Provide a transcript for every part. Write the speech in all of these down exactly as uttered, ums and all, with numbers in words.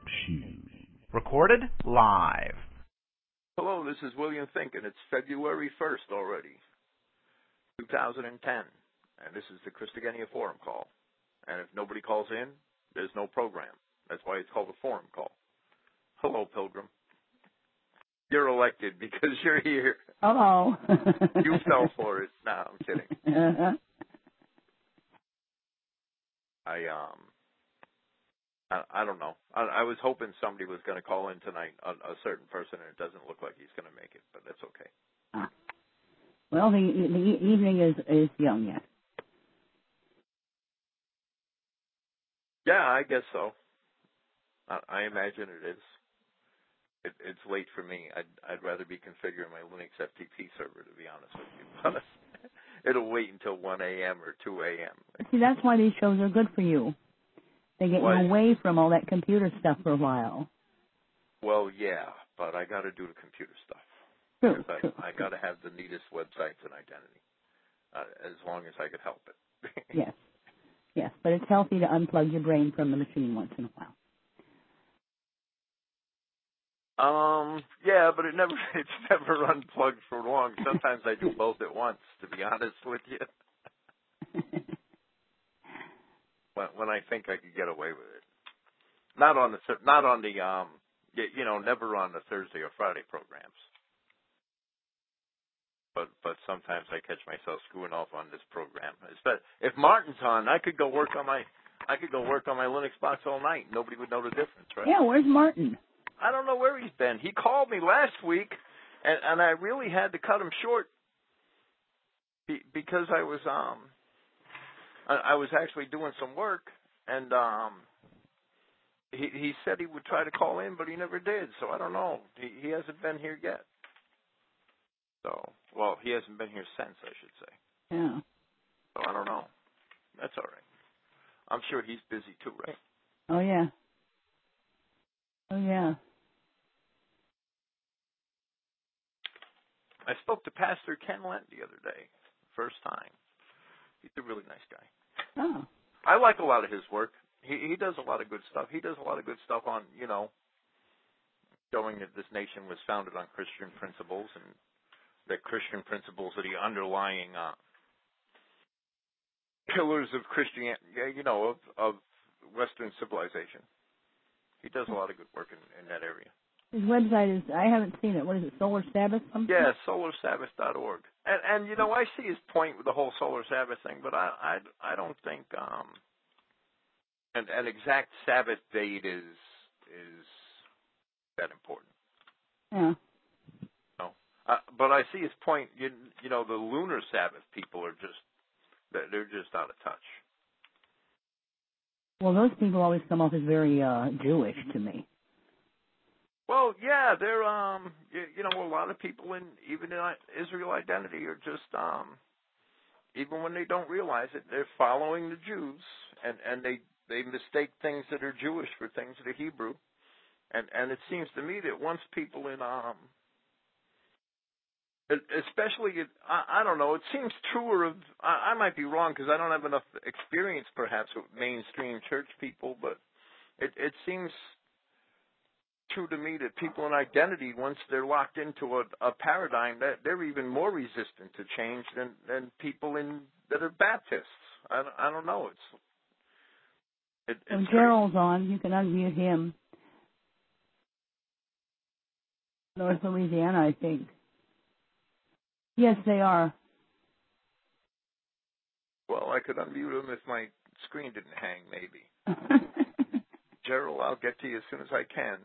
Recorded live. Hello, this is William Fink, and it's February first already, two thousand ten, and this is the Christogenea Forum Call. And if nobody calls in, there's no program. That's why it's called a forum call. Hello, Pilgrim. You're elected because you're here. Hello. You fell for it. No, I'm kidding. Uh-huh. I um, I, I don't know. I, I was hoping somebody was going to call in tonight, a, a certain person, and it doesn't look like he's going to make it, but that's okay. Ah. Well, the, the evening is is young yet. Yeah, I guess so. I, I imagine it is. It, it's late for me. I'd, I'd rather be configuring my Linux F T P server, to be honest with you. But it'll wait until one a.m. or two a.m. See, that's why these shows are good for you. They get Why? you away from all that computer stuff for a while. Well, yeah, but I got to do the computer stuff. True, I, true. I got to have the neatest websites and identity, uh, as long as I could help it. Yes, yes, but it's healthy to unplug your brain from the machine once in a while. Um, yeah, but it never, it's never unplugged for long. Sometimes I do both at once, to be honest with you. when, when I think I could get away with it. Not on the, not on the, um, you know, never on the Thursday or Friday programs. But, but sometimes I catch myself screwing off on this program. If Martin's on, I could go work on my, I could go work on my Linux box all night. Nobody would know the difference, right? Yeah, where's Martin? I don't know where he's been. He called me last week, and, and I really had to cut him short be, because I was um I, I was actually doing some work, and um he he said he would try to call in, but he never did. So I don't know. He he hasn't been here yet. So well, he hasn't been here since, I should say. Yeah. So I don't know. That's all right. I'm sure he's busy too, right? Oh yeah. Oh yeah. I spoke to Pastor Ken Lent the other day, first time. He's a really nice guy. Oh. I like a lot of his work. He he does a lot of good stuff. He does a lot of good stuff on, you know, showing that this nation was founded on Christian principles, and that Christian principles are the underlying uh, pillars of Christianity, you know, of, of Western civilization. He does a lot of good work in, in that area. His website is, I haven't seen it, what is it, Solar Sabbath something? Yeah, solar sabbath dot org. And, and, you know, I see his point with the whole Solar Sabbath thing, but I I, I don't think um, an, an exact Sabbath date is is that important. Yeah. No. Uh, but I see his point. You, you know, the lunar Sabbath people are just, they're just out of touch. Well, those people always come off as very uh, Jewish to me. Well, yeah, they're um, you, you know, a lot of people in even in Israel identity are just um, even when they don't realize it, they're following the Jews, and and they they mistake things that are Jewish for things that are Hebrew, and and it seems to me that once people in um, especially I, I don't know, it seems truer of I, I might be wrong because I don't have enough experience perhaps with mainstream church people, but it it seems true to me that people in identity, once they're locked into a, a paradigm, that they're even more resistant to change than, than people in that are Baptists. I, I don't know. It's it, it's When Gerald's on, you can unmute him. North Louisiana, I think. Yes, they are. Well, I could unmute him if my screen didn't hang, maybe. Gerald, I'll get to you as soon as I can.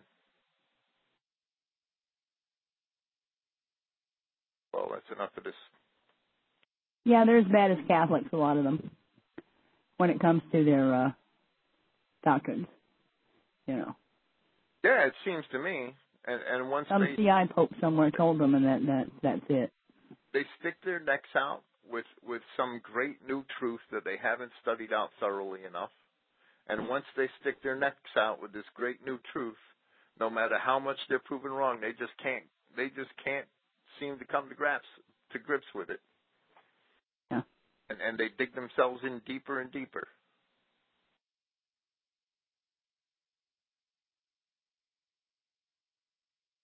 Well, that's enough of this. Yeah, they're as bad as Catholics, a lot of them, when it comes to their uh, doctrines, you know. Yeah, it seems to me. And, and once Some they... C I Pope somewhere told them, and that, that that's it. They stick their necks out with, with some great new truth that they haven't studied out thoroughly enough. And once they stick their necks out with this great new truth, no matter how much they're proven wrong, they just can't, they just can't seem to come to grips to grips with it. Yeah. And and they dig themselves in deeper and deeper.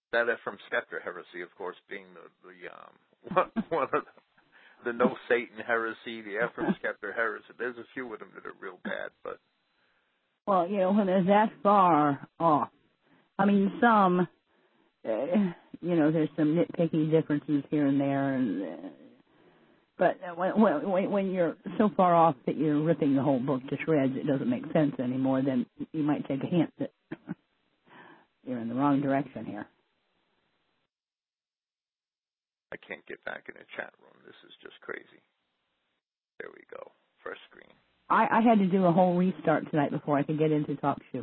that Ephraim Scepter heresy, of course, being the, the um, one of the, the no Satan heresy, the Ephraim Scepter heresy. There's a few of them that are real bad, but. Well, you know, when they're that far off, I mean, some, uh, you know, there's some nitpicky differences here and there, and uh, but when, when when you're so far off that you're ripping the whole book to shreds, it doesn't make sense anymore. Then you might take a hint that you're in the wrong direction here. I can't get back in the chat room. This is just crazy. There we go. First screen. I, I had to do a whole restart tonight before I could get into TalkShoe.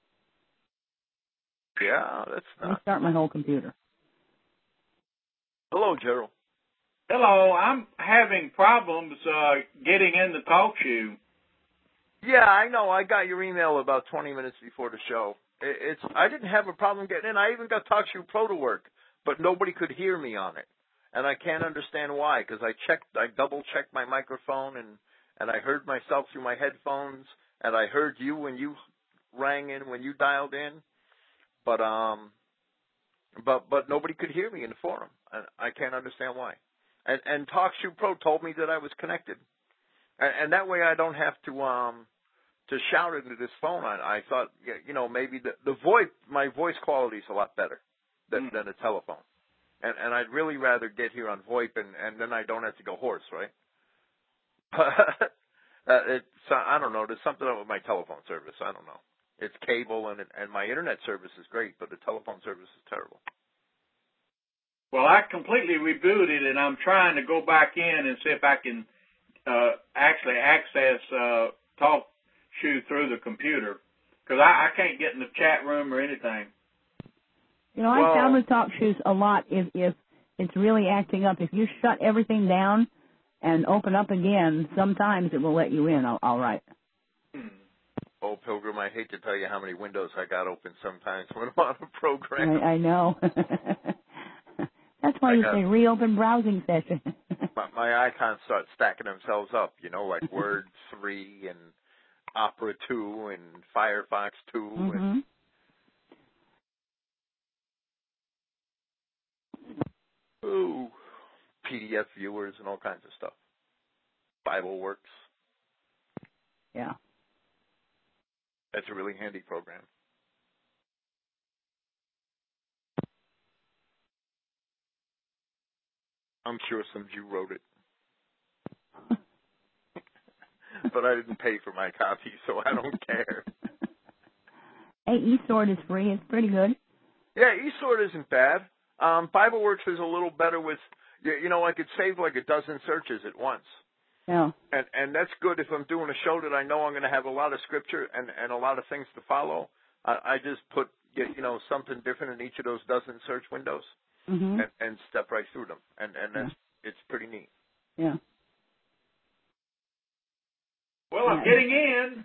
Yeah, that's not. Restart my whole computer. Hello, Gerald. Hello, I'm having problems uh, getting into TalkShoe. Yeah, I know. I got your email about twenty minutes before the show. It, it's I didn't have a problem getting in. I even got TalkShoe Pro to work, but nobody could hear me on it, and I can't understand why. Because I checked, I double checked my microphone, and and I heard myself through my headphones, and I heard you when you rang in, when you dialed in, but um, but but nobody could hear me in the forum, and I can't understand why. And, and TalkShoe Pro told me that I was connected, and, and that way I don't have to um to shout into this phone. I, I thought, you know, maybe the the voice, my voice quality is a lot better than, mm. than a telephone, and and I'd really rather get here on VoIP, and, and then I don't have to go hoarse, right? But uh, it's I don't know. There's something up with my telephone service. I don't know. It's cable, and it, and my internet service is great, but the telephone service is terrible. Well, I completely rebooted, and I'm trying to go back in and see if I can uh, actually access uh, TalkShoe through the computer, because I, I can't get in the chat room or anything. You know, well, I found with TalkShoe a lot if, if it's really acting up. If you shut everything down and open up again, sometimes it will let you in, all, all right. Hmm. Oh, Pilgrim, I hate to tell you how many windows I got open sometimes when I'm on a program. I, I know. That's why I you got, say reopen browsing session. my, my icons start stacking themselves up, you know, like Word three and Opera two and Firefox two. Mm-hmm. And ooh, P D F viewers and all kinds of stuff. BibleWorks. Yeah. That's a really handy program. I'm sure some Jew wrote it. But I didn't pay for my copy, so I don't care. Hey, eSword is free. It's pretty good. Yeah, eSword isn't bad. Um, BibleWorks is a little better with, you know, I could save like a dozen searches at once. Yeah. And and that's good if I'm doing a show that I know I'm going to have a lot of scripture and, and a lot of things to follow. I, I just put, you know, something different in each of those dozen search windows. Mm-hmm. And, and step right through them, and and that's yeah. It's pretty neat. Yeah. Well, I'm yeah. getting in.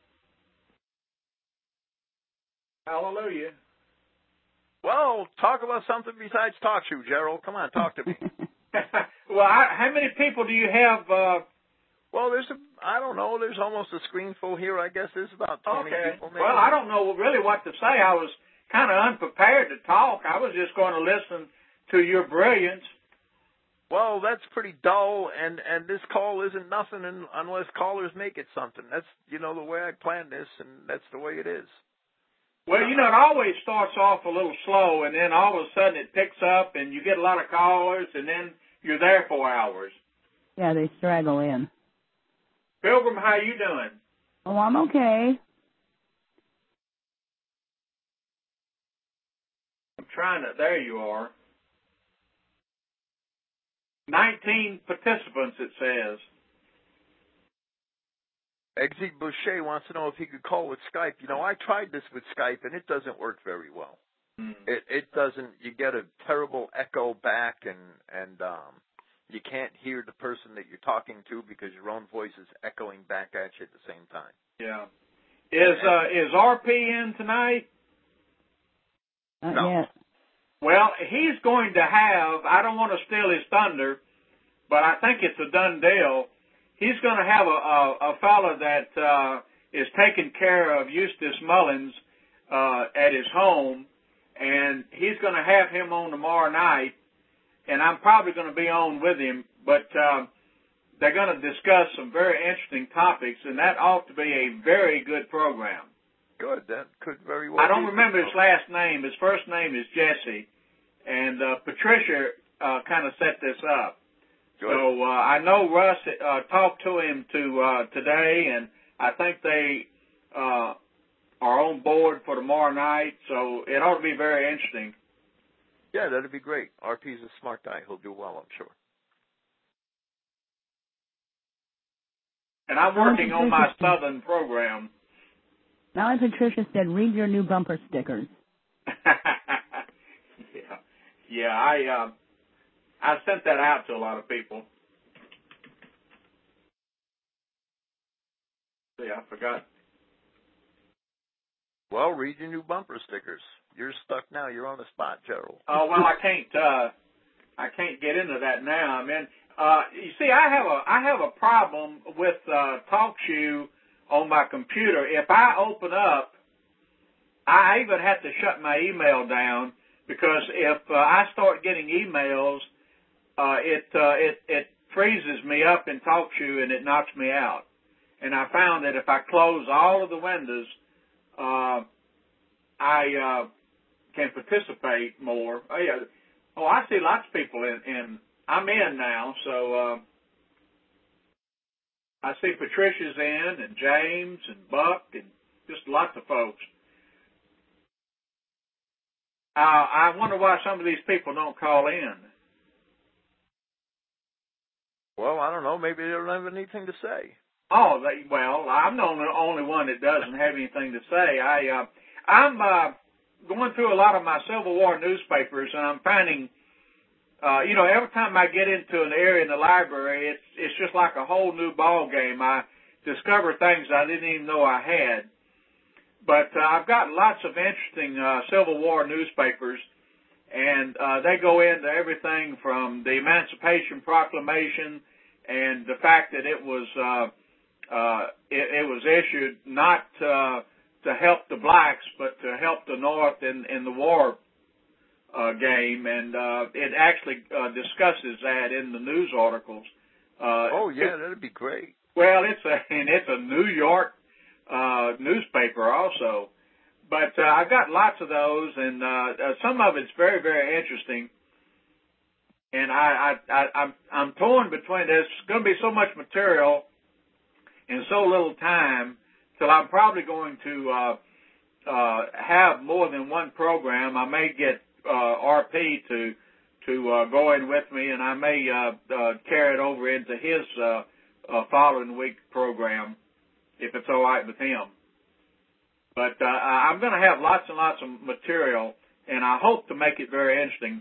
Hallelujah. Well, talk about something besides TalkShoe, Gerald. Come on, talk to me. Well, I, how many people do you have? Uh... Well, there's a, I don't know. There's almost a screen full here. I guess there's about twenty okay. people. Maybe. Well, I don't know really what to say. I was kind of unprepared to talk. I was just going to listen to your brilliance. Well, that's pretty dull, and, and this call isn't nothing in, unless callers make it something. That's, you know, the way I planned this, and that's the way it is. Well, you know, it always starts off a little slow, and then all of a sudden it picks up, and you get a lot of callers, and then you're there for hours. Yeah, they straggle in. Pilgrim, how you doing? Oh, I'm okay. I'm trying to, there you are. nineteen participants, it says. Exit Boucher wants to know if he could call with Skype. You know, I tried this with Skype, and it doesn't work very well. Mm. It, it doesn't. You get a terrible echo back, and, and um, you can't hear the person that you're talking to because your own voice is echoing back at you at the same time. Yeah. Is uh, is R P in tonight? Not no. yet. Well, he's going to have, I don't want to steal his thunder, but I think it's a done deal. He's going to have a, a, a fella that uh, is taking care of Eustace Mullins uh, at his home, and he's going to have him on tomorrow night, and I'm probably going to be on with him, but um, they're going to discuss some very interesting topics, and that ought to be a very good program. Good. That could very well I don't be remember his last name. His first name is Jesse, and uh, Patricia uh, kind of set this up. Good. So uh, I know Russ uh, talked to him to uh, today, and I think they uh, are on board for tomorrow night, so it ought to be very interesting. Yeah, that'd be great. R P's a smart guy. He'll do well, I'm sure. And I'm working on my Southern program. Now, as Patricia said, read your new bumper stickers. yeah, yeah. I uh, I sent that out to a lot of people. See, I forgot. Well, read your new bumper stickers. You're stuck now. You're on the spot, Gerald. Oh well, I can't. Uh, I can't get into that now. I mean, uh, you see, I have a I have a problem with uh, TalkShoe on my computer. If I open up, I even have to shut my email down because if uh, I start getting emails, uh, it uh, it it freezes me up in TalkShoe and it knocks me out. And I found that if I close all of the windows, uh, I uh, can participate more. Oh, yeah. Oh, I see lots of people in, in I'm in now, so uh, I see Patricia's in, and James, and Buck, and just lots of folks. Uh, I wonder why some of these people don't call in. Well, I don't know. Maybe they don't have anything to say. Oh, they, well, I'm the only, only one that doesn't have anything to say. I, uh, I'm uh, going through a lot of my Civil War newspapers, and I'm finding, uh, you know, every time I get into an area in the library, it's it's just like a whole new ball game. I discover things I didn't even know I had. But uh, I've got lots of interesting uh, Civil War newspapers, and uh, they go into everything from the Emancipation Proclamation and the fact that it was uh, uh, it, it was issued not uh, to help the blacks, but to help the North in, in the war uh, game, and uh, it actually uh, discusses that in the news articles. Uh, oh yeah, that'd be great. Well, it's a and it's a New York uh, newspaper also, but uh, I've got lots of those, and uh, uh, some of it's very very interesting. And I, I, I, I'm, I'm torn between there's going to be so much material in so little time till I'm probably going to uh, uh, have more than one program. I may get uh, R P to to uh, go in with me, and I may uh, uh, carry it over into his uh, uh, following week program if it's all right with him. But uh, I'm going to have lots and lots of material, and I hope to make it very interesting.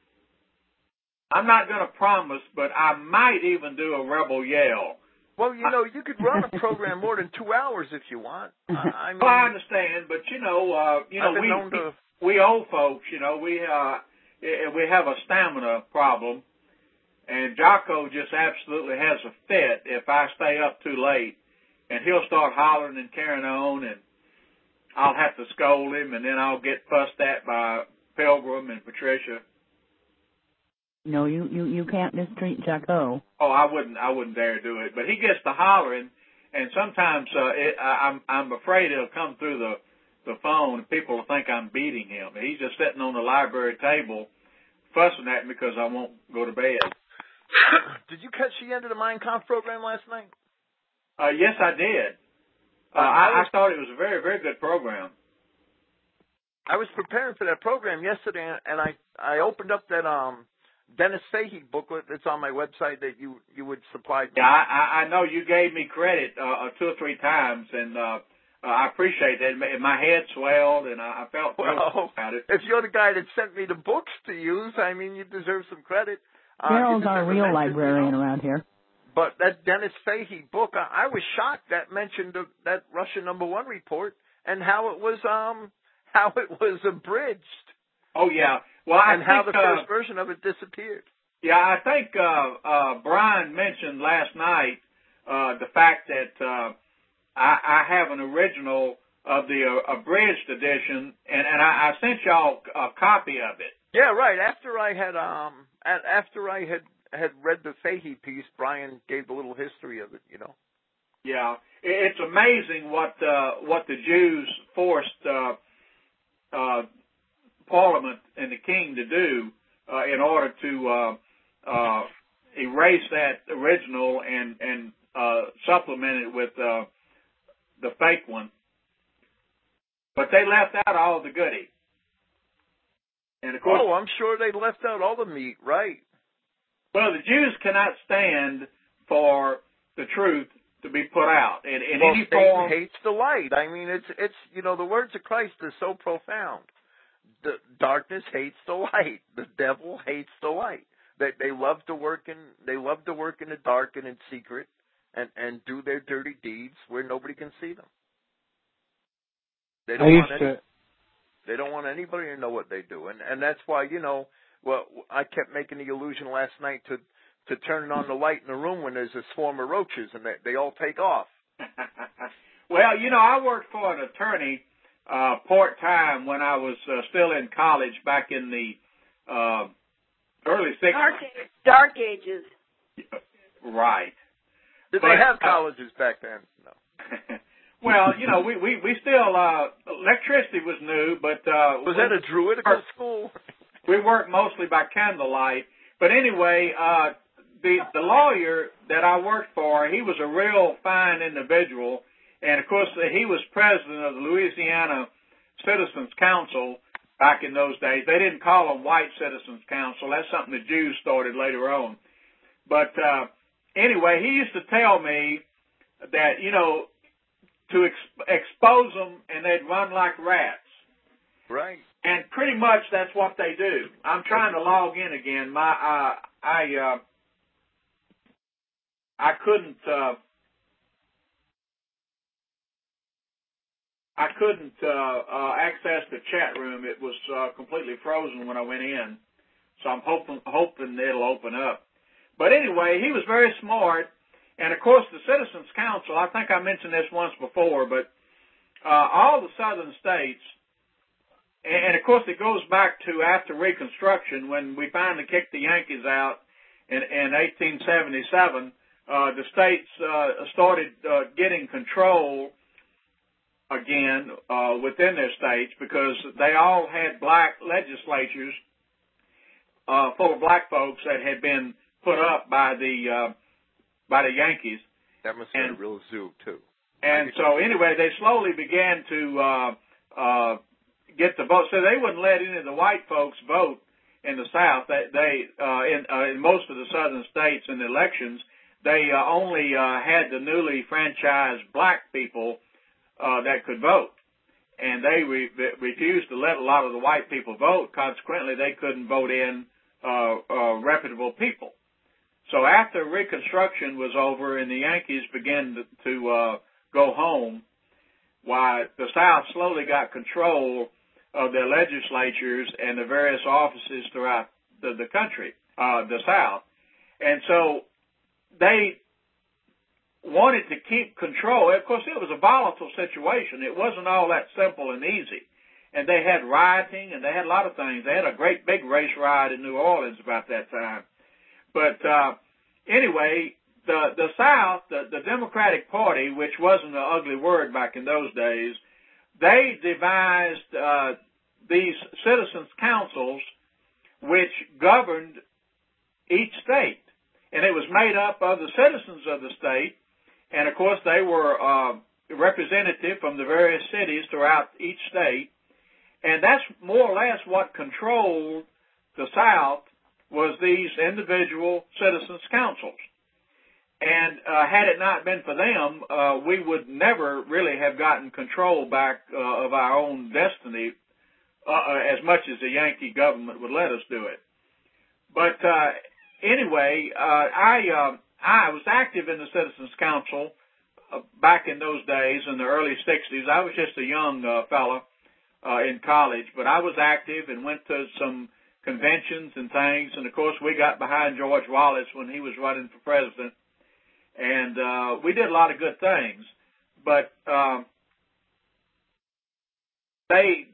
I'm not going to promise, but I might even do a rebel yell. Well, you know, you could run a program more than two hours if you want. I mean, well, I understand, but you know, uh, you know, we, to... we old folks, you know, we uh, we have a stamina problem, and Jocko just absolutely has a fit if I stay up too late, and he'll start hollering and carrying on, and I'll have to scold him, and then I'll get fussed at by Pilgrim and Patricia. No, you, you, you can't mistreat Jocko. Oh, I wouldn't I wouldn't dare do it. But he gets to hollering, and sometimes uh, it, I, I'm I'm afraid it'll come through the the phone, and people will think I'm beating him. He's just sitting on the library table, fussing at me because I won't go to bed. Did you catch the end of the Mein Kampf program last night? Uh, yes, I did. Uh, I, I thought it was a very very good program. I was preparing for that program yesterday, and I I opened up that um. Dennis Fahey booklet that's on my website that you, you would supply. Yeah, I, I know you gave me credit uh, two or three times, and uh, uh, I appreciate that. My head swelled, and I felt good well, about it. If you're the guy that sent me the books to use, I mean, you deserve some credit. Uh, Harold's our real librarian you know? around here. But that Dennis Fahey book, I, I was shocked that mentioned the, that Russia number one report and how it was um how it was abridged. Oh yeah. Well, I and think, how the first uh, version of it disappeared. Yeah, I think uh, uh, Brian mentioned last night uh, the fact that uh, I, I have an original of the uh, abridged edition, and, and I, I sent y'all a copy of it. Yeah, right. After I had um, after I had had read the Fahey piece, Brian gave a little history of it. You know. Yeah, it's amazing what uh, what the Jews forced uh, uh, Parliament and the king to do uh, in order to uh, uh, erase that original and and uh, supplement it with uh, the fake one. But they left out all the goody. And of course, oh, I'm sure they left out all the meat, right? Well, the Jews cannot stand for the truth to be put out in, in well, any Satan form. hates the light. I mean, it's it's you know the words of Christ are so profound. The darkness hates the light. The devil hates the light. They they love to work in they love to work in the dark and in secret, and and do their dirty deeds where nobody can see them. They don't want any, to... they don't want anybody to know what they do, and and that's why you know. Well, I kept making the illusion last night to to turning on the light in the room when there's a swarm of roaches and they they all take off. Well, you know, I worked for an attorney uh, part time when I was uh, still in college back in the uh, early sixties. Dark, dark ages. Right. Did but, they have uh, colleges back then? No. Well, you know, we we we still uh, electricity was new, but uh, was that a druidical school? We worked mostly by candlelight. But anyway, uh, the, the lawyer that I worked for, he was a real fine individual. And, of course, he was president of the Louisiana Citizens Council back in those days. They didn't call them White Citizens Council. That's something the Jews started later on. But uh, anyway, he used to tell me that, you know, to ex- expose them and they'd run like rats. Right. And pretty much that's what they do. I'm trying to log in again. My, uh, I, uh, I couldn't, uh, I couldn't, uh, uh, access the chat room. It was, uh, completely frozen when I went in. So I'm hoping, hoping it'll open up. But anyway, he was very smart. And of course the Citizens Council, I think I mentioned this once before, but, uh, all the southern states, and, of course, it goes back to after Reconstruction when we finally kicked the Yankees out in, in eighteen seventy-seven. Uh, the states uh, started uh, getting control again uh, within their states because they all had black legislatures uh, full of black folks that had been put up by the uh, by the Yankees. That must have been a real zoo, too. And so, anyway, they slowly began to uh, uh, get the vote. So they wouldn't let any of the white folks vote in the South. They, they uh, in, uh, in most of the southern states in the elections, they uh, only uh, had the newly franchised black people uh, that could vote. And they re- refused to let a lot of the white people vote. Consequently, they couldn't vote in uh, uh, reputable people. So after Reconstruction was over and the Yankees began to, to uh, go home, why the South slowly got control of their legislatures and the various offices throughout the, the country, uh, the South. And so they wanted to keep control. Of course, it was a volatile situation. It wasn't all that simple and easy. And they had rioting and they had a lot of things. They had a great big race riot in New Orleans about that time. But uh, anyway, the, the South, the, the Democratic Party, which wasn't an ugly word back in those days, they devised uh, these citizens' councils which governed each state. And it was made up of the citizens of the state. And, of course, they were uh, representative from the various cities throughout each state. And that's more or less what controlled the South was these individual citizens' councils. And uh, had it not been for them, uh, we would never really have gotten control back uh, of our own destiny uh, as much as the Yankee government would let us do it. But uh, anyway, uh, I uh, I was active in the Citizens Council uh, back in those days in the early sixties. I was just a young uh, fella uh, in college, but I was active and went to some conventions and things. And, of course, we got behind George Wallace when he was running for president. And uh, we did a lot of good things. But um, they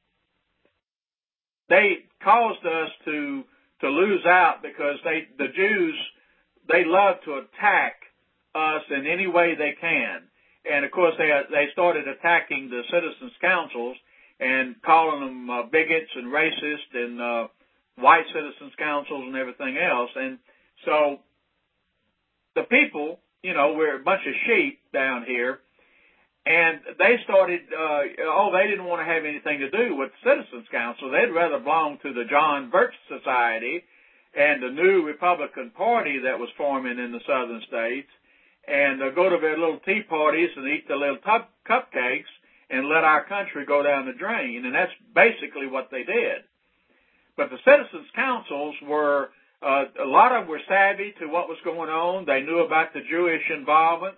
they caused us to to lose out because they the Jews they love to attack us in any way they can, and of course they they started attacking the citizens' councils and calling them uh, bigots and racist and uh, white citizens' councils and everything else, and so the people, you know, we're a bunch of sheep down here. And they started, uh, oh, they didn't want to have anything to do with the Citizens Council. They'd rather belong to the John Birch Society and the new Republican Party that was forming in the southern states, and uh, go to their little tea parties and eat their little tup- cupcakes and let our country go down the drain. And that's basically what they did. But the Citizens Councils were, uh, a lot of them were savvy to what was going on. They knew about the Jewish involvement.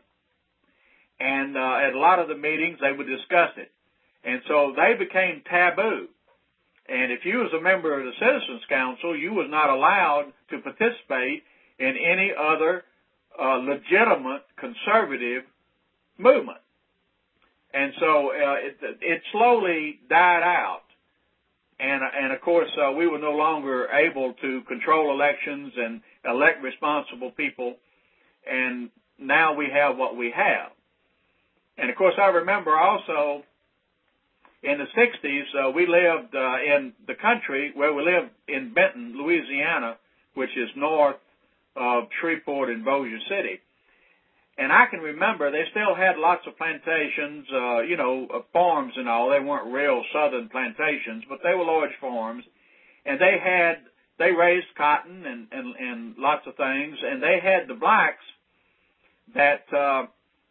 And uh, at a lot of the meetings, they would discuss it. And so they became taboo. And if you was a member of the Citizens Council, you was not allowed to participate in any other uh, legitimate conservative movement. And so uh, it, it slowly died out. And, and of course, uh, we were no longer able to control elections and elect responsible people. And now we have what we have. And, of course, I remember also in the sixties, uh, we lived uh, in the country where we lived in Benton, Louisiana, which is north of Shreveport and Bossier City. And I can remember they still had lots of plantations, uh, you know, uh, farms and all. They weren't real southern plantations, but they were large farms. And they had, they raised cotton and, and, and lots of things. And they had the blacks that uh,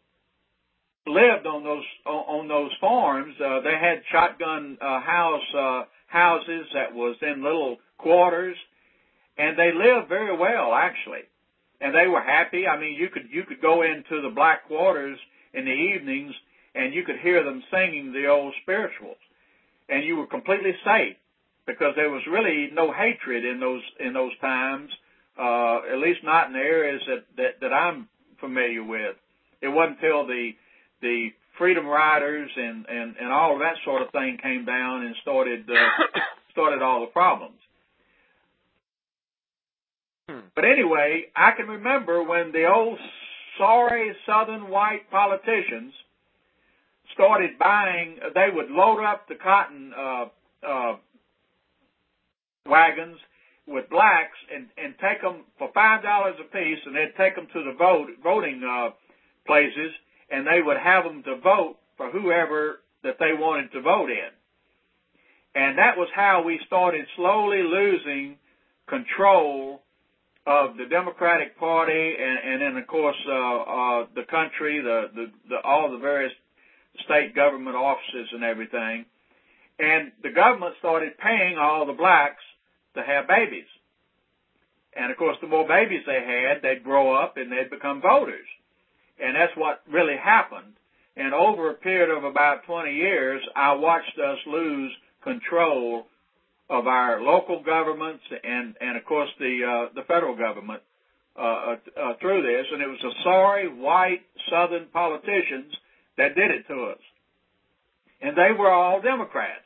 lived on those on those farms. Uh, they had shotgun uh, house uh, houses that was in little quarters, and they lived very well actually, and they were happy. I mean, you could you could go into the black quarters in the evenings, and you could hear them singing the old spirituals, and you were completely safe because there was really no hatred in those in those times, uh, at least not in the areas that, that that I'm familiar with. It wasn't until the the Freedom Riders and, and, and all of that sort of thing came down and started uh, started all the problems. Hmm. But anyway, I can remember when the old sorry southern white politicians started buying, they would load up the cotton uh, uh, wagons with blacks and, and take them for five dollars a piece, and they'd take them to the vote, voting uh, places, and they would have them to vote for whoever that they wanted to vote in. And that was how we started slowly losing control of the Democratic Party and, and then, of course, uh, uh, the country, the, the, the, all the various state government offices and everything. And the government started paying all the blacks to have babies. And, of course, the more babies they had, they'd grow up and they'd become voters. And that's what really happened. And over a period of about twenty years, I watched us lose control of our local governments and, and of course, the uh, the federal government uh, uh, through this. And it was the sorry, white, southern politicians that did it to us. And they were all Democrats.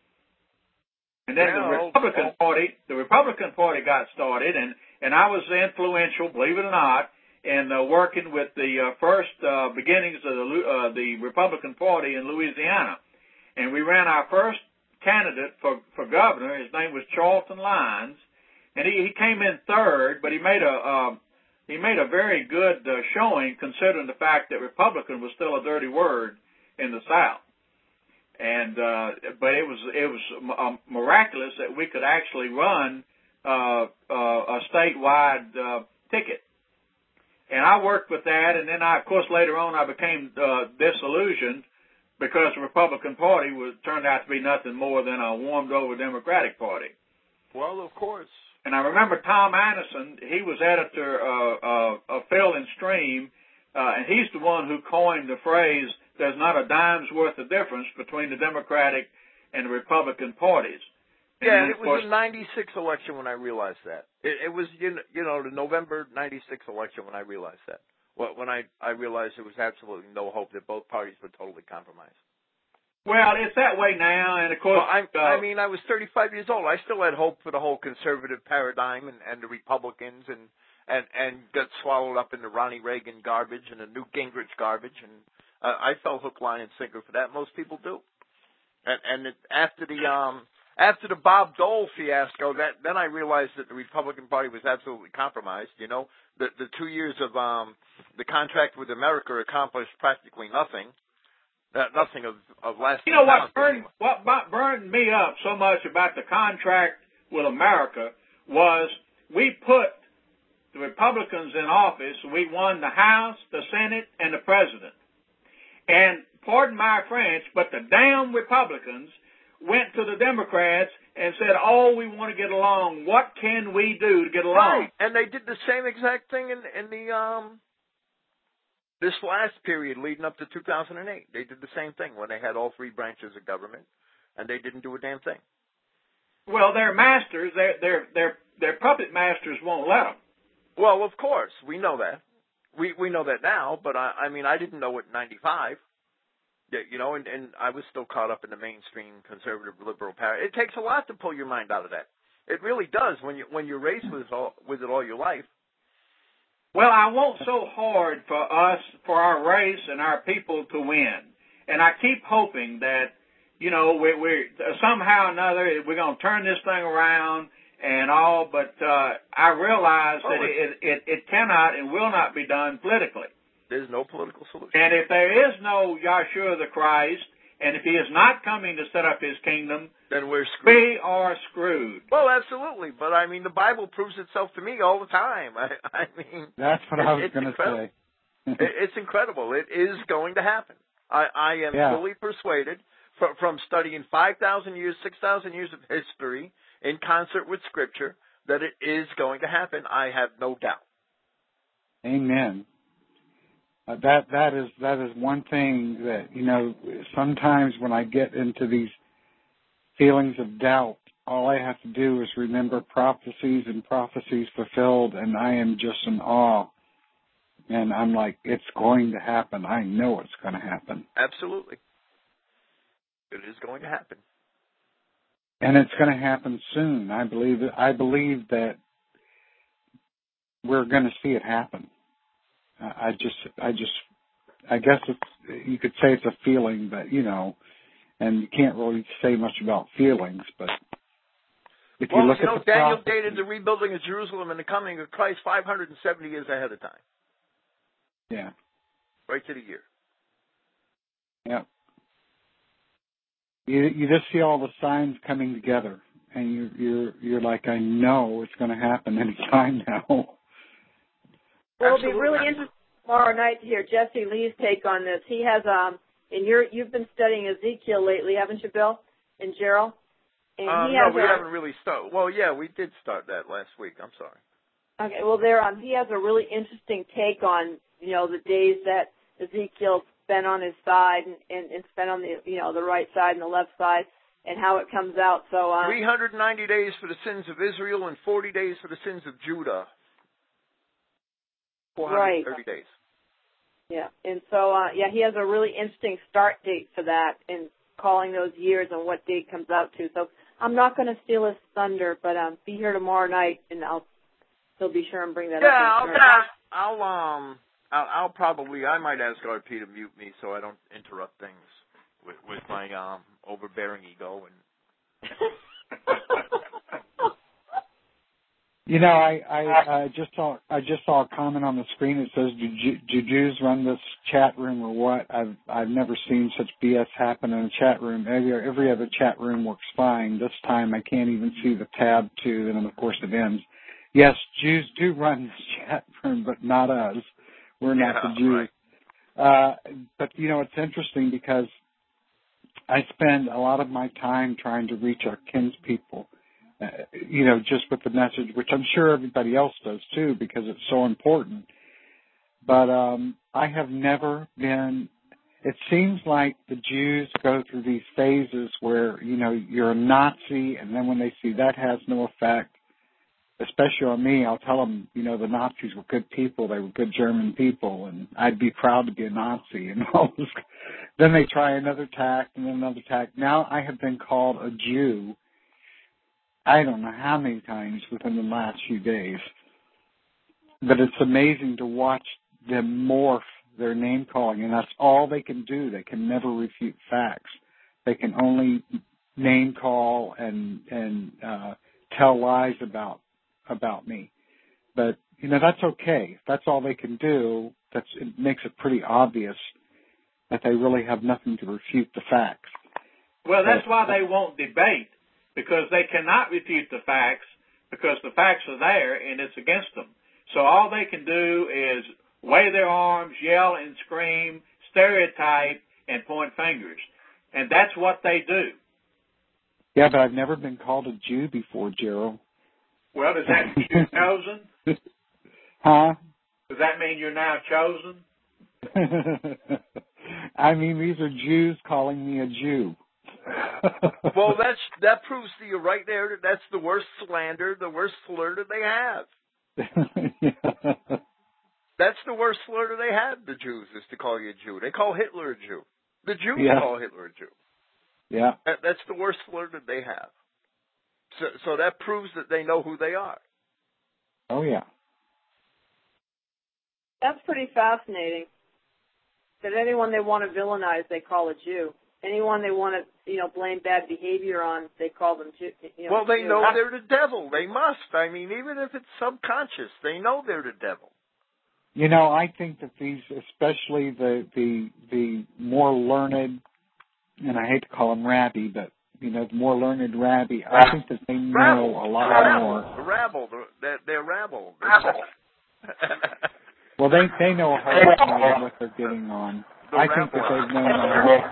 And then well, the Republican well, Party, the Republican Party got started, and, and I was influential, believe it or not, in uh, working with the uh, first uh, beginnings of the, uh, the Republican Party in Louisiana. And we ran our first candidate for, for governor. His name was Charlton Lyons, and he, he came in third, but he made a uh, he made a very good uh, showing considering the fact that Republican was still a dirty word in the South. And uh, but it was it was um, miraculous that we could actually run uh, uh, a statewide uh, ticket. And I worked with that, and then I, of course, later on I became uh, disillusioned because the Republican Party was turned out to be nothing more than a warmed-over Democratic Party. Well, of course. And I remember Tom Anderson. He was editor uh, uh, of Field and Stream, uh, and he's the one who coined the phrase, "There's not a dime's worth of difference between the Democratic and the Republican parties." Yeah, and it was the ninety-six election when I realized that. It, it was, you know, you know, the November ninety-six election when I realized that. When I, I realized there was absolutely no hope that both parties were totally compromised. Well, it's that way now, and of course, well, I, uh, I mean, I was thirty-five years old. I still had hope for the whole conservative paradigm and, and the Republicans, and, and and got swallowed up in the Ronnie Reagan garbage and the Newt Gingrich garbage, and uh, I fell hook, line, and sinker for that. Most people do. And, and it, after the um after the Bob Dole fiasco, that then I realized that the Republican Party was absolutely compromised. You know, the the two years of um the contract with America accomplished practically nothing. Uh, nothing of, of lasting. You know what burned, what burned me up so much about the contract with America was we put the Republicans in office. We won the House, the Senate, and the President. And pardon my French, but the damn Republicans went to the Democrats and said, oh, we want to get along. What can we do to get along? Right. And they did the same exact thing in, in the um. This last period leading up to two thousand eight, they did the same thing when they had all three branches of government, and they didn't do a damn thing. Well, their masters, their their their their puppet masters won't let them. Well, of course, we know that. We we know that now, but I, I mean, I didn't know it in ninety-five. You know, and, and I was still caught up in the mainstream conservative liberal power. It takes a lot to pull your mind out of that. It really does when you when you're raised with it all, with it all your life. Well, I want so hard for us, for our race and our people to win. And I keep hoping that, you know, we're, we're somehow or another, we're going to turn this thing around and all, but uh, I realize oh, that it, it, it cannot and will not be done politically. There's no political solution. And if there is no Yahshua the Christ, and if he is not coming to set up his kingdom, then we're screwed. We are screwed. Well, absolutely. But, I mean, the Bible proves itself to me all the time. I, I mean... That's what it, I was going to say. it, it's incredible. It is going to happen. I, I am yeah. fully persuaded from, from studying five thousand years, six thousand years of history in concert with Scripture that it is going to happen. I have no doubt. Amen. Uh, that that is that is one thing that, you know, sometimes when I get into these feelings of doubt, all I have to do is remember prophecies and prophecies fulfilled, and I am just in awe. And I'm like, it's going to happen. I know it's going to happen. Absolutely. It is going to happen. And it's going to happen soon. I believe I believe that we're going to see it happen. I just, I just, I guess it's, you could say it's a feeling, but, you know, and you can't really say much about feelings, but if well, you look you know, at the Daniel prophecy, dated the rebuilding of Jerusalem and the coming of Christ five hundred seventy years ahead of time. Yeah. Right to the year. Yeah. You you just see all the signs coming together, and you you're you're like, I know it's going to happen any time now. Well, it'll be really interesting tomorrow night to hear Jesse Lee's take on this. He has, um, and you're, you've been studying Ezekiel lately, haven't you, Bill and Gerald? And um, he no, has we a, haven't really started. Well, yeah, we did start that last week. I'm sorry. Okay, well, there, um, he has a really interesting take on, you know, the days that Ezekiel spent on his side and, and, and spent on the, you know, the right side and the left side, and how it comes out. So, um, three hundred ninety days for the sins of Israel and forty days for the sins of Judah. four hundred thirty right. days. Yeah, and so, uh, yeah, he has a really interesting start date for that and calling those years and what date comes out to. So I'm not going to steal his thunder, but um, be here tomorrow night, and I'll he'll be sure and bring that yeah, up. Yeah, I'll, I'll, um, I'll, I'll probably, I might ask R P to mute me so I don't interrupt things with, with my um overbearing ego and. You know, I, I, I just saw I just saw a comment on the screen that says, do, Jew, do Jews run this chat room or what? I've I've never seen such B S happen in a chat room. Every every other chat room works fine. This time I can't even see the tab to, and then of course it ends. Yes, Jews do run this chat room, but not us. We're not yeah, the Jews. Right. Uh, but you know, it's interesting because I spend a lot of my time trying to reach our kinspeople. Uh, you know, just with the message, which I'm sure everybody else does too, because it's so important. But um, I have never been, it seems like the Jews go through these phases where, you know, you're a Nazi, and then when they see that has no effect, especially on me, I'll tell them, you know, the Nazis were good people. They were good German people, and I'd be proud to be a Nazi. And all this. Then they try another tack and then another tack. Now I have been called a Jew, I don't know how many times within the last few days. But it's amazing to watch them morph their name calling, and that's all they can do. They can never refute facts. They can only name call and and uh, tell lies about about me. But you know, that's okay. If that's all they can do, that's it makes it pretty obvious that they really have nothing to refute the facts. Well, that's why they won't debate, because they cannot refute the facts, because the facts are there and it's against them. So all they can do is wave their arms, yell and scream, stereotype, and point fingers. And that's what they do. Yeah, but I've never been called a Jew before, Gerald. Well, does that mean you're chosen? Huh? Does that mean you're now chosen? I mean, these are Jews calling me a Jew. Well, that's that proves to you right there that that's the worst slander, the worst slur that they have. Yeah. That's the worst slur that they have, the Jews, is to call you a Jew. They call Hitler a Jew. The Jews Yeah. call Hitler a Jew. Yeah. That, that's the worst slur that they have. So, so that proves that they know who they are. Oh, yeah. That's pretty fascinating. That anyone they want to villainize, they call a Jew. Anyone they want to, you know, blame bad behavior on, they call them Jew. You know, Well, they Jew. know they're the devil. They must. I mean, even if it's subconscious, they know they're the devil. You know, I think that these, especially the the the more learned, and I hate to call them rabbi, but you know, the more learned rabbi, I think that they know Rabble. a lot rabble. more. The rabble. They're, they're rabble. Well, they they know a whole lot more of what they're getting on. The I think that rabble. they've known all.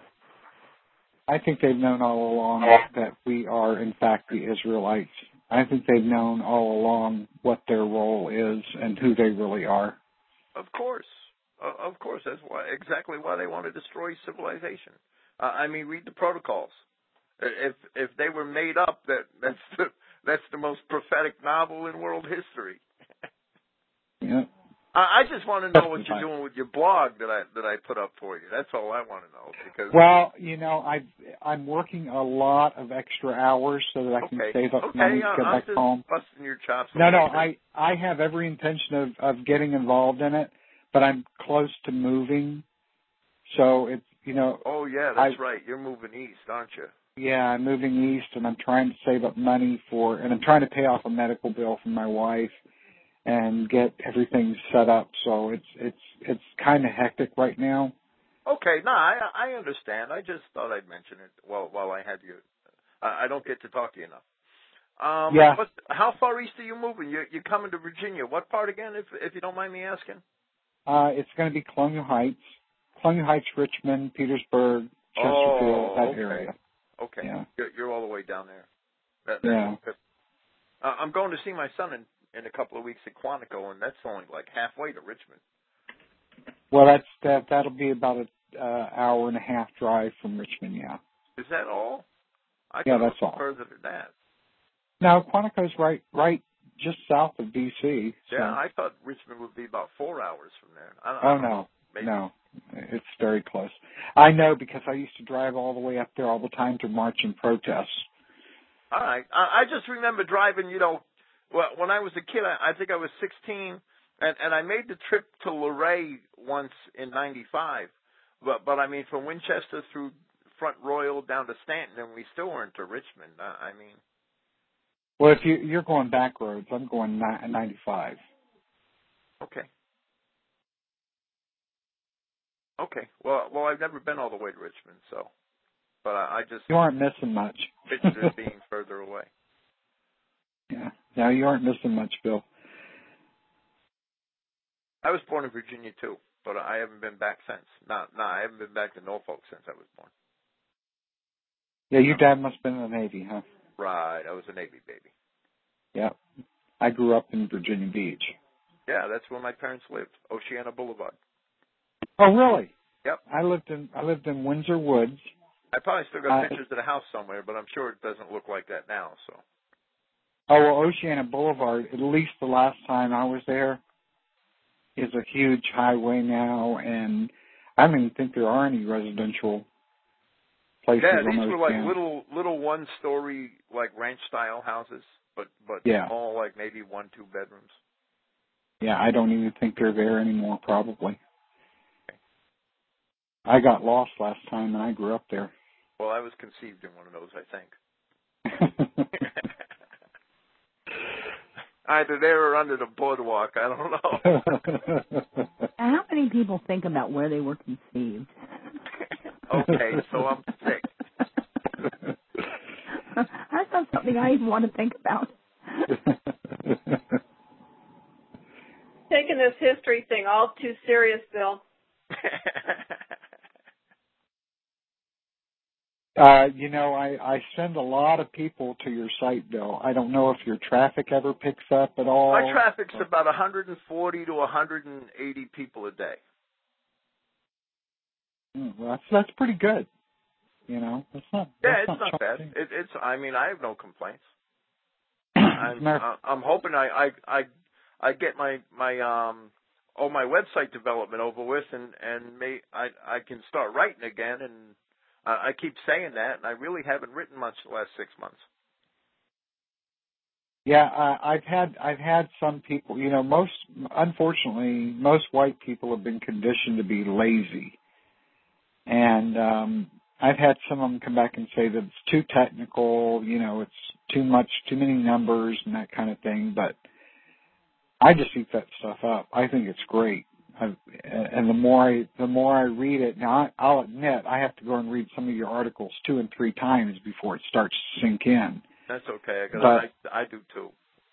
I think they've known all along that we are, in fact, the Israelites. I think they've known all along what their role is and who they really are. Of course, uh, of course. That's why exactly why they want to destroy civilization. Uh, I mean, read the protocols. If if they were made up, that that's the, that's the most prophetic novel in world history. Yeah. I, I just want to know what you're doing with your blog that I that I put up for you. That's all I want to know. Because well, you know, I I'm working a lot of extra hours so that I can okay, save up okay, money to I'm get back just home. busting your chops. No, no, I I have every intention of of getting involved in it, but I'm close to moving, so it's you know. Oh yeah, that's I, right. You're moving east, aren't you? Yeah, I'm moving east, and I'm trying to save up money for, and I'm trying to pay off a medical bill for my wife, and get everything set up. So it's it's it's kind of hectic right now. Okay, no, I I understand. I just thought I'd mention it while while I had you. I, I don't get to talk to you enough. Um, Yeah. What, how far east are you moving? You you coming to Virginia? What part again, if if you don't mind me asking? Uh, it's going to be Colonial Heights, Colonial Heights, Richmond, Petersburg, Chesterfield, Oh, that okay. area. Okay, Yeah. you're, you're all the way down there. That, that's Yeah. good. Uh, I'm going to see my son in in a couple of weeks at Quantico, and that's only like halfway to Richmond. Well, that's that. That'll be about an uh, hour and a half drive from Richmond. Yeah. Is that all? I Yeah, thought that's it was all. further than that. No, Quantico's right, right, just south of D C. So. Yeah, I thought Richmond would be about four hours from there. I, I Oh don't know. no, Maybe. no, it's very close. I know because I used to drive all the way up there all the time to march and protest. All right. I, I just remember driving, you know, well, when I was a kid, I, I think I was sixteen, and, and I made the trip to Luray once in ninety-five. But, but I mean, from Winchester through Front Royal down to Stanton, and we still weren't to Richmond. I, I mean. Well, if you, you're going back roads, I'm going ni- ninety-five. Okay. Okay. Well, well, I've never been all the way to Richmond, so. But I, I just. You aren't missing much. pictured it being further away. Yeah. No, you aren't missing much, Bill. I was born in Virginia too, but I haven't been back since. No, no, I haven't been back to Norfolk since I was born. Yeah, your dad must have been in the Navy, huh? Right, I was a Navy baby. Yeah. I grew up in Virginia Beach. Yeah, that's where my parents lived, Oceana Boulevard. Oh, really? Yep. I lived in I lived in Windsor Woods. I probably still got Uh, pictures of the house somewhere, but I'm sure it doesn't look like that now. So. Oh, well, Oceana Boulevard, at least the last time I was there, is a huge highway now, and I don't even think there are any residential places Yeah, on these Oceana. were like little little one story like ranch style houses, but but yeah. all like maybe one two bedrooms. Yeah, I don't even think they're there anymore, probably. I got lost last time, and I grew up there. Well, I was conceived in one of those, I think. Either there or under the boardwalk. I don't know. How many people think about where they were conceived? Okay, so I'm sick. That's not something I even want to think about. Taking this history thing all too serious, Bill. Uh, you know, I, I send a lot of people to your site, Bill. I don't know if your traffic ever picks up at all. My traffic's about one hundred forty to one hundred eighty people a day. Mm, well, that's that's pretty good. You know, that's not. Yeah, that's it's not, not bad. It, it's. I mean, I have no complaints. I'm. Uh, I'm hoping I, I. I. I get my my um. Oh, my website development over with, and and may I. I can start writing again, and uh, I keep saying that, and I really haven't written much the last six months. Yeah, uh, I've had I've had some people. You know, most unfortunately, most white people have been conditioned to be lazy, and um, I've had some of them come back and say that it's too technical. You know, it's too much, too many numbers and that kind of thing. But I just eat that stuff up. I think it's great. I've, and the more I the more I read it, now I, I'll admit I have to go and read some of your articles two and three times before it starts to sink in. That's okay, because I, I do too.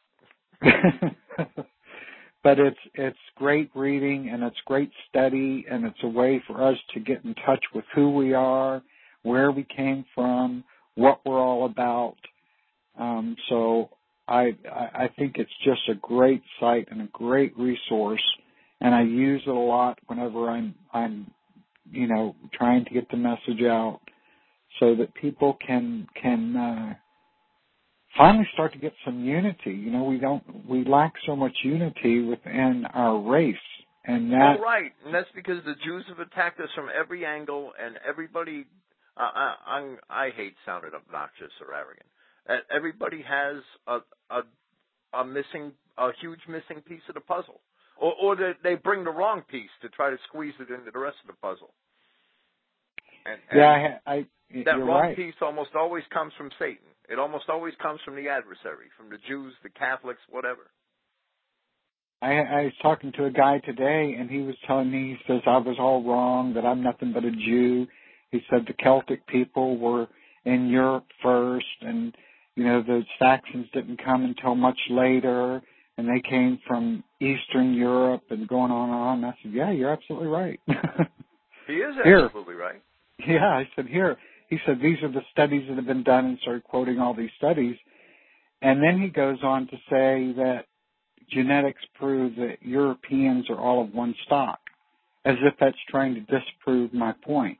But it's it's great reading, and it's great study, and it's a way for us to get in touch with who we are, where we came from, what we're all about. Um, so I I think it's just a great site and a great resource, and I use it a lot whenever I'm I'm you know trying to get the message out, so that people can can. Uh, finally start to get some unity. You know, we don't, we lack so much unity within our race. And that. Oh, right. And that's because the Jews have attacked us from every angle, and everybody, uh, I, I'm, I hate sounding obnoxious or arrogant. Uh, everybody has a, a, a missing, a huge missing piece of the puzzle. Or, or they, they bring the wrong piece to try to squeeze it into the rest of the puzzle. And, and yeah, I, I that you're wrong right. piece almost always comes from Satan. It almost always comes from the adversary, from the Jews, the Catholics, whatever. I, I was talking to a guy today, and he was telling me, he says, I was all wrong, that I'm nothing but a Jew. He said the Celtic people were in Europe first, and, you know, the Saxons didn't come until much later, and they came from Eastern Europe and going on and on. And I said, yeah, you're absolutely right. He is Here. absolutely right. Yeah, I said, here. He said, these are the studies that have been done, and started quoting all these studies. And then he goes on to say that genetics prove that Europeans are all of one stock, as if that's trying to disprove my point.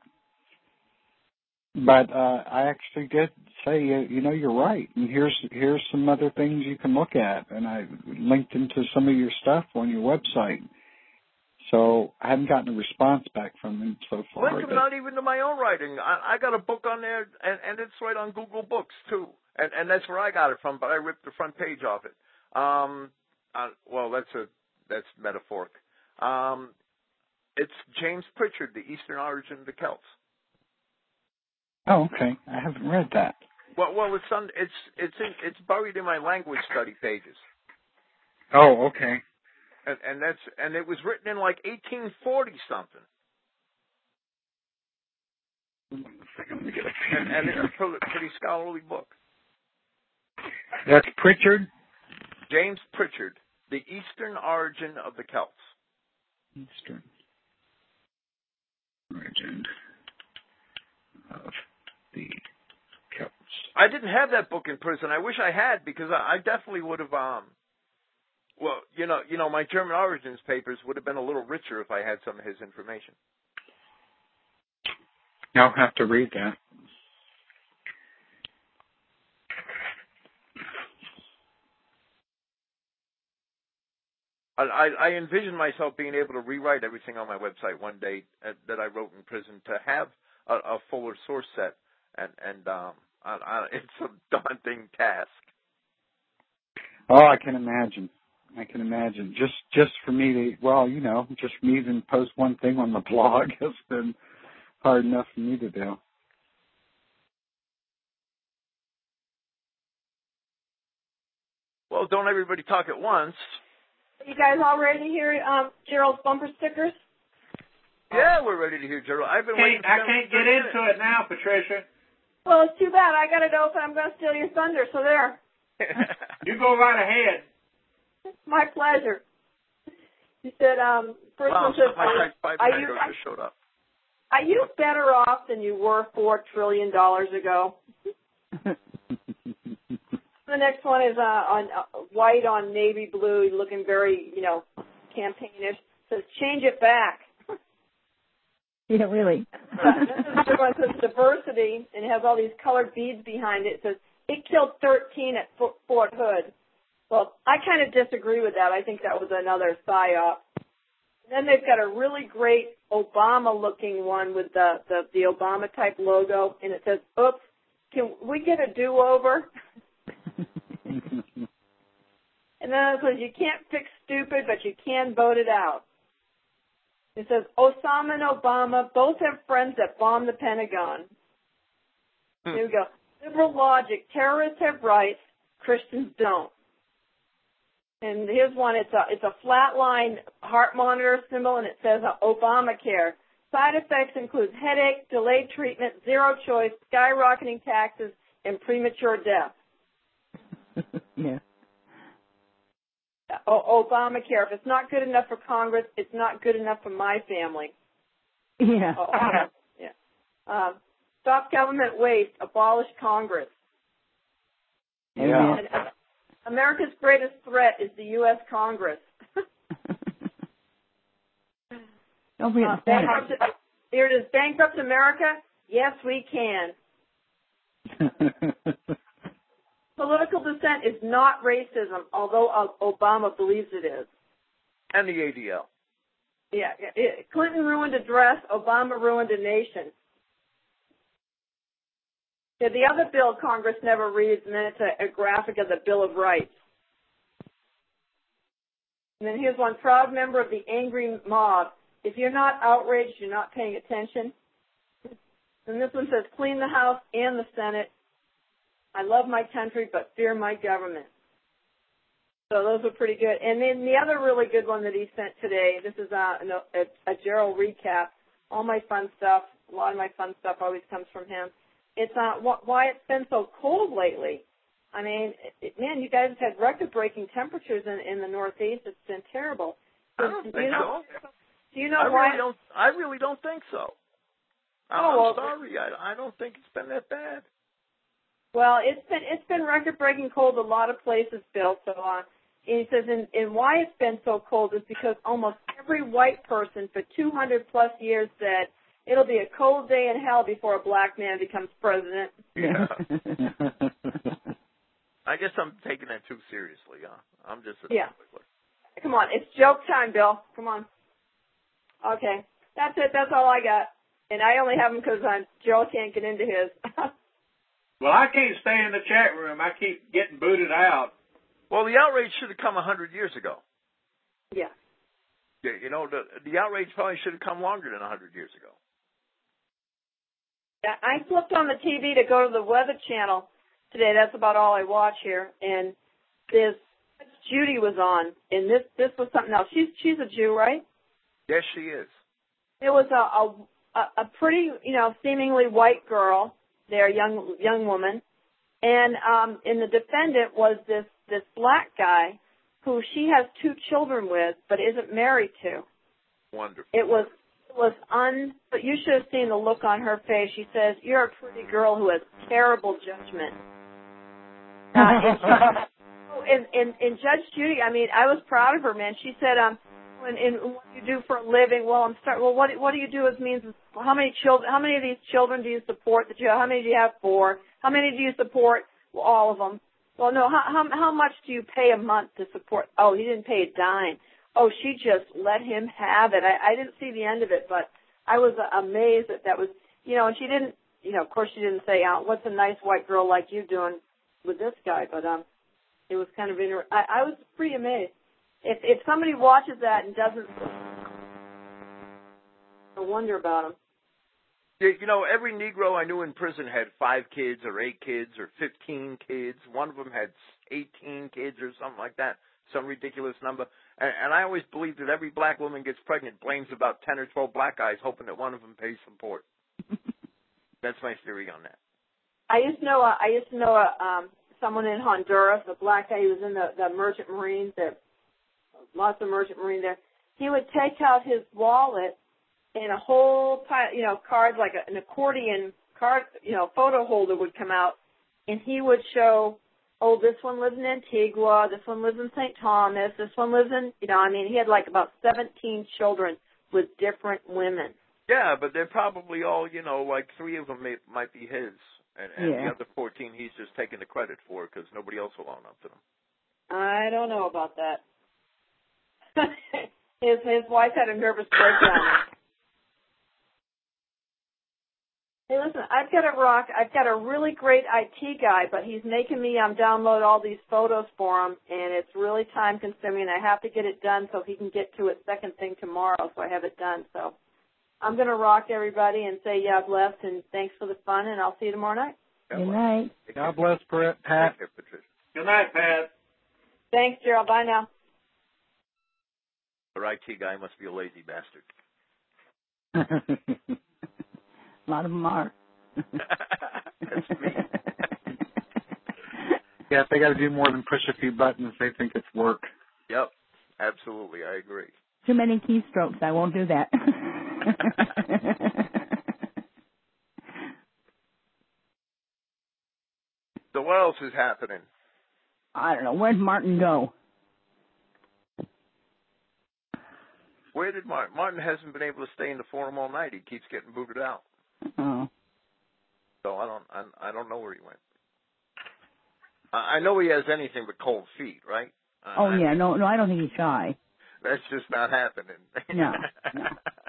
But uh, I actually did say, you know, you're right. And here's here's some other things you can look at. And I linked into some of your stuff on your website. So I haven't gotten a response back from them so far. Link them not even to my own writing. I, I got a book on there, and, and it's right on Google Books, too. And, and that's where I got it from, but I ripped the front page off it. Um, uh, well, that's a that's metaphoric. Um, it's James Pritchard, The Eastern Origin of the Celts. Oh, okay. I haven't read that. Well, well, it's on, it's it's in, it's buried in my language study pages. Oh, okay. And, and that's and it was written in like eighteen forty something. Let me get a pen. And, and it's a pretty, pretty scholarly book. That's Pritchard? James Pritchard, The Eastern Origin of the Celts. Eastern Origin of the Celts. I didn't have that book in prison. I wish I had, because I, I definitely would have. Um, well, you know, you know, my German origins papers would have been a little richer if I had some of his information. I'll have to read that. I, I, I envision myself being able to rewrite everything on my website one day uh, that I wrote in prison to have a, a fuller source set, and and um, I, I, it's a daunting task. Oh, I can imagine. I can imagine. Just just for me to, well, you know, just for me to even post one thing on the blog has been hard enough for me to do. Well, don't everybody talk at once. You guys all ready to hear um, Gerald's bumper stickers? Yeah, we're ready to hear Gerald. I've been Can't, waiting. I can't get into it now, Patricia. Well, it's too bad. I got it open. I'm going to steal your thunder, so there. You go right ahead. My pleasure. He said, um, first wow, one says, my are, five are, you, just showed up. are you better off than you were four trillion dollars ago? The next one is uh, on uh, white on navy blue, looking very, you know, campaignish. Says, change it back. Yeah, really. Uh, this is the one that says diversity, and it has all these colored beads behind it. It says, it killed thirteen at Fort Hood. Well, I kind of disagree with that. I think that was another psyop. Then they've got a really great Obama-looking one with the, the, the Obama-type logo, and it says, oops, can we get a do-over? And then it says, you can't fix stupid, but you can vote it out. It says, Osama and Obama both have friends that bomb the Pentagon. Hmm. Here we go. Liberal logic, terrorists have rights, Christians don't. And here's one, it's a, it's a flat line heart monitor symbol, and it says uh, Obamacare. Side effects include headache, delayed treatment, zero choice, skyrocketing taxes, and premature death. Yeah. O- Obamacare. If it's not good enough for Congress, it's not good enough for my family. Yeah. Oh, yeah. Uh, stop government waste. Abolish Congress. Yeah. And, uh, America's greatest threat is the U S Congress. Don't be uh, bankrupt, here it is. Bankrupt America? Yes, we can. Political dissent is not racism, although Obama believes it is. And the A D L. Yeah, it, Clinton ruined a dress, Obama ruined a nation. Yeah, the other bill Congress never reads, and then it's a, a graphic of the Bill of Rights. And then here's one, proud member of the angry mob. If you're not outraged, you're not paying attention. And this one says, clean the House and the Senate. I love my country, but fear my government. So those are pretty good. And then the other really good one that he sent today, this is a, a, a Gerald recap. All my fun stuff, a lot of my fun stuff always comes from him. It's uh, why it's been so cold lately. I mean, it, man, you guys have had record-breaking temperatures in, in the Northeast. It's been terrible. I don't do think you know, so. Do you know I why? Really don't, I really don't think so. I'm, oh, well, I'm sorry. I, I don't think it's been that bad. Well, it's been it's been record-breaking cold a lot of places, Bill. So uh, he says, and, and why it's been so cold is because almost every white person for two hundred plus years said it'll be a cold day in hell before a black man becomes president. Yeah. I guess I'm taking that too seriously. Huh? I'm just a yeah. Come on, it's joke time, Bill. Come on. Okay, that's it. That's all I got, and I only have them because uh, Joe can't get into his. Well, I can't stay in the chat room. I keep getting booted out. Well, the outrage should have come a hundred years ago. Yeah. Yeah, you know, the the outrage probably should have come longer than a hundred years ago. Yeah, I flipped on the T V to go to the Weather Channel today. That's about all I watch here. And this Judy was on, and this this was something else. She's she's a Jew, right? Yes, she is. It was a a, a pretty, you know, seemingly white girl. There, young young woman, and um, and the defendant was this this black guy who she has two children with, but isn't married to. Wonderful. It was it was un. But you should have seen the look on her face. She says, "You're a pretty girl who has terrible judgment." Uh, and, she, and, and and Judge Judy, I mean, I was proud of her, man. She said, um. And, and what do you do for a living? Well, I'm start. Well, what what do you do? As means how many children? How many of these children do you support? That you how many do you have? Four. How many do you support? Well, all of them. Well, no. How how how much do you pay a month to support? Oh, he didn't pay a dime. oh, she just let him have it. I, I didn't see the end of it, but I was amazed that that was, you know, and she didn't, you know, of course she didn't say, oh, what's a nice white girl like you doing with this guy, but um, it was kind of, inter- I, I was pretty amazed. If if somebody watches that and doesn't, I wonder about him. You know, every Negro I knew in prison had five kids or eight kids or fifteen kids. One of them had eighteen kids or something like that, some ridiculous number. And, and I always believe that every black woman gets pregnant blames about ten or twelve black guys, hoping that one of them pays support. That's my theory on that. I used to know. Uh, I used to know uh, um, someone in Honduras, a black guy. He was in the, the Merchant Marines. There, lots of Merchant Marines there. He would take out his wallet. And a whole pile, you know, cards like a, an accordion card, you know, photo holder would come out, and he would show, oh, this one lives in Antigua, this one lives in Saint Thomas, this one lives in, you know, I mean, he had like about seventeen children with different women. Yeah, but they're probably all, you know, like three of them may, might be his, and, and yeah. the other fourteen he's just taking the credit for because nobody else will own up to them. I don't know about that. his his wife had a nervous breakdown. Hey, listen, I've got a rock. I've got a really great I T guy, but he's making me um, download all these photos for him, and it's really time consuming. I have to get it done so he can get to it second thing tomorrow, so I have it done. So I'm going to rock everybody and say yeah, bless, and thanks for the fun, and I'll see you tomorrow night. Good night. God bless, Pat. Good night, Pat. Thanks, Gerald. Bye now. The I T guy must be a lazy bastard. A lot of them are. That's me. Yeah, if they got to do more than push a few buttons, they think it's work. Yep, absolutely. I agree. Too many keystrokes. I won't do that. So what else is happening? I don't know. Where'd Martin go? Where did Martin? Martin hasn't been able to stay in the forum all night. He keeps getting booted out. Oh. So I don't, I, I don't know where he went. I, I know he has anything but cold feet, right? Uh, Oh I yeah, mean, no, no, I don't think he's shy. That's just not happening. No. no.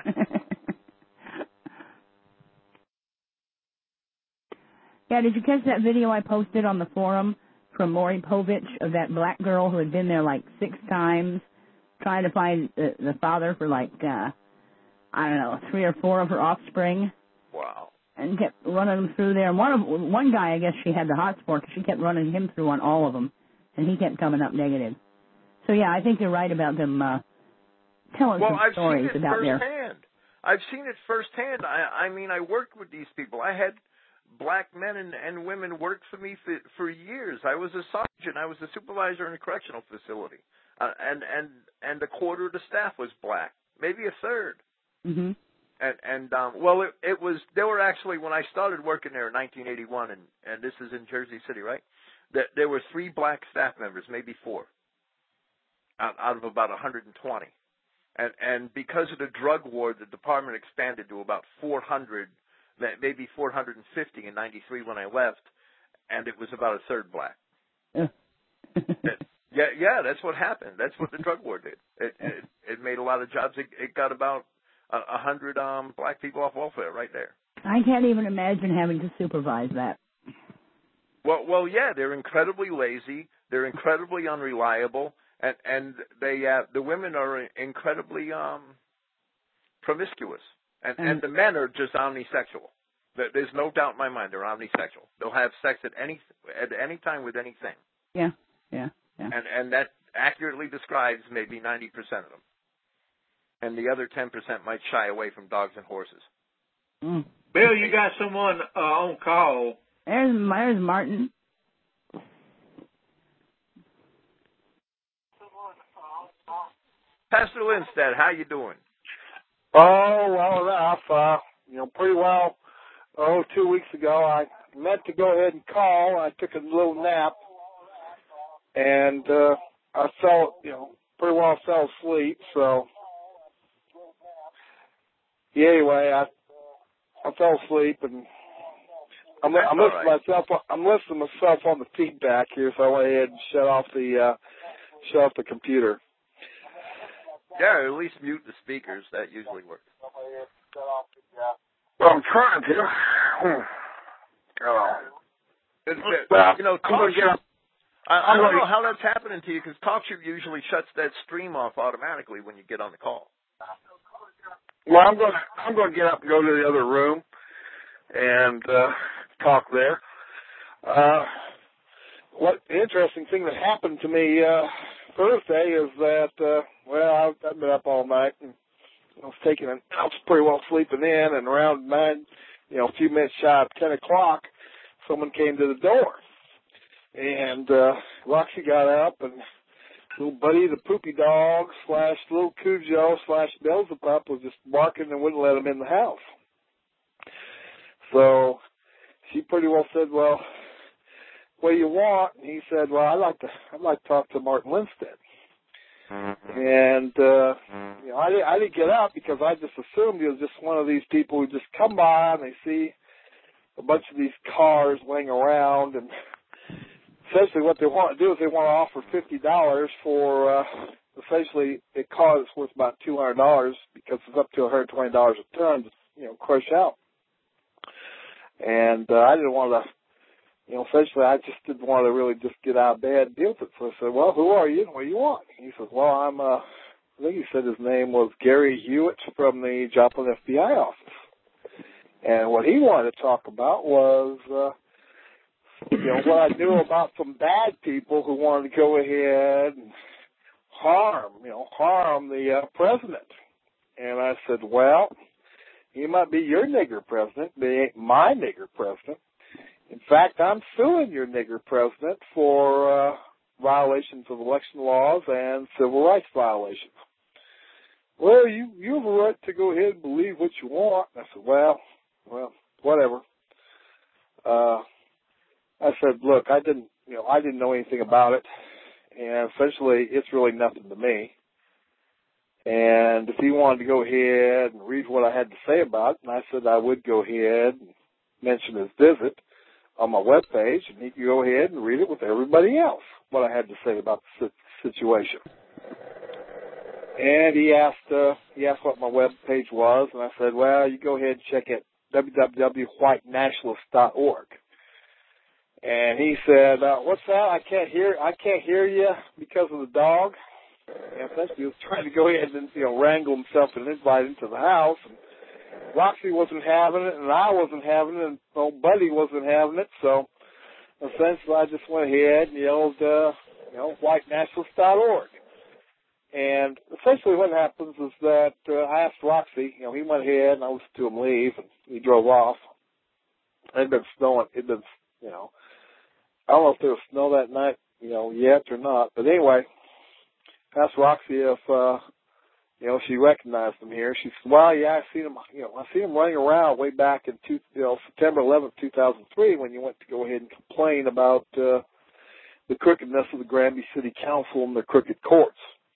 Yeah, did you catch that video I posted on the forum from Maury Povich of that black girl who had been there like six times trying to find the, the father for like, uh, I don't know, three or four of her offspring? Wow. And kept running them through there. And one of one guy, I guess she had the hot spot because she kept running him through on all of them, and he kept coming up negative. So yeah, I think you're right about them uh, telling well, some I've stories seen it about their. firsthand. I've seen it firsthand. I, I mean, I worked with these people. I had black men and, and women work for me for, for years. I was a sergeant. I was a supervisor in a correctional facility, uh, and and and a quarter of the staff was black, maybe a third. Mm-hmm. And, and um, well, it, it was, there were actually, when I started working there in nineteen eighty-one, and, and this is in Jersey City, right, that there were three black staff members, maybe four, out, out of about one hundred twenty. And, and because of the drug war, the department expanded to about four hundred, maybe four hundred fifty in ninety-three when I left, and it was about a third black. Yeah. yeah, yeah, that's what happened. That's what the drug war did. It, it, it made a lot of jobs. It, it got about a hundred um, black people off welfare right there. I can't even imagine having to supervise that. Well, well, yeah, they're incredibly lazy. They're incredibly unreliable, and and they uh, the women are incredibly um, promiscuous, and and, and the men are just omnisexual. There's no doubt in my mind they're omnisexual. They'll have sex at any at any time with anything. Yeah, yeah, yeah. And and that accurately describes maybe ninety percent of them. And the other ten percent might shy away from dogs and horses. Mm. Bill, you got someone uh, on call. There's, there's Martin. Pastor Lindstedt, how you doing? Oh, well enough. Uh, you know, pretty well. Oh, two weeks ago, I meant to go ahead and call. I took a little nap, and uh, I fell, you know, pretty well fell asleep. So, yeah, anyway, I I fell asleep, and I'm, I'm listening right. myself. I'm listening myself on the feedback here, so I went ahead and shut off the uh, shut off the computer. Yeah, at least mute the speakers. That usually works. Well, I'm trying to. Hmm. Oh. It's, it, Well, you know, I'm going to get up. I, I don't gonna, know how that's happening to you because TalkShoe usually shuts that stream off automatically when you get on the call. Well, I'm going to I'm going to get up and go to the other room and uh, talk there. Uh, what the interesting thing that happened to me uh, Thursday is that uh, well, I've, I've been up all night and I was taking a, I was pretty well sleeping in, and around nine, you know, a few minutes shy of ten o'clock, someone came to the door. And uh, Roxy got up, and little Buddy, the poopy dog, slash little Cujo, slash Beelzebub was just barking and wouldn't let him in the house. So she pretty well said, well, what do you want? And he said, well, I'd like to, I'd like to talk to Martin Lindstedt. And, uh, you know, I didn't, I didn't get up because I just assumed he was just one of these people who just come by and they see a bunch of these cars laying around, and essentially what they want to do is they want to offer fifty dollars for, uh, essentially a car that's worth about two hundred dollars because it's up to one hundred twenty dollars a ton to, you know, crush out. And uh, I didn't want to, you know, essentially I just didn't want to really just get out of bed and deal with it. So I said, well, who are you and what do you want? And he says, well, I'm, uh, I think he said his name was Gary Hewitt from the Joplin F B I office. And what he wanted to talk about was, uh, you know, what I knew about some bad people who wanted to go ahead and harm, you know, harm the uh, president. And I said, well, he might be your nigger president, but he ain't my nigger president. In fact, I'm suing your nigger president for uh, violations of election laws and civil rights violations. Well, you, you have a right to go ahead and believe what you want. And I said, well, well, whatever. Uh, I said, look, I didn't, you know, I didn't know anything about it, and essentially it's really nothing to me. And if he wanted to go ahead and read what I had to say about it, and I said I would go ahead and mention his visit on my webpage, and he could go ahead and read it with everybody else, what I had to say about the situation. And he asked, uh, he asked what my webpage was, and I said, well, you go ahead and check it, w w w dot white nationalist dot org. And he said, uh, what's that? I can't hear, I can't hear you because of the dog. And essentially he was trying to go ahead and, you know, wrangle himself and invite him to the house. And Roxy wasn't having it, and I wasn't having it, and old Buddy wasn't having it. So essentially I just went ahead and yelled, uh, you know, white nationalist dot org. And essentially what happens is that uh, I asked Roxy, you know, he went ahead and I listened to him leave, and he drove off. It had been snowing, it had been, you know, I don't know if there was snow that night, you know, yet or not. But anyway, I asked Roxy if, uh, you know, she recognized him here. She said, well, yeah, I seen him, you know, I seen him running around way back in, two, you know, September eleventh, two thousand three when you went to go ahead and complain about uh, the crookedness of the Granby City Council and the crooked courts.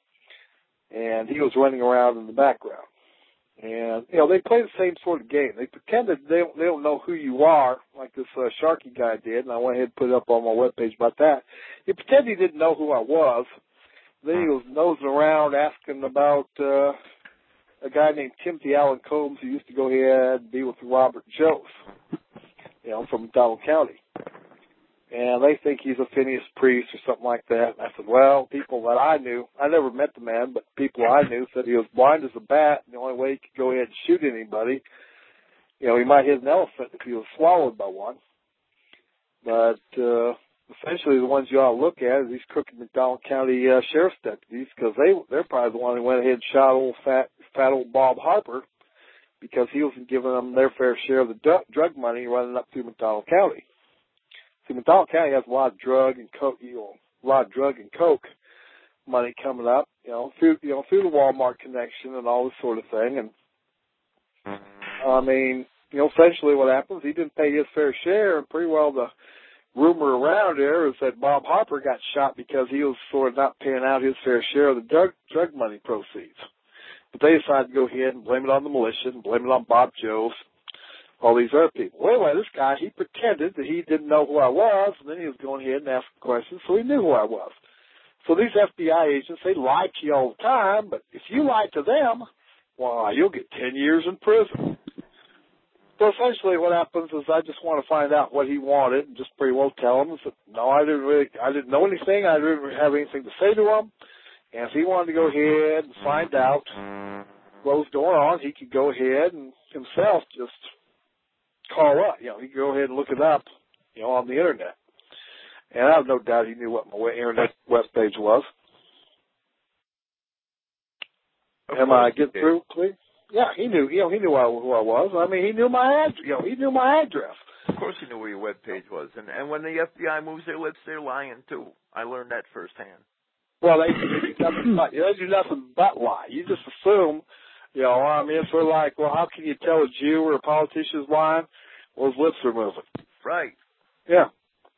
And he was running around in the background. And, you know, they play the same sort of game. They pretend that they don't, they don't know who you are, like this uh, Sharky guy did, and I went ahead and put it up on my webpage about that. He pretended he didn't know who I was. Then he was nosing around asking about uh, a guy named Timothy Allen Combs who used to go ahead and be with Robert Jost, you know, from McDonald County. And they think he's a Phineas Priest or something like that. And I said, well, people that I knew, I never met the man, but people I knew said he was blind as a bat, and the only way he could go ahead and shoot anybody, you know, he might hit an elephant if he was swallowed by one. But uh, essentially the ones you ought to look at are these crooked McDonald County uh, sheriff's deputies, because they, they're probably the one who went ahead and shot old fat, fat old Bob Harper because he wasn't giving them their fair share of the du- drug money running up through McDonald County. See, McDonald County has a lot of drug and coke, you know, a lot of drug and coke money coming up, you know, through, you know, through the Walmart connection and all this sort of thing. And I mean, you know, essentially what happens, he didn't pay his fair share, and pretty well the rumor around there is that Bob Harper got shot because he was sort of not paying out his fair share of the drug drug money proceeds. But they decided to go ahead and blame it on the militia and blame it on Bob Jost. All these other people. Well, anyway, this guy, he pretended that he didn't know who I was, and then he was going ahead and asking questions, so he knew who I was. So these F B I agents, they lie to you all the time, but if you lie to them, well, you'll get ten years in prison. So essentially what happens is I just want to find out what he wanted and just pretty well tell him that, no, I didn't really, I didn't know anything. I didn't have anything to say to him. And if he wanted to go ahead and find out what was going on, he could go ahead and himself just call up. You know, he could go ahead and look it up, you know, on the internet. And I have no doubt he knew what my internet web page was. Am I getting through, please? Yeah, he knew. You know, he knew who I was. I mean, he knew my address. You know, he knew my address. Of course, he knew where your web page was. And and when the F B I moves their lips, they're lying too. I learned that firsthand. Well, they, they do nothing but they do nothing but lie. You just assume. You know, I mean, it's sort of like, well, how can you tell a Jew or a politician's lying? Well, his lips are moving. Right. Yeah.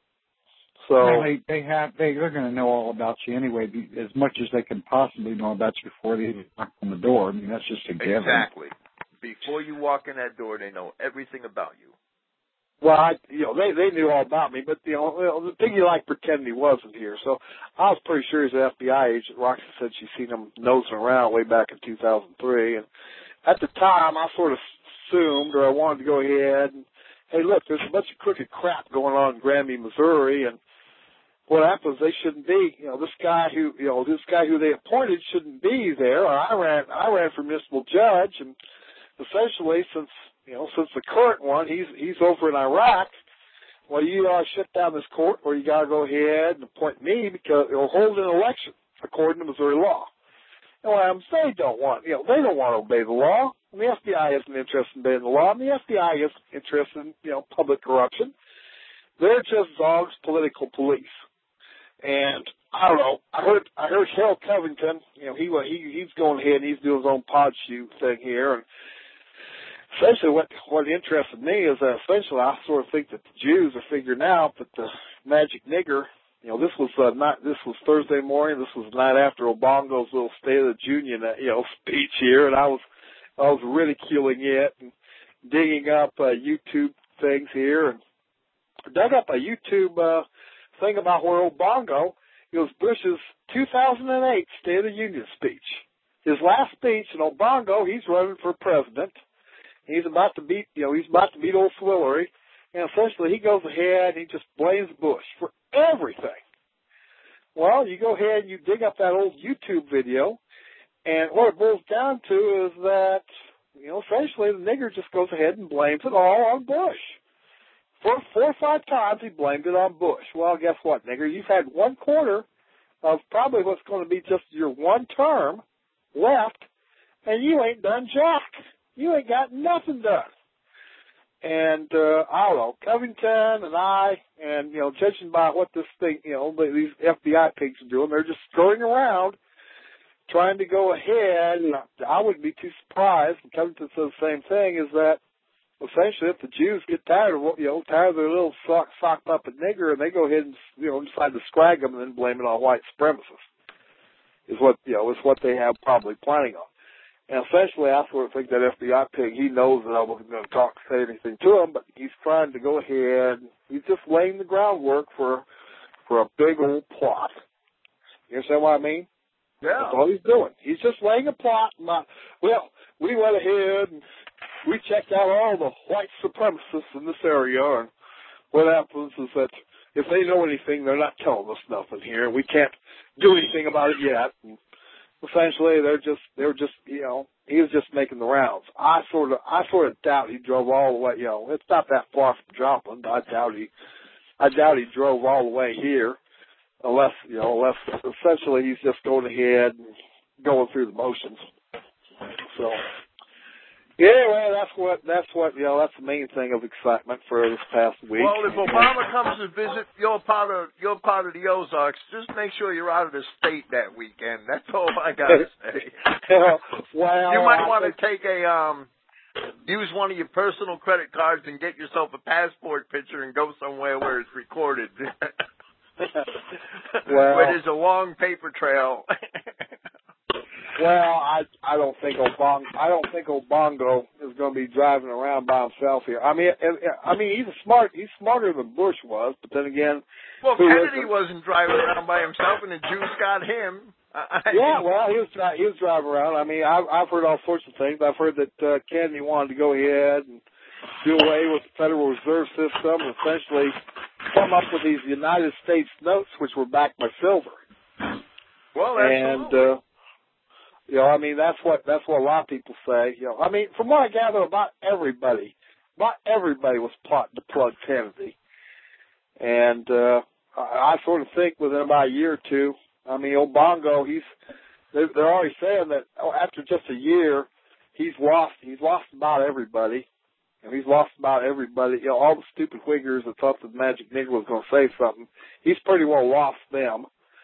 So well, they they have they they're going to know all about you anyway, as much as they can possibly know about you before they even knock on the door. I mean, that's just a given. Exactly. Before you walk in that door, they know everything about you. Well, I, you know, they they knew all about me, but you know, the thing you like pretending he wasn't here. So I was pretty sure he's an F B I agent. Roxy said she'd seen him nosing around way back in two thousand three, and at the time I sort of assumed, or I wanted to go ahead and, hey, look, there's a bunch of crooked crap going on in Granby, Missouri, and what happens, they shouldn't be, you know, this guy who, you know, this guy who they appointed shouldn't be there. Or I ran, I ran for municipal judge, and essentially, since, you know, since the current one, he's, he's over in Iraq, well, you uh, shut down this court, or you got to go ahead and appoint me because, or hold an election according to Missouri law. And what happens, they don't want, you know, they don't want to obey the law. And the F B I isn't interested in obeying the law, and the F B I isn't interested in, you know, public corruption. They're just dogs, political police. And I don't know. I heard I heard Harold Covington. You know, he he he's going ahead and he's doing his own pod shoot thing here. And essentially, what what interested me is that essentially I sort of think that the Jews are figuring out that the magic nigger. You know, this was uh, not this was Thursday morning. This was the night after Obongo's little State of the Union, uh, you know, speech here, and I was I was ridiculing it and digging up uh, YouTube things here and dug up a YouTube. Uh, thing about where Obongo, it was Bush's two thousand eight State of the Union speech. His last speech, and Obongo, he's running for president. He's about to beat, you know, he's about to beat old Swillery. And essentially he goes ahead and he just blames Bush for everything. Well, you go ahead and you dig up that old YouTube video, and what it boils down to is that, you know, essentially the nigger just goes ahead and blames it all on Bush. For four or five times, he blamed it on Bush. Well, guess what, nigger? You've had one quarter of probably what's going to be just your one term left, and you ain't done jack. You ain't got nothing done. And, uh, I don't know, Covington and I, and, you know, judging by what this thing, you know, these F B I pigs are doing, they're just scurrying around trying to go ahead, and I wouldn't be too surprised, and Covington says the same thing, is that essentially, if the Jews get tired of, you know, tired of their little sock, sock puppet nigger, and they go ahead and, you know, decide to scrag them and then blame it on white supremacists, is what, you know, is what they have probably planning on. And essentially, I sort of think that F B I pig, he knows that I wasn't going to talk, say anything to him, but he's trying to go ahead. He's just laying the groundwork for, for a big old plot. You understand what I mean? Yeah. That's all he's doing. He's just laying a plot. My, well, we went ahead and we checked out all the white supremacists in this area, and what happens is that if they know anything, they're not telling us nothing here. We can't do anything about it yet. And essentially, they're just, they're just, you know, he was just making the rounds. I sort of, I sort of doubt he drove all the way, you know, it's not that far from Joplin, but I doubt he, I doubt he drove all the way here, unless, you know, unless essentially he's just going ahead and going through the motions. So, yeah, well, that's what, that's what, you know, that's the main thing of excitement for this past week. Well, if Obama comes to visit your part of, your part of the Ozarks, just make sure you're out of the state that weekend. That's all I got to say. Well, you might I want to think... take a, um, use one of your personal credit cards and get yourself a passport picture and go somewhere where it's recorded. Well, where there's a long paper trail. Well, I I don't think Obongo I don't think Obongo is going to be driving around by himself here. I mean, I mean, he's a smart. He's smarter than Bush was, but then again, well, Kennedy wasn't driving around by himself, and the Jews got him. I yeah, well, he was he was driving around. I mean, I've, I've heard all sorts of things. I've heard that uh, Kennedy wanted to go ahead and do away with the Federal Reserve System and essentially come up with these United States notes, which were backed by silver. Well, and uh, you know, I mean, that's what that's what a lot of people say. You know, I mean, from what I gather, about everybody, about everybody was plotting to plug Kennedy, and uh, I, I sort of think within about a year or two. I mean, Obongo, he's they're, they're already saying that oh, after just a year, he's lost he's lost about everybody. And he's lost about everybody, you know, all the stupid Whiggers that thought the Magic Negro was going to say something. He's pretty well lost them.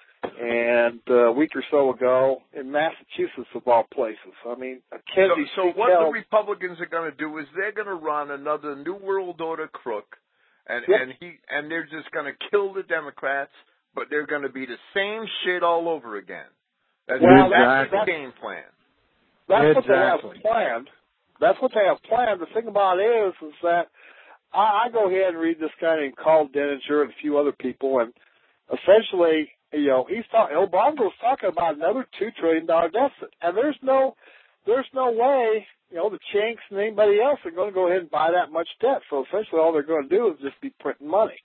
And uh, a week or so ago, in Massachusetts, of all places, I mean, Kennedy. So, so what the Republicans are going to do is they're going to run another New World Order crook, and yep. and he and they're just going to kill the Democrats, but they're going to be the same shit all over again. That's, well, that's that's the game plan. That's exactly. what they have planned. That's what they have planned. The thing about it is, is that I, I go ahead and read this guy named Carl Denninger and a few other people, and essentially, you know, he's talking. Obongo's talking about another two trillion dollar deficit, and there's no, there's no way, you know, the Chinks and anybody else are going to go ahead and buy that much debt. So essentially, all they're going to do is just be printing money.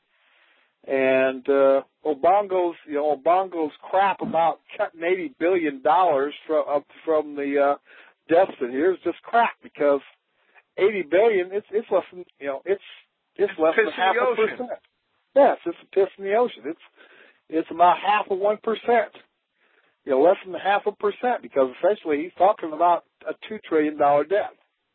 And uh, Obongo's, you know, Obongo's crap about cutting eighty billion dollars from up from the uh, deficit here is just crap, because eighty billion, it's it's less than, you know, it's it's, it's less than half a percent. Yes, it's a piss in the ocean. It's it's about half of one percent. You know, less than half a percent, because essentially he's talking about a two trillion dollar debt.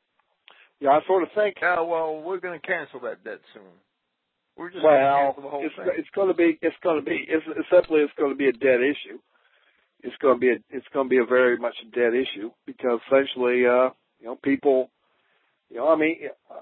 You know, I sort of think. Yeah, well, we're going to cancel that debt soon. We're just well, going to cancel the whole it's, thing. it's going to be it's going to be it's essentially it's going to be a debt issue. It's going to be a, it's going to be a very much a dead issue, because essentially, uh, you know, people, you know, I mean,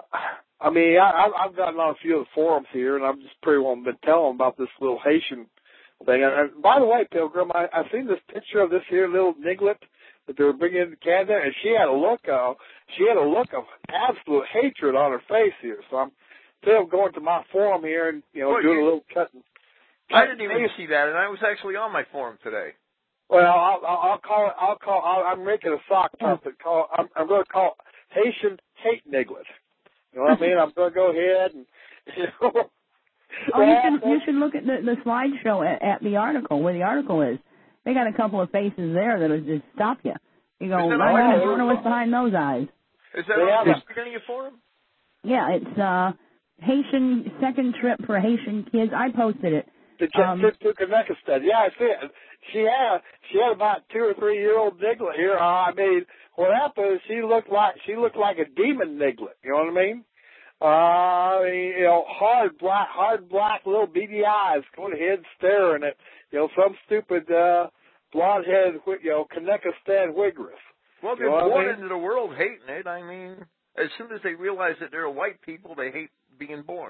I mean, I, I've gotten on a few of the forums here, and I've just pretty well been telling them about this little Haitian thing. And, and by the way, Pilgrim, I, I've seen this picture of this here little niglet that they were bringing into Canada, and she had a look of, she had a look of absolute hatred on her face here. So I'm still going to my forum here and, you know, well, doing you, a little cutting. I didn't even see that, and I was actually on my forum today. Well, I'll, I'll call it. I'll call. I'll, I'm making a sock puppet. Call. I'm, I'm going to call it Haitian hate niglet. You know what I mean? I'm going to go ahead and. You know, oh, you should you should look at the, the slideshow at, at the article where the article is. They got a couple of faces there that'll just stop you. You go, I wonder what's behind those eyes. Is that on the beginning of your forum? Yeah, it's uh, Haitian second trip for Haitian kids. I posted it. The um, to, to Kanekistan. Yeah, I see it. She had she had about two or three year old niglet here. Uh, I mean, what happened is she looked like she looked like a demon niglet. You know what I mean? Uh, I mean, you know, hard black, hard black little beady eyes going ahead and staring at, you know, some stupid uh, blonde headed, you know, Kanekistan Whigress. Well, they're born I mean? into the world hating it. I mean, as soon as they realize that they're white people, they hate being born.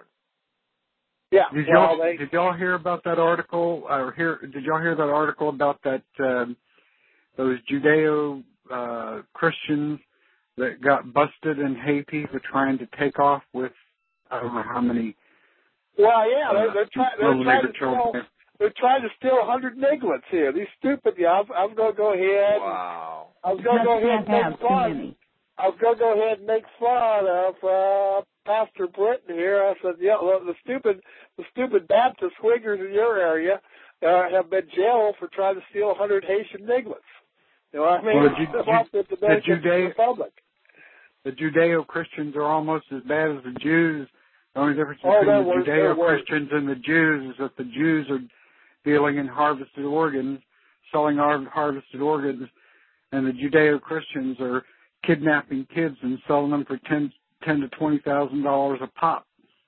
Yeah. Did well, y'all they, did y'all hear about that article? Or hear did y'all hear that article about that um, those Judeo uh, Christians that got busted in Haiti for trying to take off with I don't know how many? Well, yeah, uh, they're, they're trying. They're trying to steal. They're trying to steal a hundred niglets here. These stupid. Yeah, I was, I was going to go ahead. Wow. I was going to go ahead and make fun. I was going to go ahead and make fun of uh, Pastor Britton here. I said, yeah, well, the stupid, the stupid Baptist Whiggers in your area uh, have been jailed for trying to steal a hundred Haitian niglets. You know what I mean? Well, the, Ju- the, Judeo, Republic. the Judeo-Christians are almost as bad as the Jews. The only difference oh, between the worse, Judeo-Christians and the Jews is that the Jews are dealing in harvested organs, selling har- harvested organs, and the Judeo-Christians are kidnapping kids and selling them for ten, ten to twenty thousand dollars a pop.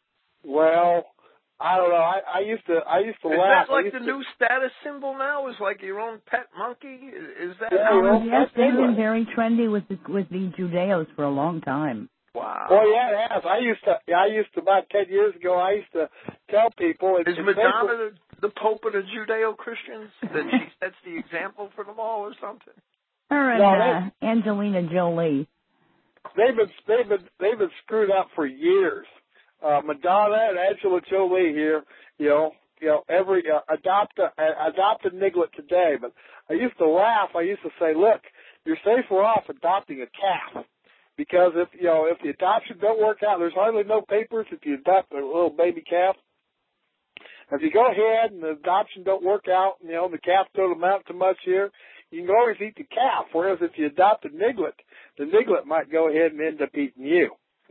Well, I don't know. I, I used to. I used to is laugh. Is that like the to... new status symbol now? Is like your own pet monkey? Is, is that? Yeah, um, well, yes, they've been very trendy with the with the Judeos for a long time. Wow. Well, yeah, it has. I used to. I used to about ten years ago. I used to tell people. Is Madonna the, the Pope of the Judeo-Christians? That she sets the example for them all, or something? Her and no, uh, Angelina Jolie. they've been they've been they've been screwed up for years. Uh, Madonna and Angela Jolie here, you know, you know, every uh, adopt a uh, adopt a niglet today. But I used to laugh. I used to say, look, you're safer off adopting a calf, because if you know if the adoption don't work out, there's hardly no papers if you adopt a little baby calf. If you go ahead and the adoption don't work out, you know, the calf don't amount to much here, you can always eat the calf. Whereas if you adopt a niglet, the niglet might go ahead and end up eating you.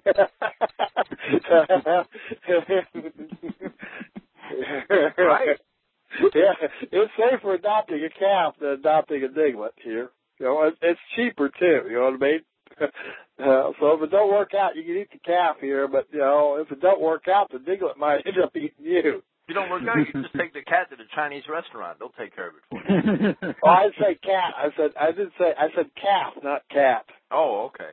Right. Yeah, it's safer adopting a calf than adopting a niglet here. You know, it's cheaper too. You know what I mean? Uh, so if it don't work out, you can eat the calf here. But you know, if it don't work out, the niglet might end up eating you. If you don't work out, you can just take the cat to the Chinese restaurant. They'll take care of it for you. Oh, I didn't say cat. I said I didn't say I said calf, not cat. Oh, okay.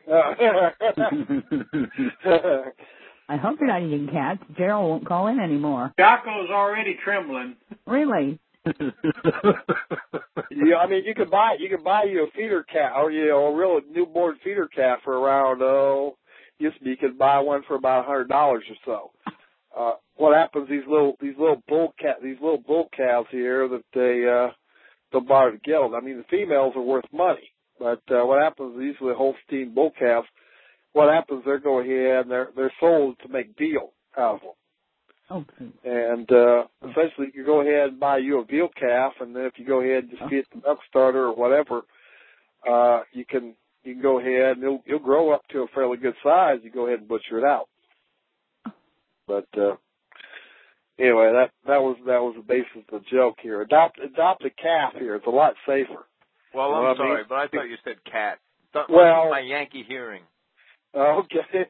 I hope you're not eating cats. Gerald won't call in anymore. Jocko's already trembling. Really? Yeah, I mean, you can buy you can buy you a feeder cat, or you know, a real newborn feeder cat for around oh, used to be you could buy one for about a hundred dollars or so. Uh, what happens? These little these little bull cat these little bull calves here that they uh, they'll buy to get them. I mean, the females are worth money, but uh, what happens? These are the Holstein bull calves. What happens? They go ahead and they're they're sold to make veal out of them. Okay. And uh, essentially, you go ahead and buy you a veal calf, and then if you go ahead and just get the milk starter or whatever, uh, you can you can go ahead and it'll, it'll grow up to a fairly good size. You go ahead and butcher it out. But uh, anyway, that that was that was the basis of the joke here. Adopt adopt a calf here. It's a lot safer. Well, you know I'm what sorry, I mean? but I thought you said cat. Don't, Well, my Yankee hearing. Okay.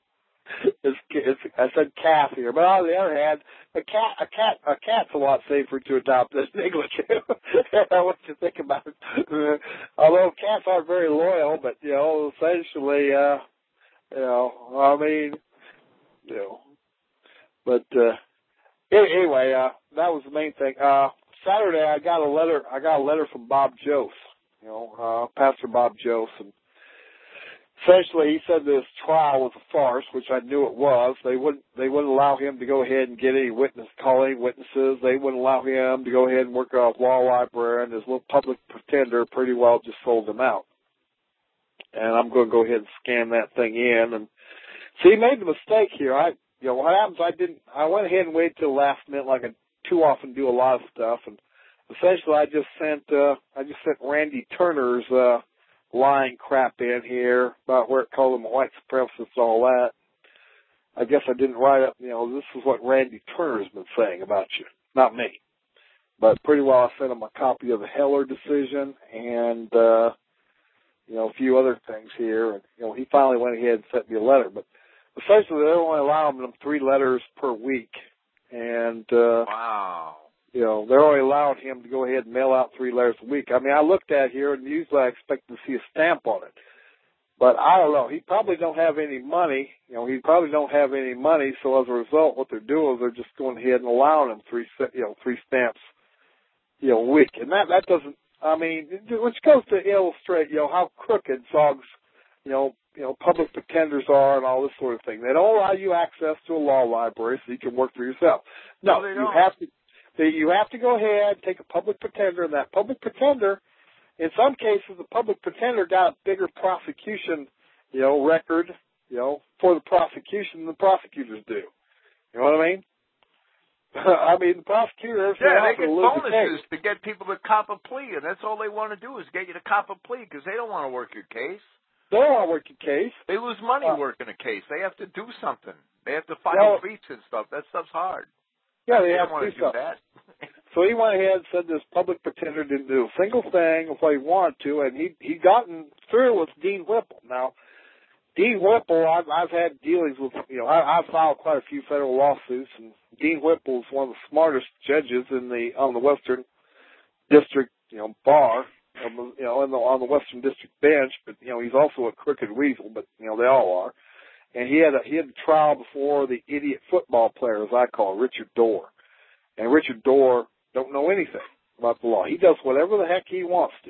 It's, it's, I said calf here, but on the other hand, a cat, a cat, a cat's a lot safer to adopt than an English. What you think about it? Uh, although cats aren't very loyal, but you know, essentially, uh, you know, I mean, you know, but uh, anyway, uh, that was the main thing. Uh, Saturday, I got a letter. I got a letter from Bob Jose, you know, uh, Pastor Bob Jose, and essentially, he said this trial was a farce, which I knew it was. They wouldn't they wouldn't allow him to go ahead and get any witness, call any witnesses. They wouldn't allow him to go ahead and work off law library, and his little public pretender pretty well just sold him out. And I'm going to go ahead and scan that thing in. And see, he made the mistake here. I, you know, what happens? I didn't. I went ahead and waited till the last minute, like I too often do a lot of stuff. And essentially, I just sent uh, I just sent Randy Turner's. Uh, lying crap in here about where it called him a white supremacist and all that. I guess I didn't write up, you know, this is what Randy Turner's been saying about you, not me. But pretty well I sent him a copy of the Heller decision and, uh, you know, a few other things here. And, you know, he finally went ahead and sent me a letter. But essentially they're only allowing them three letters per week. And, uh, wow. You know, they're only allowing him to go ahead and mail out three letters a week. I mean, I looked at here, and usually I expect to see a stamp on it. But I don't know. He probably don't have any money. You know, he probably don't have any money. So as a result, what they're doing is they're just going ahead and allowing him three, you know, three stamps, you know, a week. And that that doesn't. I mean, which goes to illustrate, you know, how crooked S O G's, you know, you know, public pretenders are and all this sort of thing. They don't allow you access to a law library so you can work for yourself. No, no you have to. You have to go ahead, take a public pretender, and that public pretender, in some cases, the public pretender got a bigger prosecution, you know, record, you know, for the prosecution than the prosecutors do. You know what I mean? I mean, the prosecutor... Yeah, they get bonuses to get people to cop a plea, and that's all they want to do is get you to cop a plea because they don't want to work your case. They don't want to work your case. They lose money uh, working a case. They have to do something. They have to file well, briefs and stuff. That stuff's hard. Yeah, they, they have don't to want to do do that. So he went ahead and said this public pretender didn't do a single thing of what he wanted to, and he he gotten through with Dean Whipple. Now, Dean Whipple, I've, I've had dealings with, you know, I, I've filed quite a few federal lawsuits, and Dean Whipple is one of the smartest judges in the on the Western District, you know, bar, you know, in the, on the Western District bench. But you know, he's also a crooked weasel, but you know, they all are. And he had a, he had a trial before the idiot football player, as I call Richard Dorr. And Richard Dorr don't know anything about the law. He does whatever the heck he wants to.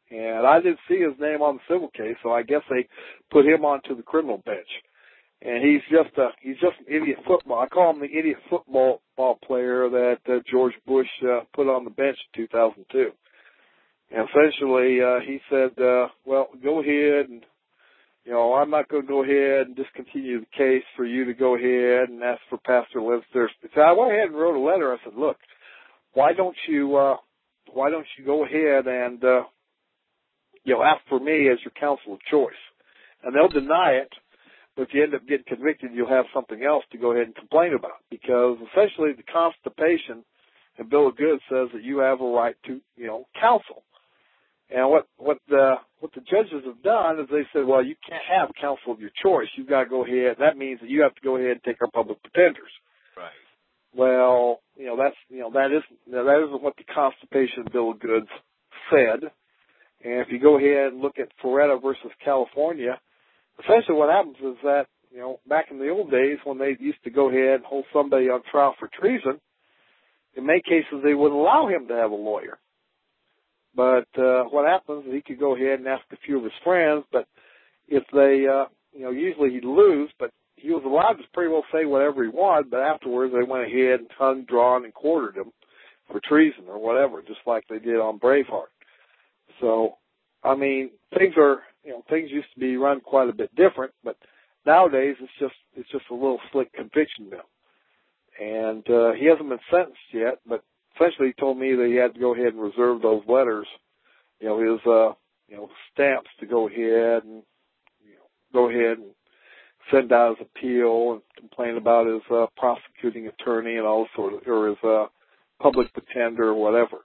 And I didn't see his name on the civil case, so I guess they put him onto the criminal bench. And he's just a he's just an idiot football. I call him the idiot football ball player that uh, George Bush uh, put on the bench in two thousand two. And essentially, uh, he said, uh, "Well, go ahead and you know I'm not going to go ahead and discontinue the case for you to go ahead and ask for Pastor Linster." So I went ahead and wrote a letter. I said, "Look, why don't you uh, why don't you go ahead and uh, you know ask for me as your counsel of choice?" And they'll deny it. But if you end up getting convicted, you'll have something else to go ahead and complain about, because essentially the Constitution and Bill of Goods says that you have a right to, you know, counsel. And what what the what the judges have done is they said, well, you can't have counsel of your choice. You've got to go ahead. That means that you have to go ahead and take our public pretenders. Right. Well, you know that's you know that isn't you know, that isn't what the Constitution and Bill of Goods said. And if you go ahead and look at Ferretta versus California, essentially what happens is that, you know, back in the old days when they used to go ahead and hold somebody on trial for treason, in many cases they wouldn't allow him to have a lawyer. But uh, what happens is he could go ahead and ask a few of his friends, but if they, uh, you know, usually he'd lose, but he was allowed to pretty well say whatever he wanted, but afterwards they went ahead and hung, drawn, and quartered him for treason or whatever, just like they did on Braveheart. So, I mean, things are... You know, things used to be run quite a bit different, but nowadays it's just it's just a little slick conviction mill. And uh, he hasn't been sentenced yet, but essentially he told me that he had to go ahead and reserve those letters, you know, his uh, you know stamps to go ahead and you know go ahead and send out his appeal and complain about his uh, prosecuting attorney and all sort of, or his uh, public pretender or whatever.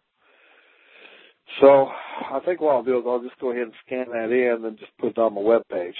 So I think what I'll do is I'll just go ahead and scan that in and just put it on my web page.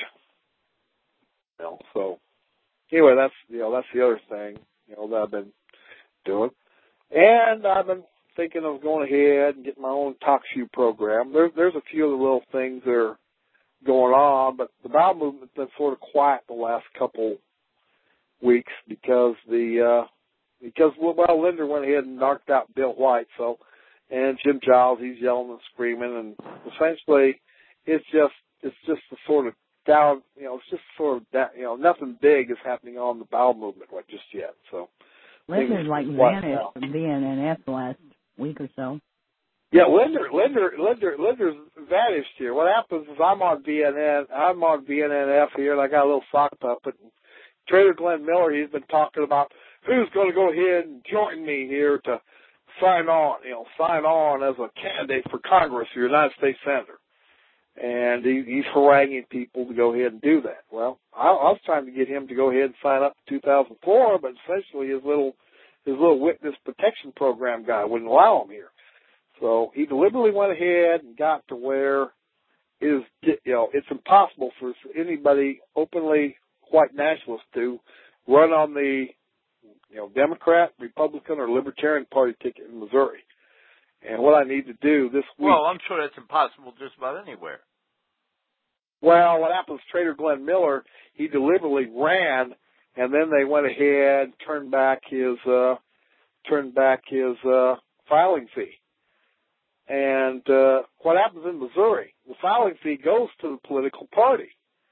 You know, so anyway, that's you know that's the other thing you know that I've been doing, and I've been thinking of going ahead and getting my own talk show program. There's there's a few of the little things that are going on, but the bowel movement's been sort of quiet the last couple weeks because the uh, because well Linder went ahead and knocked out Bill White, so. And Jim Giles, he's yelling and screaming, and essentially, it's just it's just a sort of down, you know, it's just sort of that, you know, nothing big is happening on the bowel movement right just yet. So, Linder's like vanished from B N N F the last week or so. Yeah, Linder, Linder, Linder, Linder's vanished here. What happens is I'm on B N N, I'm on B N N F here, and I got a little sock puppet. And Trader Glenn Miller, he's been talking about who's going to go ahead and join me here to sign on, you know, sign on as a candidate for Congress or United States Senator. And he, he's haranguing people to go ahead and do that. Well, I, I was trying to get him to go ahead and sign up in two thousand four, but essentially his little, his little witness protection program guy wouldn't allow him here. So he deliberately went ahead and got to where is, you know, it's impossible for anybody openly white nationalist to run on the, you know, Democrat, Republican, or Libertarian Party ticket in Missouri. And what I need to do this week... Well, I'm sure that's impossible just about anywhere. Well, what happens, Trader Glenn Miller, he deliberately ran, and then they went ahead and turned back his, uh, turned back his, uh, filing fee. And, uh, what happens in Missouri, the filing fee goes to the political party.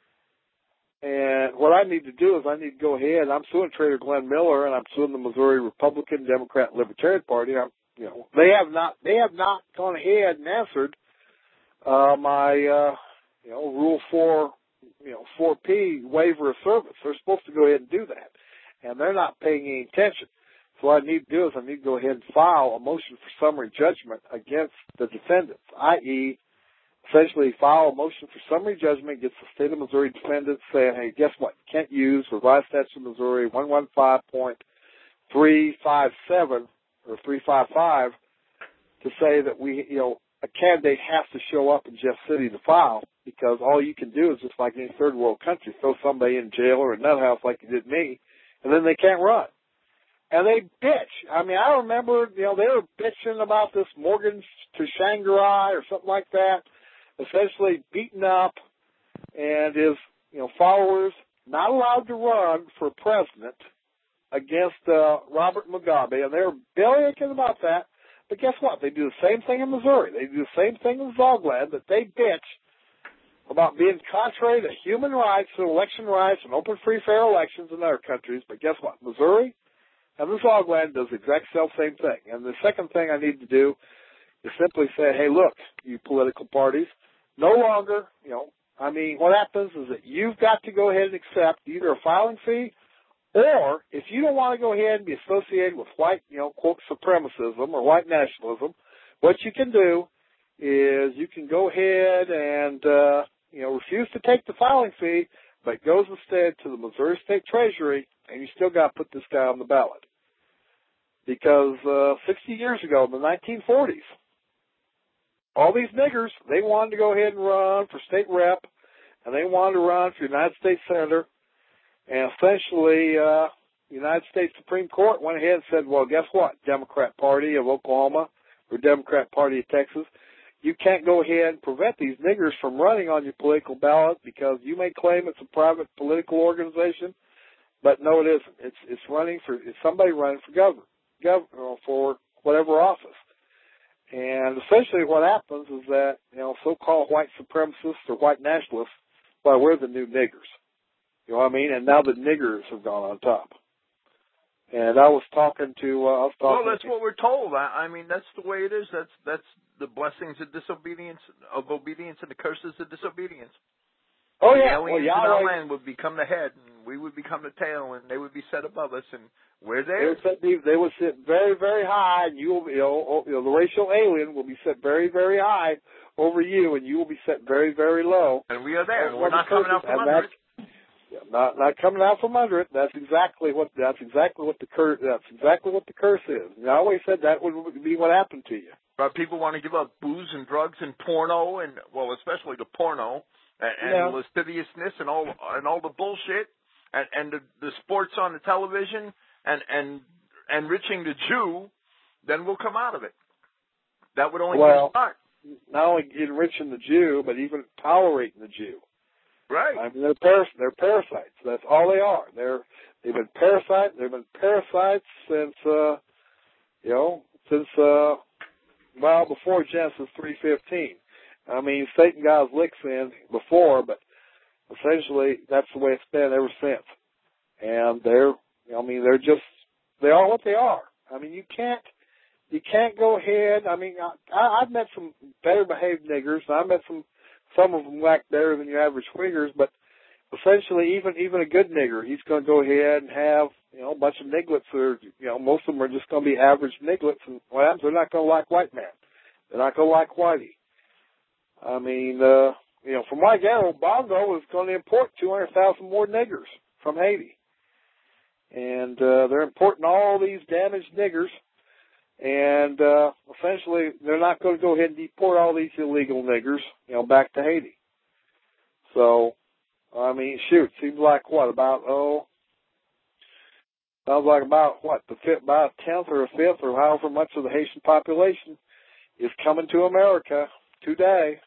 And what I need to do is I need to go ahead. I'm suing Trader Glenn Miller, and I'm suing the Missouri Republican, Democrat, Libertarian Party. I'm, you know, they have not they have not gone ahead and answered uh, my uh, you know Rule Four, you know Four P waiver of service. They're supposed to go ahead and do that, and they're not paying any attention. So what I need to do is I need to go ahead and file a motion for summary judgment against the defendants, that is, essentially file a motion for summary judgment against the state of Missouri defendants saying, hey, guess what? You can't use revised statute of Missouri one fifteen point three five seven or three fifty-five to say that we, you know, a candidate has to show up in Jeff City to file, because all you can do is just like any third world country, throw somebody in jail or a nut house like you did me, and then they can't run. And they bitch. I mean, I remember, you know, they were bitching about this Morgan to Shanghai or something like that, essentially beaten up, and his, you know, followers not allowed to run for president against uh, Robert Mugabe, and they were bellyaching about that. But guess what? They do the same thing in Missouri. They do the same thing in Zogland that they bitch about being contrary to human rights and election rights and open, free, fair elections in other countries. But guess what? Missouri and the Zogland does the exact same thing. And the second thing I need to do is simply say, hey, look, you political parties, no longer, you know, I mean, what happens is that you've got to go ahead and accept either a filing fee, or if you don't want to go ahead and be associated with white, you know, quote, supremacism or white nationalism, what you can do is you can go ahead and, uh, you know, refuse to take the filing fee, but goes instead to the Missouri State Treasury, and you still got to put this guy on the ballot. Because uh, sixty years ago, in the nineteen forties, all these niggers, they wanted to go ahead and run for state rep, and they wanted to run for United States Senator. And essentially, uh, the United States Supreme Court went ahead and said, well, guess what, Democrat Party of Oklahoma or Democrat Party of Texas, you can't go ahead and prevent these niggers from running on your political ballot because you may claim it's a private political organization, but no, it isn't. It's it's running for it's somebody running for governor, governor for whatever office. And essentially, what happens is that you know so-called white supremacists or white nationalists, well, we're the new niggers. You know what I mean? And now the niggers have gone on top. And I was talking to, uh, I was talking. Well, that's what we're told. I, I mean, that's the way it is. That's that's the blessings of disobedience, of obedience, and the curses of disobedience. Oh the yeah, aliens well, in our Yahweh, land would become the head, and we would become the tail, and they would be set above us, and we're they there. would, set, they would sit very, very high, and you will, you know, you know, the racial alien will be set very, very high over you, and you will be set very, very low. And we are there. And we're not coming out from under it. Yeah, not not coming out from under it. That's exactly what that's exactly what the curse that's exactly what the curse is. And I always said that would be what happened to you. But people want to give up booze and drugs and porno, and well, especially the porno and, and yeah. the lasciviousness and all and all the bullshit and, and the, the sports on the television and and enriching the Jew. Then we'll come out of it. That would only well, be a start. Not only enriching the Jew, but even tolerating the Jew. Right. I mean, they're paras- they're parasites. That's all they are. They're they've been parasites. They've been parasites since uh, you know since uh, well before Genesis three fifteen. I mean, Satan got his licks in before, but essentially that's the way it's been ever since. And they're I mean they're just they are what they are. I mean, you can't you can't go ahead. I mean, I, I've met some better behaved niggers. And I've met some. Some of them act better than your average swiggers, but essentially, even even a good nigger, he's going to go ahead and have you know a bunch of nigglets. That are, you know, most of them are just going to be average nigglets, and what happens? They're not going to like white man. They're not going to like whitey. I mean, uh, you know, from what I gather, Bongo is going to import two hundred thousand more niggers from Haiti, and uh, they're importing all these damaged niggers. And, uh, essentially, they're not going to go ahead and deport all these illegal niggers, you know, back to Haiti. So, I mean, shoot, seems like what, about, oh, sounds like about, what, the fifth, about a tenth or a fifth or however much of the Haitian population is coming to America today.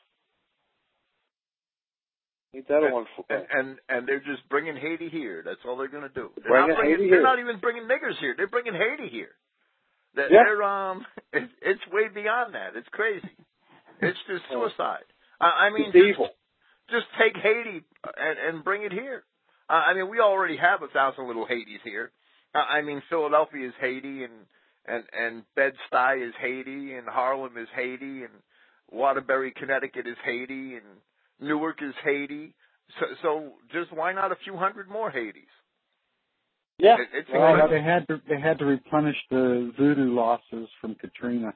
Ain't that a wonderful thing? And, and, and they're just bringing Haiti here. That's all they're going to do. They're, bringing not bringing, Haiti they're here. not even bringing niggers here. They're bringing Haiti here. That yeah. They're um, it, it's way beyond that. It's crazy. It's just suicide. I, I mean, it's evil. Just, just take Haiti and, and bring it here. Uh, I mean, we already have a thousand little Haitis here. Uh, I mean, Philadelphia is Haiti, and and and Bed-Stuy is Haiti, and Harlem is Haiti, and Waterbury, Connecticut is Haiti, and Newark is Haiti. So, so just why not a few hundred more Haitis? Yeah, it, it's well, they had to they had to replenish the voodoo losses from Katrina.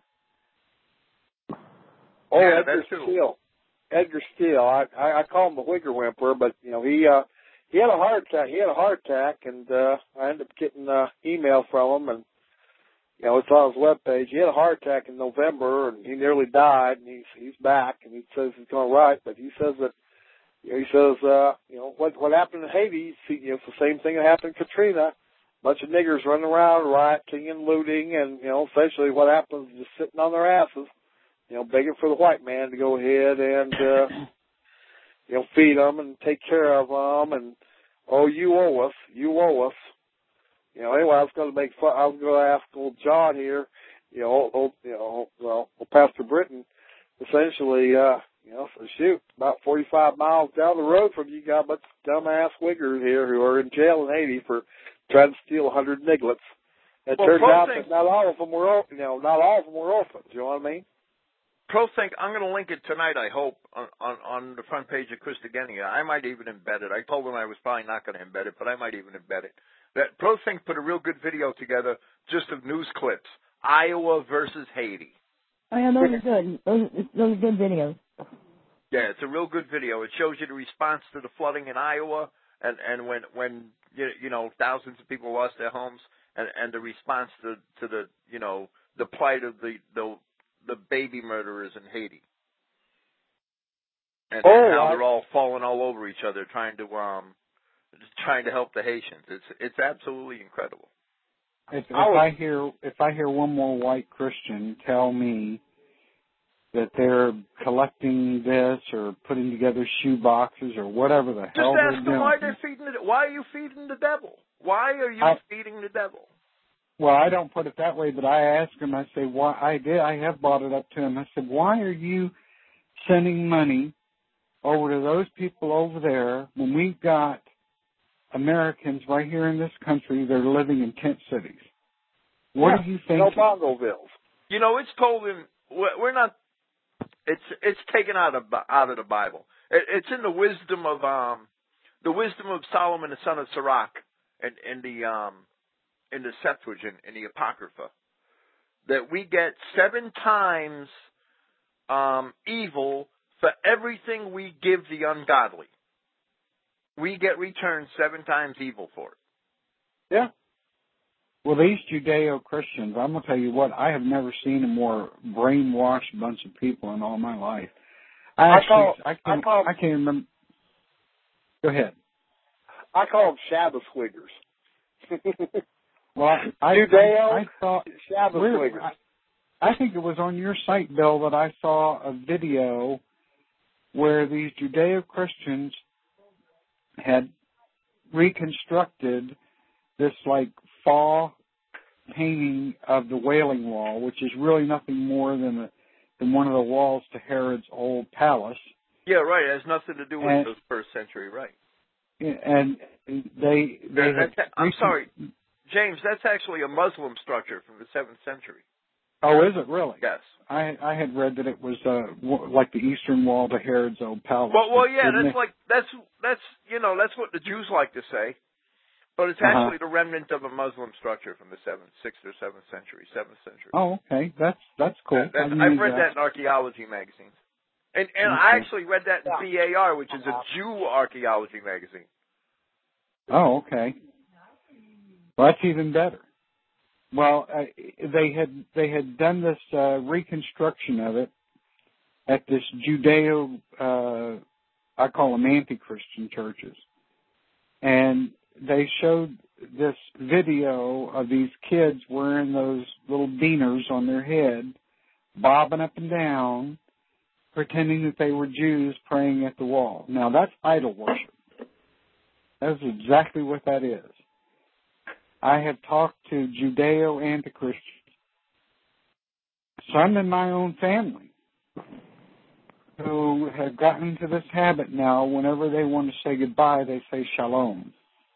Oh, yeah, Edgar that's Steele. Edgar Steele. I, I I call him the Wigger Whimper, but you know he uh he had a heart attack. He had a heart attack, and uh I ended up getting uh email from him, and you know it's on his webpage. He had a heart attack in November, and he nearly died, and he's he's back, and he says he's going to write, but he says that. He says, uh, you know, what what happened in Haiti, see, you know, it's the same thing that happened in Katrina. A bunch of niggers running around rioting and looting, and, you know, essentially what happens is just sitting on their asses, you know, begging for the white man to go ahead and, uh, you know, feed them and take care of them. And, oh, you owe us. You owe us. You know, anyway, I was going to make fun. I was going to ask old John here, you know, old, you know, especially, uh, you know, so shoot, about forty-five miles down the road from you, got a bunch of dumbass wiggers here who are in jail in Haiti for trying to steal a hundred nigglets. It well, turns out think, that not all of them were, you know, not all of them were orphans. You know what I mean? ProThink, I'm going to link it tonight, I hope, on, on, on the front page of Christogenea. I might even embed it. I told them I was probably not going to embed it, but I might even embed it. That ProThink put a real good video together just of news clips. Iowa versus Haiti. Oh, yeah, those are good. Those, those are good videos. Yeah, it's a real good video. It shows you the response to the flooding in Iowa and, and when, when you, you know, thousands of people lost their homes and, and the response to, to the, you know, the plight of the, the, the baby murderers in Haiti. And, oh, and how I... they're all falling all over each other trying to, um, trying to help the Haitians. It's, it's absolutely incredible. If, if I, was... I hear, if I hear one more white Christian tell me that they're collecting this or putting together shoe boxes or whatever the Just hell they're ask doing. them why they're feeding the, why are you feeding the devil? Why are you I, feeding the devil? Well, I don't put it that way, but I ask him, I say, why, I did, I have brought it up to him. I said, why are you sending money over to those people over there when we've got Americans right here in this country that are living in tent cities? What yeah, do you think? No Bongovilles. You know, it's told in, we're not, it's, it's taken out of, out of the Bible. It, it's in the wisdom of, um, the wisdom of Solomon, the son of Sirach, and, and the, um, in the Septuagint, in the Apocrypha, that we get seven times um, evil for everything we give the ungodly. We get returned seven times evil for it. Yeah. Well, these Judeo-Christians, I'm going to tell you what, I have never seen a more brainwashed bunch of people in all my life. I, I actually, call, I can't, I call, I can't remember. Go ahead. I call them Shabbos wiggers. Well, I, Judeo, I, I thought, Shabbos wiggers. I, I think it was on your site, Bill, that I saw a video where these Judeo-Christians had reconstructed this, like, fall painting of the Wailing Wall, which is really nothing more than a, than one of the walls to Herod's old palace. Yeah, right. It has nothing to do with and, the first century, right? And they, they that, had... I'm sorry, James, that's actually a Muslim structure from the seventh century. Oh, is it really? Yes. I I had read that it was uh like the Eastern Wall to Herod's old palace. Well, well, yeah, that's it? like that's that's you know that's what the Jews like to say, but it's uh-huh. actually the remnant of a Muslim structure from the seventh, sixth or seventh century, seventh century. Oh, okay, that's that's cool. That, that's, I've read that in archaeology magazines, and and okay. I actually read that in B A R, which is a Jew archaeology magazine. Oh, okay. Well, that's even better. Well, uh, they had they had done this uh, reconstruction of it at this Judeo, uh, I call them anti-Christian churches, and they showed this video of these kids wearing those little beaners on their head, bobbing up and down, pretending that they were Jews praying at the wall. Now, that's idol worship. That's exactly what that is. I have talked to Judeo anti-Christians, some in my own family, who have gotten into this habit now. Whenever they want to say goodbye, they say shalom.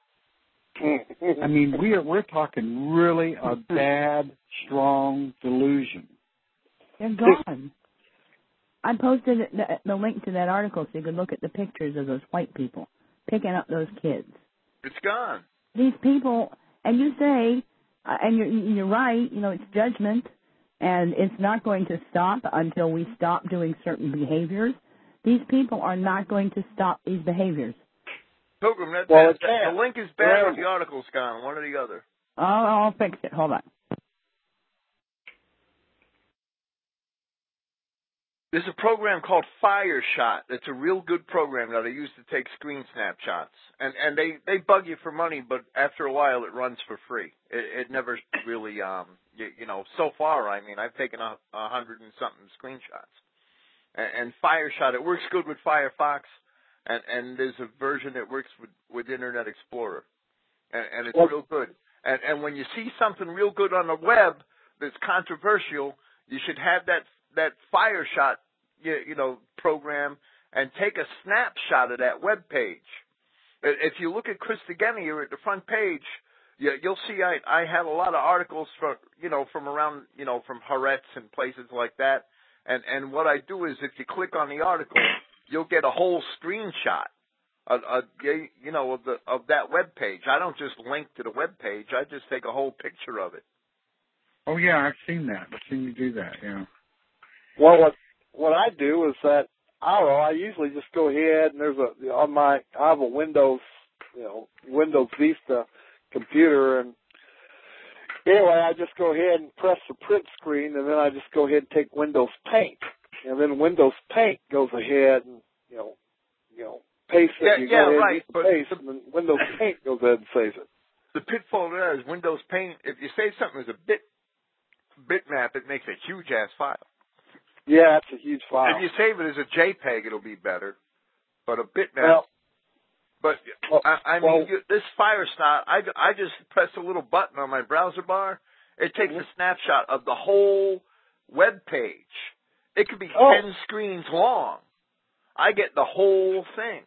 I mean, we are, we're talking really a bad, strong delusion. They're gone. I posted the, the link to that article so you could look at the pictures of those white people picking up those kids. It's gone. These people, and you say, uh, and you're, you're right, you know, it's judgment, and it's not going to stop until we stop doing certain behaviors. These people are not going to stop these behaviors. Pilgrim, that, well, that, that, the link is bad or the article's gone, one or the other. I'll, I'll fix it. Hold on. There's a program called FireShot. It's a real good program that I use to take screen snapshots. And and they, they bug you for money, but after a while it runs for free. It, it never really, um, you, you know, so far, I mean, I've taken a, a hundred and something screenshots. And, and FireShot, it works good with Firefox, and, and there's a version that works with, with Internet Explorer. And, and it's well, real good. And, and when you see something real good on the web that's controversial, you should have that that FireShot you, you know, program and take a snapshot of that web page. If you look at Christogenea at the front page, you, you'll see I, I had a lot of articles from, you know, from around, you know, from Haaretz and places like that. And, and what I do is if you click on the article, you'll get a whole screenshot of, of, you know, of the, of that web page. I don't just link to the web page. I just take a whole picture of it. Oh yeah, I've seen that. I've seen you do that, yeah. Well, what, what I do is that, I don't know, I usually just go ahead and there's a, on my, I have a Windows, you know, Windows Vista computer, and anyway, I just go ahead and press the print screen, and then I just go ahead and take Windows Paint, and then Windows Paint goes ahead and, you know, you know, paste it. Yeah, you yeah, go ahead right. and use the But paste, the, and then Windows Paint goes ahead and saves it. The pitfall there is Windows Paint. If you save something as a bit bitmap, it makes a huge ass file. Yeah, it's a huge file. If you save it as a JPEG, it'll be better. But a bitmap. Well, but well, I, I mean, well, you, this Firesnot, I, I just press a little button on my browser bar. It takes a snapshot of the whole web page. It could be oh. ten screens long. I get the whole thing.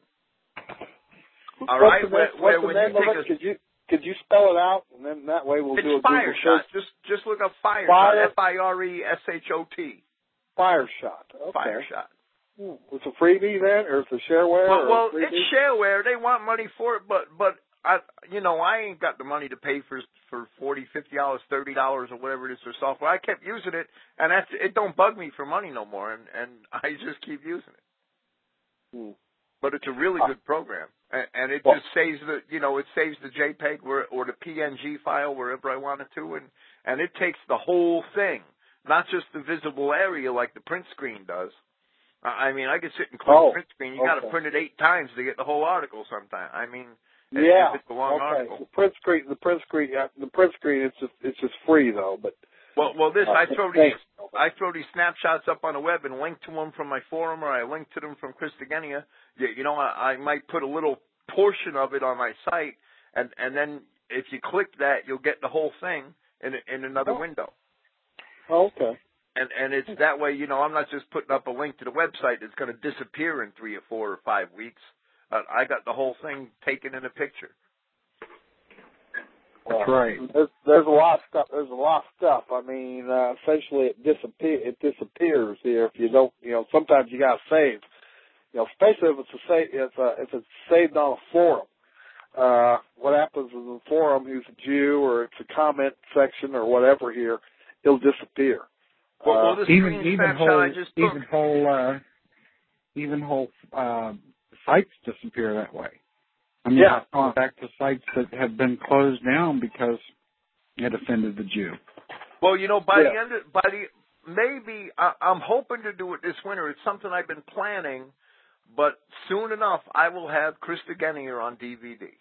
All what's right, the where, name, where what's when the you name of take it? a Could you could you spell it out, and then that way we'll it's do a Google Fireshot. search. Just just look up Fireshot. Fire, F I R E S H O T. Fireshot. Okay. Fireshot. Hmm. It's a freebie then, or it's a shareware? Well, or well a freebie? it's shareware. They want money for it, but but I you know I ain't got the money to pay for for forty, fifty dollars, thirty dollars or whatever it is for software. I kept using it, and that's it. Don't bug me for money no more, and and I just keep using it. Hmm. But it's a really Ah. good program, and, and it Well, just saves the you know it saves the JPEG or, or the P N G file wherever I want it to, and and it takes the whole thing, not just the visible area like the print screen does. I mean, I could sit and click oh, the print screen. You okay. got to print it eight times to get the whole article. Sometimes, I mean, yeah, if it's a long okay. article. The print screen, the print screen, yeah, the print screen. It's just it's just free though. But well, well, this uh, I throw these I throw these snapshots up on the web and link to them from my forum, or I link to them from Christogenea. You, you know, I, I might put a little portion of it on my site, and and then if you click that, you'll get the whole thing in in another oh. window. Oh, okay. And and it's that way, you know, I'm not just putting up a link to the website that's going to disappear in three or four or five weeks. Uh, I got the whole thing taken in a picture. Well, That's right. There's, there's a lot of stuff. There's a lot of stuff. I mean, uh, essentially, it disappear. It disappears here if you don't. You know, sometimes you got to save. You know, especially if it's a save, if, uh, if it's saved on a forum. Uh, what happens is the forum, who's a Jew, or it's a comment section or whatever here, it'll disappear. Well, well Uh, this even screen even snapshot whole I just took. even whole uh, even whole uh, sites disappear that way. I mean, Yeah. I've gone back to sites that have been closed down because it offended the Jew. Well, you know, by Yeah. the end of, by the maybe I, I'm hoping to do it this winter. It's something I've been planning, but soon enough I will have Christogenea on D V D.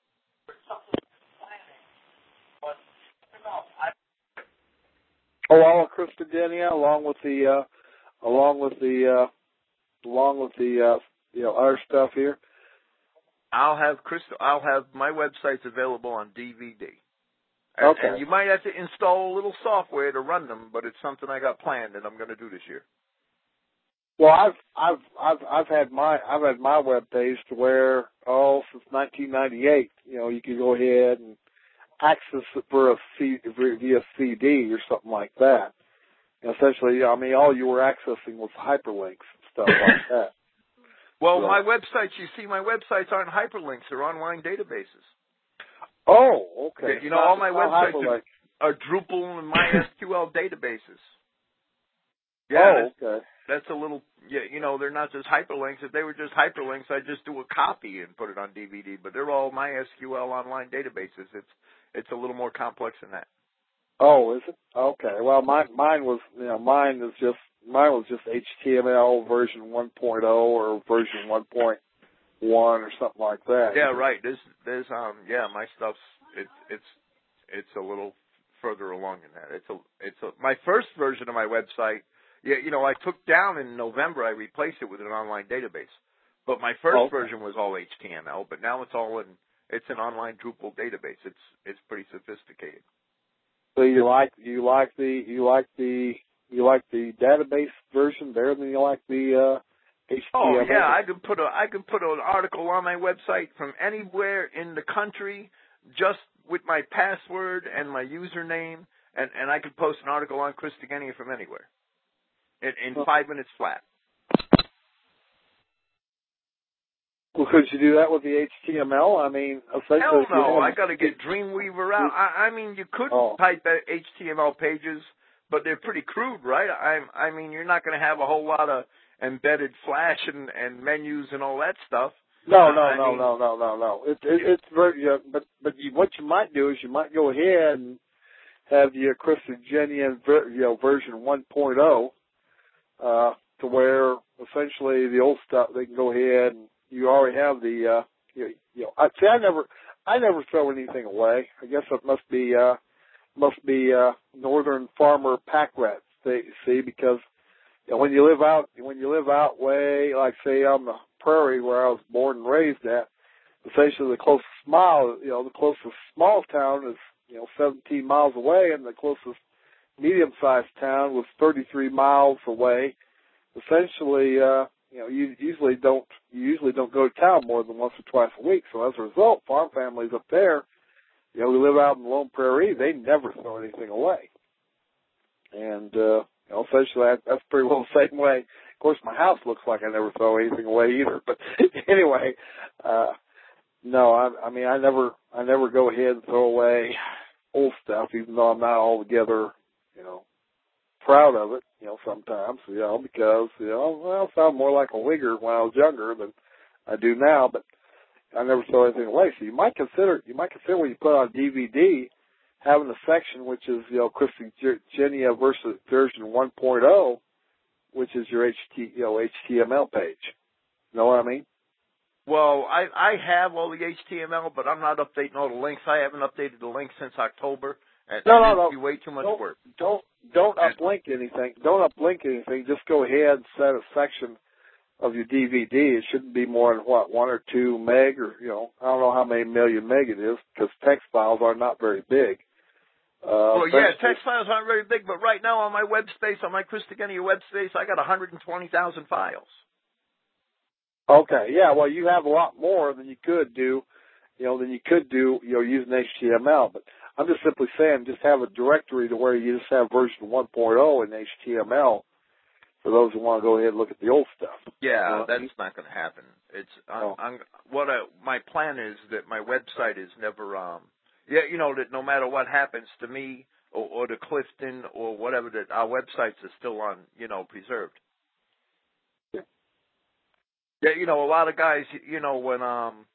Oh, all of Christogenea, along with the, uh, along with the, uh, along with the, uh, you know, other stuff here. I'll have Christo, I'll have my websites available on D V D. And, Okay. and you might have to install a little software to run them, but it's something I got planned and I'm going to do this year. Well, I've I've I've I've had my I've had my web page to where oh since nineteen ninety-eight, you know, you can go ahead and access it for a C, via C D or something like that. And essentially, I mean, all you were accessing was hyperlinks and stuff like that. Well, So, my websites, you see, my websites aren't hyperlinks; they're online databases. oh, okay. You know, all my Not websites hyperlink. are, are Drupal and MySQL databases. Yeah, Oh, that's, okay. that's a little, yeah, you know, they're not just hyperlinks. If they were just hyperlinks, I'd just do a copy and put it on D V D. But they're all MySQL online databases. It's it's a little more complex than that. Oh, is it? Okay. Well, mine mine was you know mine is just mine was just H T M L version one point oh or version one point one or something like that. Yeah, right. There's there's um yeah, my stuff's it's it's it's a little further along than that. It's a it's a my first version of my website. Yeah, you know, I took down in November. I replaced it with an online database, but my first okay. version was all H T M L. But now it's all in. It's an online Drupal database. It's it's pretty sophisticated. So you like you like the you like the you like the database version better than you like the uh, H T M L? Oh yeah, I could put a I could put an article on my website from anywhere in the country, just with my password and my username, and and I could post an article on Chris Degenia from anywhere, in, in five minutes flat. Well, could you do that with the H T M L? I mean, hell no! I got to get Dreamweaver out. I, I mean, you could oh. type H T M L pages, but they're pretty crude, right? I I mean, you're not going to have a whole lot of embedded Flash and, and menus and all that stuff. No, no, I no, mean, no, no, no, no. It, it, it's very, uh, but but you, what you might do is you might go ahead and have the Chris Degenia, you know, version one point oh, uh, to where essentially the old stuff they can go ahead and you already have the, uh, you, you know, I see. I never, I never throw anything away. I guess it must be, uh, must be uh, northern farmer pack rats. They see because you know, when you live out, when you live out way, like say on the prairie where I was born and raised at, essentially the closest mile, you know, the closest small town is, you know, seventeen miles away, and the closest medium-sized town was thirty-three miles away. Essentially, uh, you know, you usually don't, you usually don't go to town more than once or twice a week. So as a result, farm families up there, you know, who live out in the Lone Prairie, they never throw anything away. And, uh, you know, essentially that, that's pretty well the same way. Of course, my house looks like I never throw anything away either. But anyway, uh, no, I, I mean, I never, I never go ahead and throw away old stuff, even though I'm not altogether, you know, proud of it, you know, sometimes, you know, because, you know, well, I sound more like a wigger when I was younger than I do now, but I never throw anything away. So you might consider, you might consider when you put on D V D, having a section which is, you know, Chris Degenia versus version one point oh, which is your H T, you know, H T M L page. You know what I mean? Well, I I have all the H T M L, but I'm not updating all the links. I haven't updated the links since October. And no, no, no. It'd be way too much don't, work. Don't don't uplink anything. Don't uplink anything. Just go ahead and set a section of your D V D. It shouldn't be more than what, one or two meg, or you know, I don't know how many million meg it is, because text files are not very big. Uh, well, yeah, text files aren't very big, but right now on my web space, on my Chris Degenia web space, I got one hundred twenty thousand files. Okay, yeah, well, you have a lot more than you could do, you know, than you could do, you know, using H T M L. But I'm just simply saying, just have a directory to where you just have version one point oh in H T M L for those who want to go ahead and look at the old stuff. Yeah, uh, that's not going to happen. It's I'm, oh. I'm, what I, my plan is that my website is never, um, yeah, you know, that no matter what happens to me or, or to Clifton or whatever, that our websites are still on, you know, preserved. Yeah. Yeah, you know, a lot of guys, you know, when um.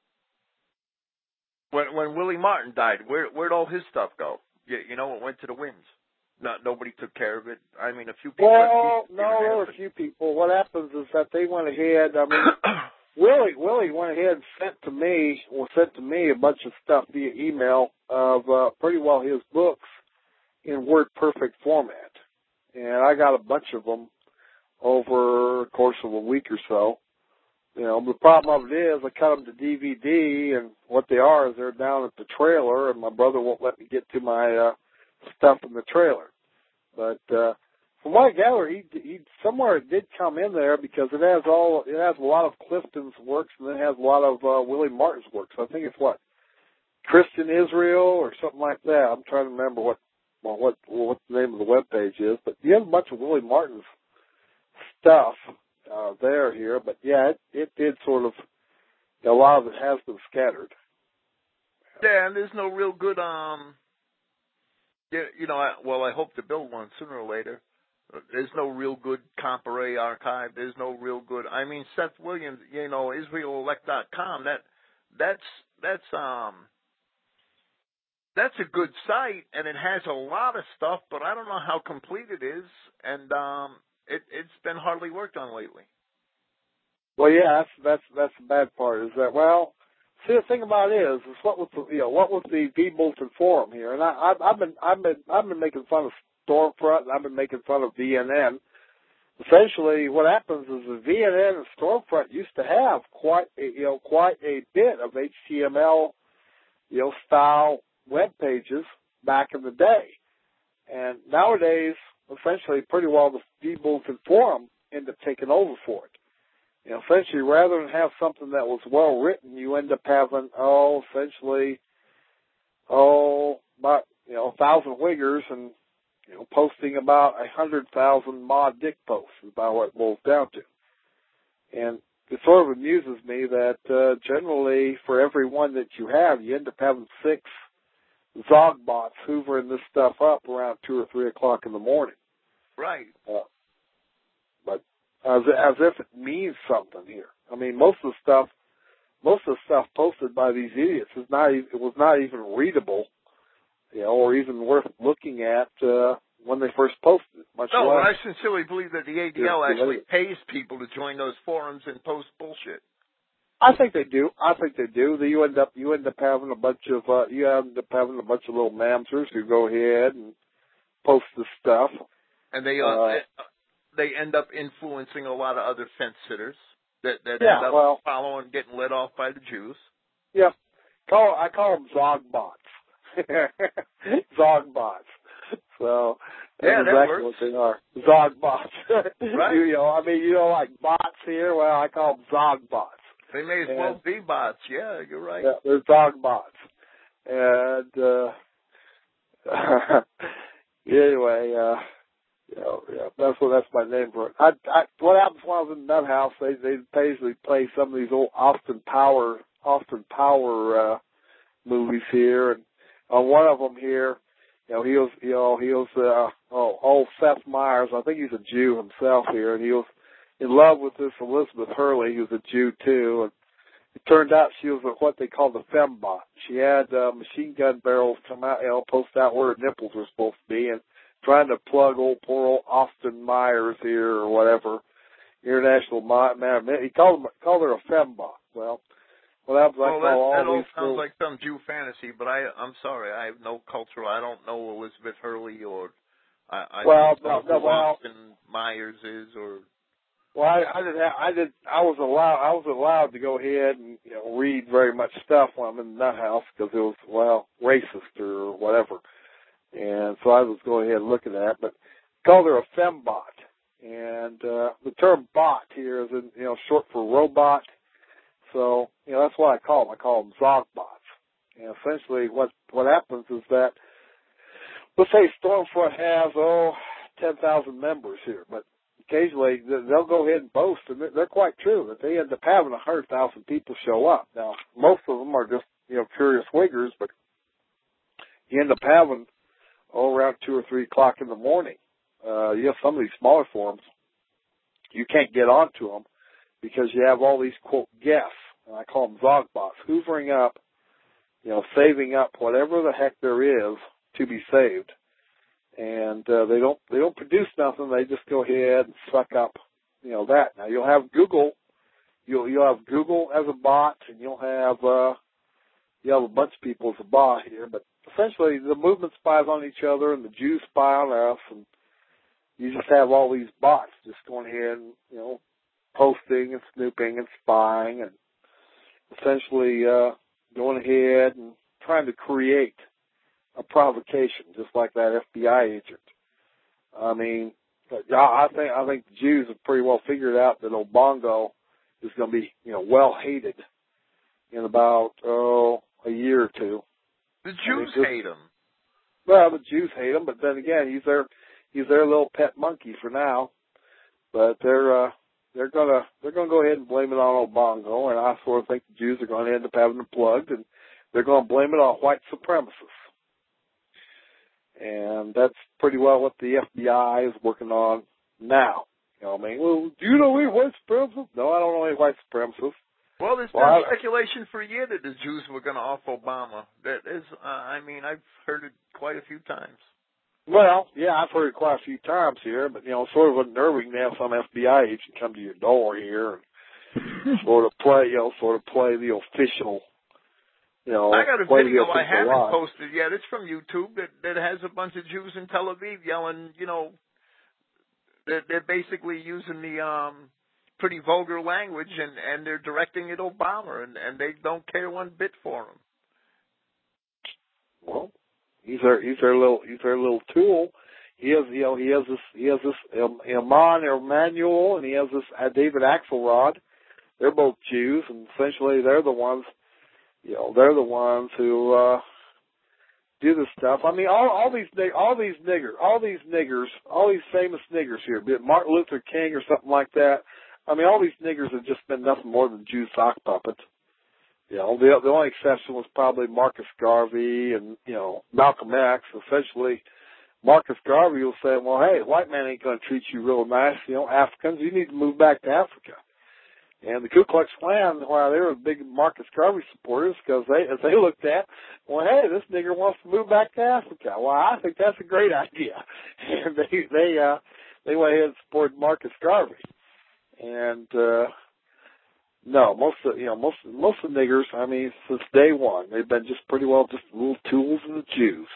When when Willie Martin died, where where'd all his stuff go? You, you know, it went to the winds. Not nobody took care of it. I mean, a few people. Well, no, there were a few people. What happens is that they went ahead. I mean, Willie Willie went ahead and sent to me, or sent to me a bunch of stuff via email of uh, pretty well his books in WordPerfect format, and I got a bunch of them over the course of a week or so. You know, the problem of it is I cut them to D V D, and what they are is they're down at the trailer, and my brother won't let me get to my uh, stuff in the trailer. But uh, from what I gather, he, he somewhere it did come in there because it has all it has a lot of Clifton's works, and then it has a lot of uh, Willie Martin's works. So I think it's what Christian Israel or something like that. I'm trying to remember what well, what what the name of the web page is, but you have a bunch of Willie Martin's stuff. Uh, there here, but yeah, it, it did sort of, a lot of it has been scattered. Yeah, and there's no real good, um, yeah, you know, I, well, I hope to build one sooner or later. There's no real good Comparé archive. There's no real good, I mean, Seth Williams, you know, Israel Elect dot com, that, that's, that's, um, that's a good site, and it has a lot of stuff, but I don't know how complete it is, and, um, It, it's been hardly worked on lately. Well, yeah, that's that's that's the bad part. Is that well? See, the thing about it is, is what was the you know what was the V Bulletin forum here? And I, I've, I've been I've been I've been making fun of Stormfront, and I've been making fun of V N N. Essentially, what happens is the V N N and Stormfront used to have quite a, you know quite a bit of H T M L you know style web pages back in the day, and nowadays, essentially pretty well the de-bulletin forum end up taking over for it. You know, essentially, rather than have something that was well written, you end up having, oh, essentially, oh, about, you know, a thousand wiggers and, you know, posting about a hundred thousand mod dick posts is about what it boils down to. And it sort of amuses me that, uh, generally for every one that you have, you end up having six Zog bots hoovering this stuff up around two or three o'clock in the morning. Right. Uh, but as as if it means something here. I mean, most of the stuff, most of the stuff posted by these idiots is not. It was not even readable, you know, or even worth looking at uh, when they first posted it. Much no, less, and I sincerely believe that the A D L actually pays people to join those forums and post bullshit. I think they do. I think they do. You end up you end up having a bunch of uh, you end up having a bunch of little mamsers who go ahead and post the stuff, and they uh, uh, they end up influencing a lot of other fence sitters that that yeah, end up well, following, getting led off by the Jews. Yeah, call I call them Zog bots. Zog bots. So that's yeah, that exactly works. what they are. Zog bots. Right. you, you know, I mean, you know, like bots here. Well, I call them Zog bots. They may as and, well be bots. Yeah, you're right. Yeah, they're Zog bots. And uh, anyway, uh, you know, yeah, that's what that's my name for it. I, I, what happens when I was in Nut House? They they occasionally play some of these old Austin Power Austin Power uh, movies here, and on one of them here, you know, he was you know he was uh, oh old Seth Meyers. I think he's a Jew himself here, and he was in love with this Elizabeth Hurley, who's a Jew too, and it turned out she was what they call the fembot. She had uh, machine gun barrels come out, you know, post out where her nipples were supposed to be, and trying to plug old poor old Austin Myers here or whatever, international man. He called him, called her a fembot. Well, well, that was well, like that, all, that all all these sounds little, like some Jew fantasy, but I, I'm sorry, I have no cultural. I don't know Elizabeth Hurley or I, I well, don't no, know no, who well, Austin Myers is or. Well, I, I did. I did. I was allowed. I was allowed to go ahead and you know read very much stuff when I'm in the Nut House because it was well racist or whatever, and so I was going ahead and looking at it. But called her a fembot, and uh, the term bot here is in, you know short for robot. So you know that's what I call them. I call them Zog bots. And essentially, what what happens is that let's say Stormfront has oh ten thousand members here, but occasionally they'll go ahead and boast, and they're quite true, that they end up having one hundred thousand people show up. Now, most of them are just, you know, curious wiggers, but you end up having, oh, around two or three o'clock in the morning. Uh, you have some of these smaller forums, you can't get onto them because you have all these, quote, guests, and I call them Zog bots, hoovering up, you know, saving up whatever the heck there is to be saved. And uh, they don't they don't produce nothing. They just go ahead and suck up, you know, that. Now you'll have Google, you'll you'll have Google as a bot, and you'll have uh, you'll have a bunch of people as a bot here. But essentially, the movement spies on each other, and the Jews spy on us, and you just have all these bots just going ahead and you know posting and snooping and spying, and essentially uh, going ahead and trying to create a provocation, just like that F B I agent. I mean, I think I think the Jews have pretty well figured out that Obongo is going to be, you know, well hated in about oh a year or two. The Jews I mean, just, hate him. Well, the Jews hate him, but then again, he's their he's their little pet monkey for now. But they're uh, they're gonna they're gonna go ahead and blame it on Obongo, and I sort of think the Jews are going to end up having him plugged, and they're going to blame it on white supremacists. And that's pretty well what the F B I is working on now. You know what I mean? Well, do you know any white supremacists? No, I don't know any white supremacists. Well, there's well, been I, speculation for a year that the Jews were going to off Obama. That is, uh, I mean, I've heard it quite a few times. Well, yeah, I've heard it quite a few times here, but, you know, sort of unnerving to have some F B I agent come to your door here and sort of play, you know, sort of play the official. You know, I got a video I haven't line. posted yet. It's from YouTube that, that has a bunch of Jews in Tel Aviv yelling, you know, they're, they're basically using the um, pretty vulgar language, and, and they're directing it Obama, and, and they don't care one bit for him. Well, he's their he's their little he's their little tool. he has, you know, he has this, he has this um, Iman Emanuel, and he has this uh, David Axelrod. They're both Jews, and essentially they're the ones, you know, they're the ones who uh, do this stuff. I mean, all, all these, all these niggers, all these niggers, all these famous niggers here, be it Martin Luther King or something like that. I mean, all these niggers have just been nothing more than Jew sock puppets. You know, the, the only exception was probably Marcus Garvey and, you know, Malcolm X. Essentially, Marcus Garvey will say, well, hey, white man ain't going to treat you real nice. You know, Africans, you need to move back to Africa. And the Ku Klux Klan, while they were big Marcus Garvey supporters, because they, as they looked at, well, hey, this nigger wants to move back to Africa. Well, I think that's a great idea. And they, they, uh, they went ahead and supported Marcus Garvey. And, uh, no, most of, you know, most, most of the niggers, I mean, since day one, they've been just pretty well just little tools of the Jews.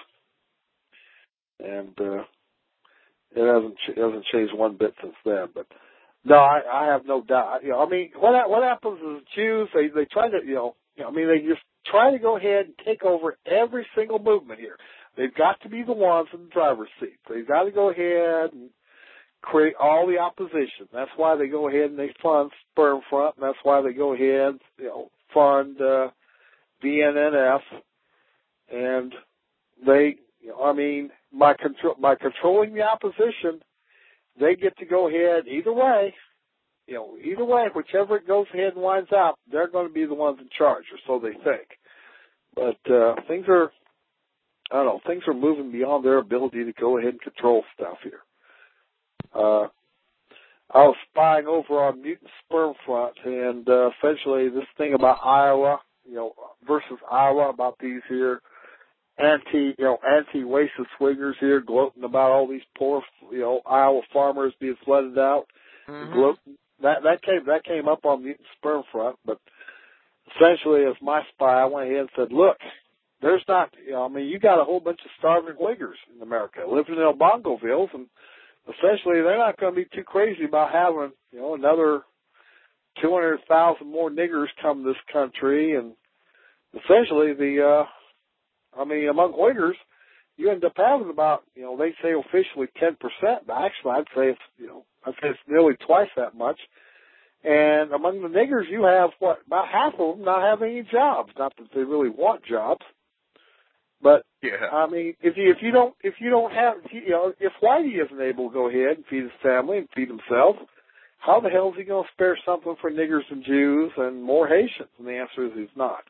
And, uh, it hasn't, it hasn't changed one bit since then, but, no, I, I have no doubt. You know, I mean, what what happens is Jews, they they try to, you know, you know, I mean, they just try to go ahead and take over every single movement here. They've got to be the ones in the driver's seat. They've got to go ahead and create all the opposition. That's why they go ahead and they fund Sperm Front. And that's why they go ahead, you know, fund uh, V N N F. And they, you know, I mean, by control by controlling the opposition, they get to go ahead either way, you know, either way, whichever it goes ahead and winds up, they're going to be the ones in charge, or so they think. But uh, things are, I don't know, things are moving beyond their ability to go ahead and control stuff here. Uh, I was spying over on Mutant Sperm Front, and uh, essentially this thing about Iowa, you know, versus Iowa, about these here anti, you know, anti-racist swingers here gloating about all these poor, you know, Iowa farmers being flooded out. Mm-hmm. Gloating. That that came that came up on the Sperm Front, but essentially, as my spy, I went ahead and said, look, there's not, you know, I mean, you got a whole bunch of starving Uyghurs in America living in El Bongovilles, and essentially, they're not going to be too crazy about having, you know, another two hundred thousand more niggers come to this country, and essentially the. uh I mean, among Uyghurs, you end up having about, you know, they say officially ten percent, but actually I'd say it's, you know, I'd say it's nearly twice that much. And among the niggers, you have, what, about half of them not having any jobs. Not that they really want jobs. But, yeah. I mean, if you, if you don't, if you don't have, you know, if Whitey isn't able to go ahead and feed his family and feed himself, how the hell is he going to spare something for niggers and Jews and more Haitians? And the answer is he's not.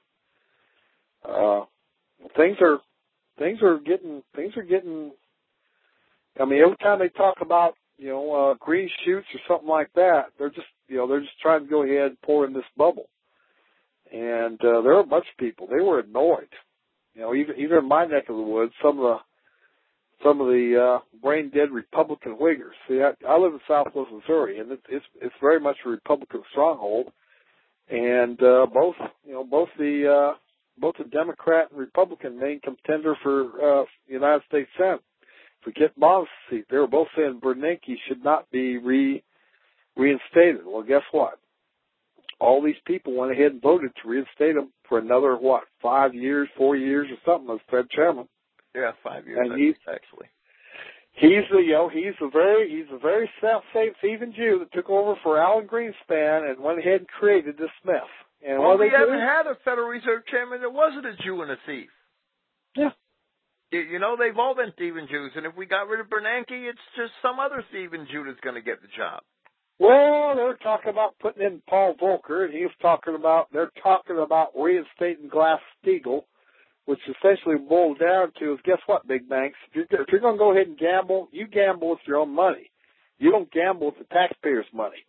Uh, Things are, things are getting, things are getting, I mean, every time they talk about, you know, uh, green shoots or something like that, they're just, you know, they're just trying to go ahead and pour in this bubble. And, uh, there are a bunch of people, they were annoyed. You know, even, even in my neck of the woods, some of the, some of the, uh, brain dead Republican Uyghurs. See, I, I live in Southwest Missouri, and it, it's, it's very much a Republican stronghold. And, uh, both, you know, both the, uh, both the Democrat and Republican main contender for uh, United States Senate, for Kit Bond's seat. They were both saying Bernanke should not be re reinstated. Well, guess what? All these people went ahead and voted to reinstate him for another, what, five years, four years or something as Fed chairman. Yeah, five years, and he's, actually. He's the, you know, he's a very, he's a very self-saving Jew that took over for Alan Greenspan and went ahead and created this mess. And well, what we they haven't do? had a Federal Reserve chairman that wasn't a Jew and a thief. Yeah. You, you know, they've all been thieving Jews, and if we got rid of Bernanke, it's just some other thieving Jew that's going to get the job. Well, they're talking about putting in Paul Volcker, and he was talking about, they're talking about reinstating Glass-Steagall, which essentially boils down to is, guess what, big banks? If you're, if you're going to go ahead and gamble, you gamble with your own money. You don't gamble with the taxpayers' money.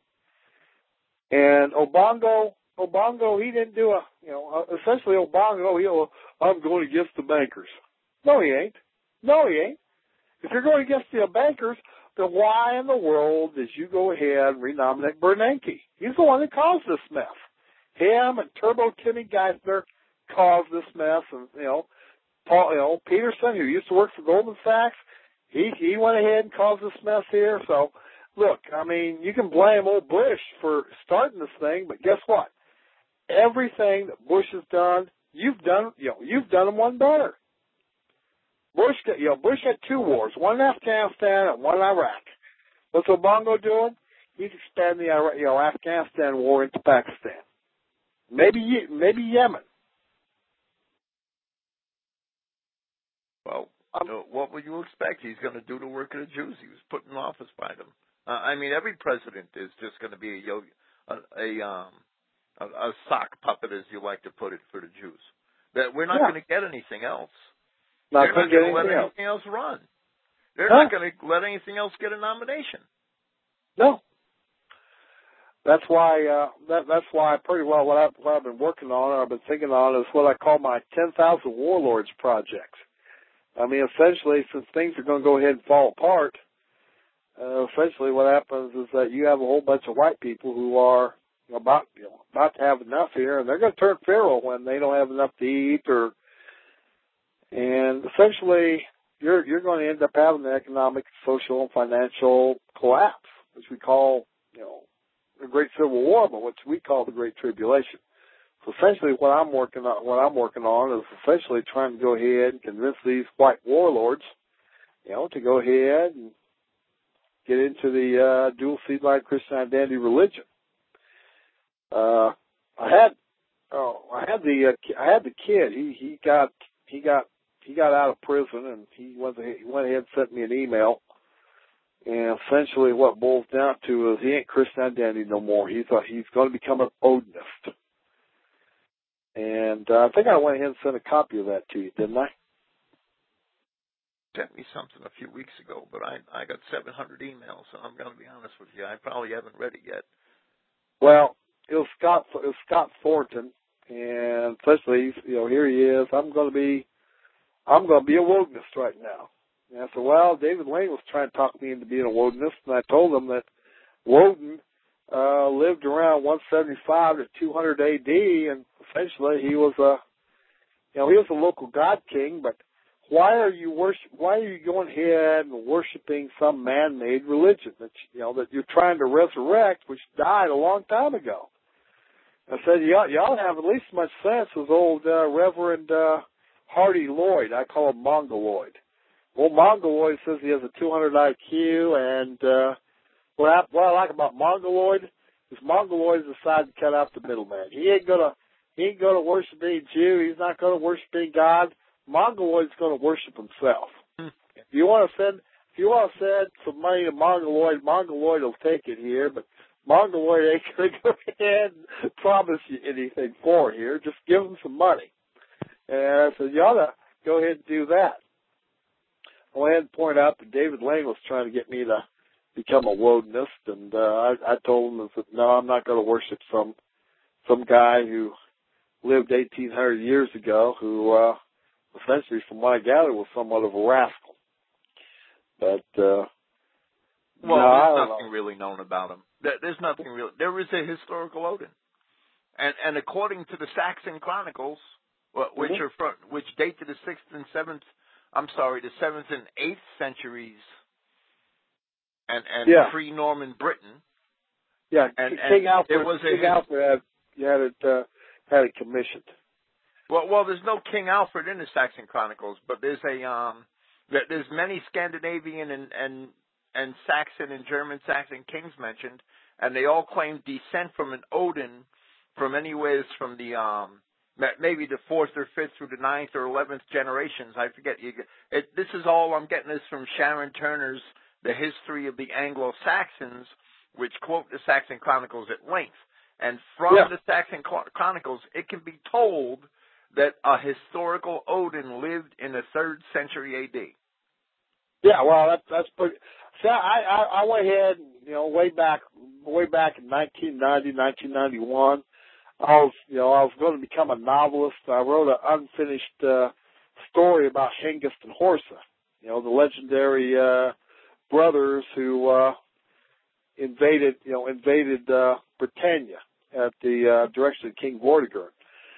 And Obongo, Obongo, he didn't do a, you know, essentially Obongo, he'll, I'm going against the bankers. No, he ain't. No, he ain't. If you're going against the bankers, then why in the world did you go ahead and renominate Bernanke? He's the one that caused this mess. Him and Turbo Timmy Geithner caused this mess, and, you know, Paul, you know, Peterson, who used to work for Goldman Sachs, he, he went ahead and caused this mess here. So, look, I mean, you can blame old Bush for starting this thing, but guess what? Everything that Bush has done, you've done, you know, you've done them one better. Bush, you know, Bush had two wars, one in Afghanistan and one in Iraq. What's Obama doing? He's expanding the Iraq, you know, Afghanistan war into Pakistan, maybe maybe Yemen. Well, um, you know, what would you expect? He's going to do the work of the Jews. He was put in office by them. Uh, I mean, every president is just going to be a yo, a, a um, a, a sock puppet, as you like to put it, for the Jews. That we're not yeah. going to get anything else. Not They're not going to let else. anything else run. They're huh? not going to let anything else get a nomination. No. That's why. Uh, that, that's why pretty well what I've, what I've been working on, or I've been thinking on, is what I call my ten thousand warlords project. I mean, essentially, since things are going to go ahead and fall apart, uh, essentially what happens is that you have a whole bunch of white people who are you know, about you know, about to have enough here, and they're going to turn feral when they don't have enough to eat, or and essentially you're you're going to end up having an economic, social, and financial collapse, which we call you know the Great Civil War, but which we call the Great Tribulation. So essentially, what I'm working on, what I'm working on, is essentially trying to go ahead and convince these white warlords, you know, to go ahead and get into the uh, dual seed line Christian identity religion. Uh, I had, oh, I had the, uh, I had the kid. He he got he got he got out of prison, and he went ahead, he went ahead and sent me an email. And essentially, what it boils down to is he ain't Christian identity no more. He's a, he's going to become an Odinist. And uh, I think I went ahead and sent a copy of that to you, didn't I? Sent me something a few weeks ago, but I I got seven hundred emails, so I'm going to be honest with you. I probably haven't read it yet. Well, it was Scott. It was Scott Thornton, and especially you know here he is. I'm going to be, I'm going to be a Wodenist right now. And I said, well, David Lane was trying to talk me into being a Wodenist, and I told him that Woden uh, lived around one seventy-five to two hundred A D, and essentially he was a, you know, he was a local god king. But why are you worship? Why are you going ahead and worshiping some man-made religion that you know that you're trying to resurrect, which died a long time ago? I said, y'all, y'all have at least as much sense as old uh, Reverend uh, Hardy Lloyd. I call him Mongoloid. Well, Mongoloid says he has a two hundred I Q, and uh, what, I, what I like about Mongoloid is Mongoloid decided to cut out the middleman. He ain't gonna he ain't gonna worship any Jew. He's not gonna worship any God. Mongoloid's gonna worship himself. If you want to send if you want to send some money to Mongoloid, Mongoloid will take it here, but Mongoloid ain't gonna go ahead and promise you anything for here. Just give him some money. And I said, you ought to go ahead and do that. I went ahead and pointed out that David Lane was trying to get me to become a Wodenist, and uh, I, I told him that no, I'm not going to worship some some guy who lived eighteen hundred years ago, who uh, essentially, from what I gather, was somewhat of a rascal. But uh, well, no, there's nothing know. really known about him. There's nothing real. There is a historical Odin, and and according to the Saxon Chronicles, which mm-hmm. are from, which date to the sixth and seventh. I'm sorry, the seventh and eighth centuries, and and yeah. pre-Norman Britain. Yeah, and, King and Alfred. It was King a, Alfred had, you had it uh, had it commissioned. Well, well, there's no King Alfred in the Saxon Chronicles, but there's a um, there's many Scandinavian and and and Saxon and German Saxon kings mentioned, and they all claim descent from an Odin from anywhere from the um. maybe the fourth or fifth through the ninth or eleventh generations. I forget. You, it, this is all I'm getting this from Sharon Turner's The History of the Anglo-Saxons, which quote the Saxon Chronicles at length. And from yeah. the Saxon Chronicles, it can be told that a historical Odin lived in the third century A D. Yeah, well, that's that's pretty. So I, I I went ahead, you know, way back way back in nineteen ninety, nineteen ninety-one. I was, you know, I was going to become a novelist. I wrote an unfinished uh, story about Hengist and Horsa, you know, the legendary uh, brothers who uh, invaded, you know, invaded uh, Britannia at the uh, direction of King Vortigern.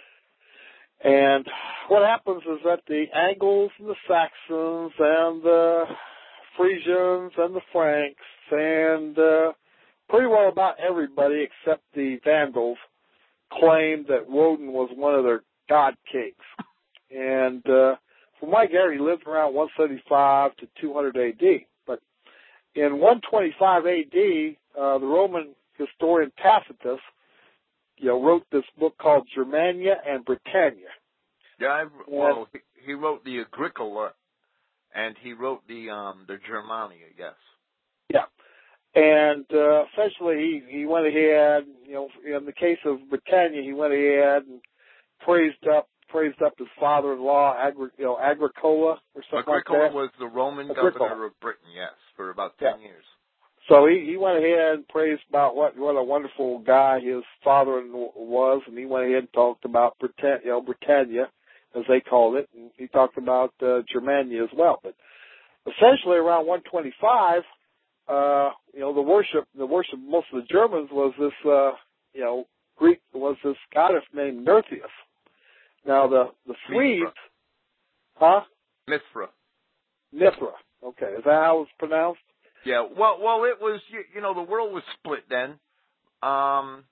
And what happens is that the Angles and the Saxons and the Frisians and the Franks and uh, pretty well about everybody except the Vandals claimed that Woden was one of their god kings. And uh, from what I gather, he lived around one seventy-five to two hundred A D. But in one twenty-five A D, uh, the Roman historian Tacitus, you know, wrote this book called Germania and Britannia. Yeah, I, well, he, he wrote the Agricola, and he wrote the um, the Germania, yes. Yeah. And uh, essentially, he, he went ahead, you know, in the case of Britannia, he went ahead and praised up praised up his father-in-law, Agri, you know, Agricola or something Agricola like that. was the Roman Agricola. governor of Britain, yes, for about ten Yeah. years. So he, he went ahead and praised about what what a wonderful guy his father was, and he went ahead and talked about Britannia, you know, Britannia, as they called it, and he talked about uh, Germania as well. But essentially, around one twenty-five, uh, you know, the worship the worship of most of the Germans was this, uh, you know, Greek was this goddess named Nertheus. Now the the Swedes, Mithra. huh? Mithra. Mithra. Okay, is that how it's pronounced? Yeah, well, well, it was, you, you know, the world was split then. Um,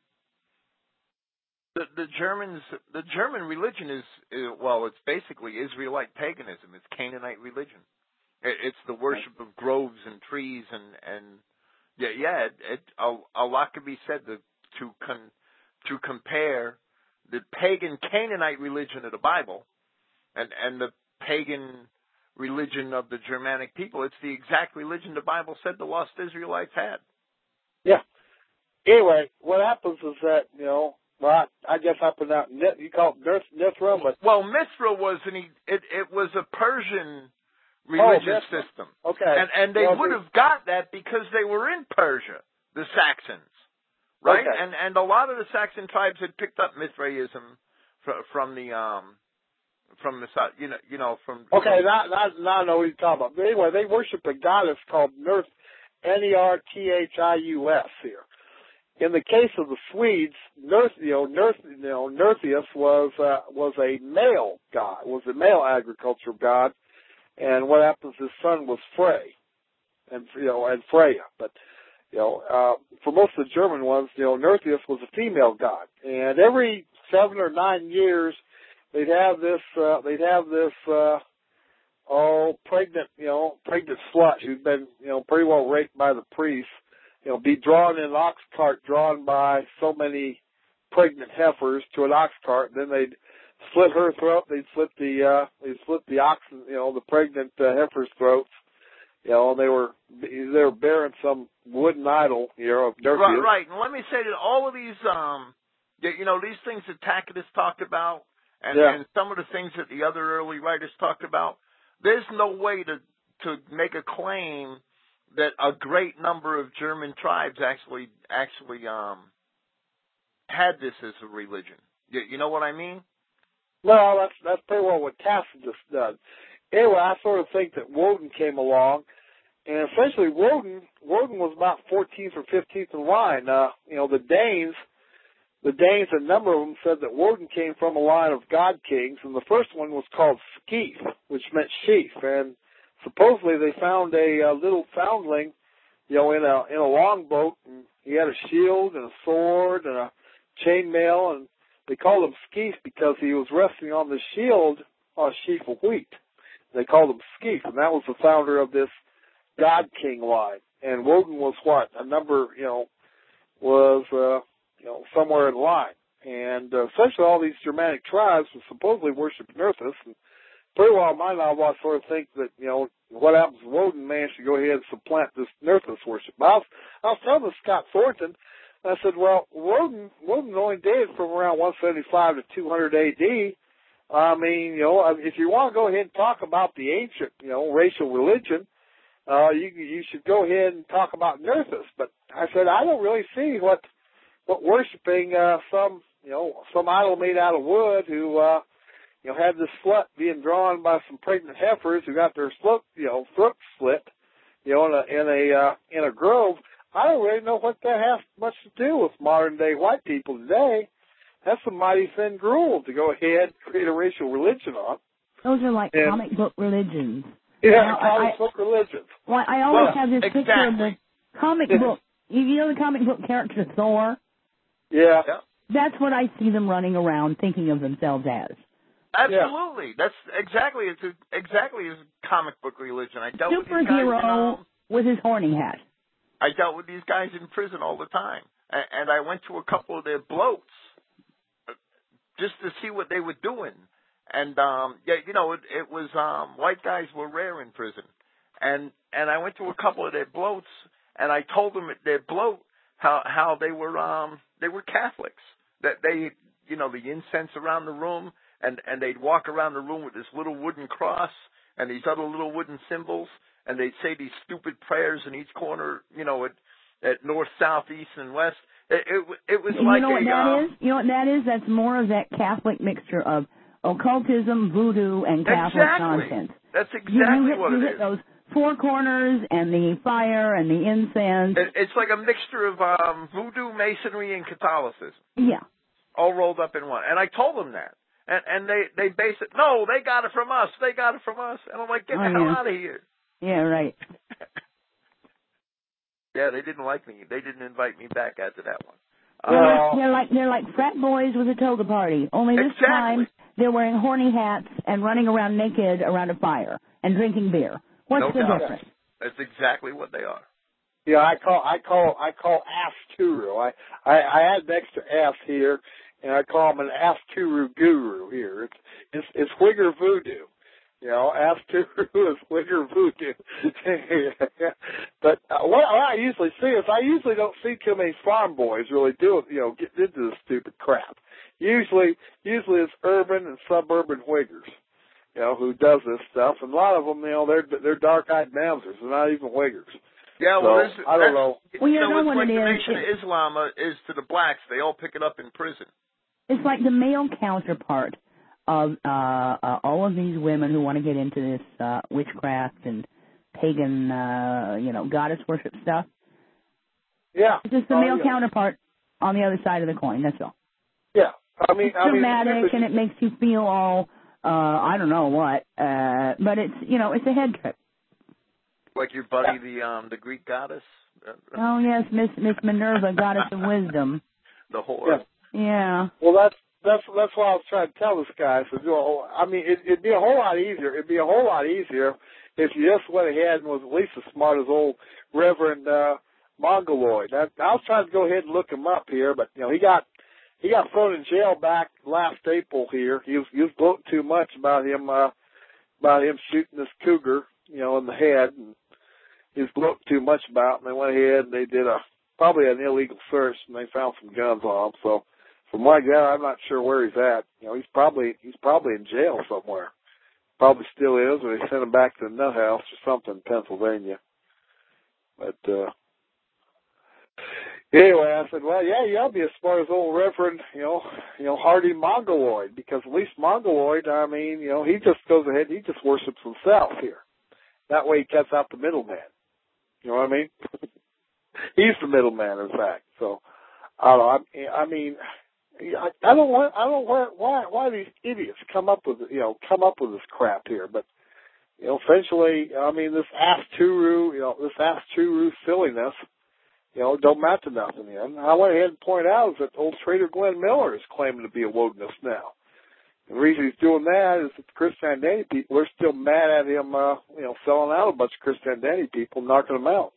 the the Germans, the German religion is, is, well, it's basically Israelite paganism. It's Canaanite religion. It, it's the worship of groves and trees and and yeah, yeah. It, it a, a lot could be said to to con, to compare the pagan Canaanite religion of the Bible and and the pagan religion of the Germanic people. It's the exact religion the Bible said the lost Israelites had. Yeah. Anyway, what happens is that, you know, well, I, I guess I pronounce it, you call it Mithra, but... Well, Mithra was an, it, it was a Persian religious oh, system. Okay. And, and they well, would have got that because they were in Persia, the Saxons, right? Okay. And and a lot of the Saxon tribes had picked up Mithraism from, from the... um. From the south, you know, you know, from okay, from, now, now, now I know what you're talking about. But anyway, they worship a goddess called Nerth, N E R T H I U S here. In the case of the Swedes, Nerth, you know, Nerth, you know, Nertheus was uh, was a male god, was a male agricultural god, and what happens? His son was Frey, and you know, and Freya. But you know, uh, for most of the German ones, you know, Nertheus was a female god, and every seven or nine years. They'd have this, uh, they'd have this, uh, oh, pregnant, you know, pregnant slut who'd been, you know, pretty well raped by the priest, you know, be drawn in an ox cart drawn by so many pregnant heifers to an ox cart. Then they'd slit her throat. They'd slit the, uh, they'd slit the oxen, you know, the pregnant uh, heifers' throats. You know, and they were, they were bearing some wooden idol, you know, of Nertheus. Right, right. And let me say that all of these, um, you know, these things that Tacitus talked about, And, yeah. and some of the things that the other early writers talked about, there's no way to to make a claim that a great number of German tribes actually actually um had this as a religion. You, you know what I mean? Well, that's that's pretty well what Tacitus does. Anyway, I sort of think that Woden came along, and essentially Woden Woden was about fourteenth or fifteenth in line. Uh, you know, the Danes. The Danes, a number of them, said that Woden came from a line of god kings, and the first one was called Skeef, which meant sheaf. And supposedly they found a, a little foundling, you know, in a in a longboat, and he had a shield and a sword and a chainmail, and they called him Skeef because he was resting on the shield on a sheaf of wheat. They called him Skeef, and that was the founder of this god king line. And Woden was what? A number, you know, was... Uh, you know, somewhere in line. And uh, essentially all these Germanic tribes were supposedly worshiped Nertheus, and pretty well in my novel I sort of think that, you know, what happens is Woden managed to go ahead and supplant this Nertheus worship. But I was, I was telling Scott Thornton, I said, well, Woden, Woden only dated from around one seventy-five to two hundred A D. I mean, you know, if you want to go ahead and talk about the ancient, you know, racial religion, uh, you you should go ahead and talk about Nertheus. But I said, I don't really see what But worshiping uh, some, you know, some idol made out of wood who, uh, you know, had this slut being drawn by some pregnant heifers who got their throat, you know, throat slit, you know, in a in a uh, in a grove. I don't really know what that has much to do with modern day white people today. That's some mighty thin gruel to go ahead and create a racial religion on. Those are like and, comic book religions. Yeah, now, comic I, book religions. Well, I always well, have this exactly. picture of the comic book. You know the comic book character Thor? Yeah. yeah. That's what I see them running around thinking of themselves as. Absolutely. Yeah. That's exactly it's a, exactly his comic book religion. I dealt Superhero with these guys in, um, with his horny hat. I dealt with these guys in prison all the time, and, and I went to a couple of their bloats just to see what they were doing. And um, yeah, you know, it, it was um, white guys were rare in prison, and and I went to a couple of their bloats, and I told them at their bloat how how they were um they were Catholics, that they you know the incense around the room, and and they'd walk around the room with this little wooden cross and these other little wooden symbols. And they'd say these stupid prayers in each corner, you know, at, at north, south, east, and west. It, it, it was you like know what a, that um, is? You know what that is? That's more of that Catholic mixture of occultism, voodoo, and Catholic exactly. nonsense. That's exactly you, you hit, what you it hit is. Those four corners and the fire and the incense. It, it's like a mixture of um, voodoo, masonry, and Catholicism. Yeah. All rolled up in one. And I told them that. And, and they, they base it, no, they got it from us. They got it from us. And I'm like, get oh, the yeah. hell out of here. Yeah, right. Yeah, they didn't like me. They didn't invite me back after that one. Well, they're like they're like frat boys with a toga party. Only this exactly. time they're wearing horny hats and running around naked around a fire and drinking beer. What's no the doubt. difference? That's exactly what they are. Yeah, I call I call I call Asturu. I I, I add an extra F here, and I call him an Asturu guru here. It's it's it's Wigger voodoo. You know, Asturu is Wigger voodoo. But uh, what, what I usually see is I usually don't see too many farm boys really do you know get into this stupid crap. Usually, usually it's urban and suburban Wiggers, you know, who does this stuff, and a lot of them, you know, they're they're dark-eyed mammals. They're not even Wiggers. Yeah, well, so, I don't know. Well, you, you know, know it's what like it the is. Nation of Islam uh, is to the blacks. They all pick it up in prison. It's like the male counterpart of uh, uh, all of these women who want to get into this uh, witchcraft and pagan, uh, you know, goddess worship stuff. Yeah. It's just the oh, male yeah. counterpart on the other side of the coin. That's all. Yeah. I mean, it's I mean, dramatic and it makes you feel all, uh, I don't know what, uh, but it's, you know, it's a head trip. Like your buddy, the um, the Greek goddess. Oh yes, Miss Miss Minerva, goddess of wisdom. The whore. Yeah. Yeah. Well, that's that's that's what I was trying to tell this guy. So, you know, I mean, it, it'd be a whole lot easier. It'd be a whole lot easier if you just went ahead and was at least as smart as old Reverend uh, Mongoloid. I, I was trying to go ahead and look him up here, but you know, he got he got thrown in jail back last April. Here, he was he was gloating too much about him uh, about him shooting this cougar, you know, in the head, and he was gloating too much about it. And they went ahead and they did a probably an illegal search, and they found some guns on him. So. From what I gather, I'm not sure where he's at. You know, he's probably he's probably in jail somewhere. Probably still is, or they sent him back to the nut house or something in Pennsylvania. But uh anyway, I said, well, yeah, you ought to be as smart as old Reverend, you know, you know, Hardy Mongoloid, because at least Mongoloid, I mean, you know, he just goes ahead and he just worships himself here. That way he cuts out the middleman. You know what I mean? He's the middleman, in fact. So I don't know. I mean. I, I don't want. I don't want why why these idiots come up with you know come up with this crap here. But you know, essentially, I mean, this Asturu, you know, this Asturu silliness, you know, don't amount to nothing. And I went ahead and pointed out is that old Trader Glenn Miller is claiming to be a wokeness now. And the reason he's doing that is that the Christianity people are still mad at him, uh, you know, selling out a bunch of Christianity people, knocking them out.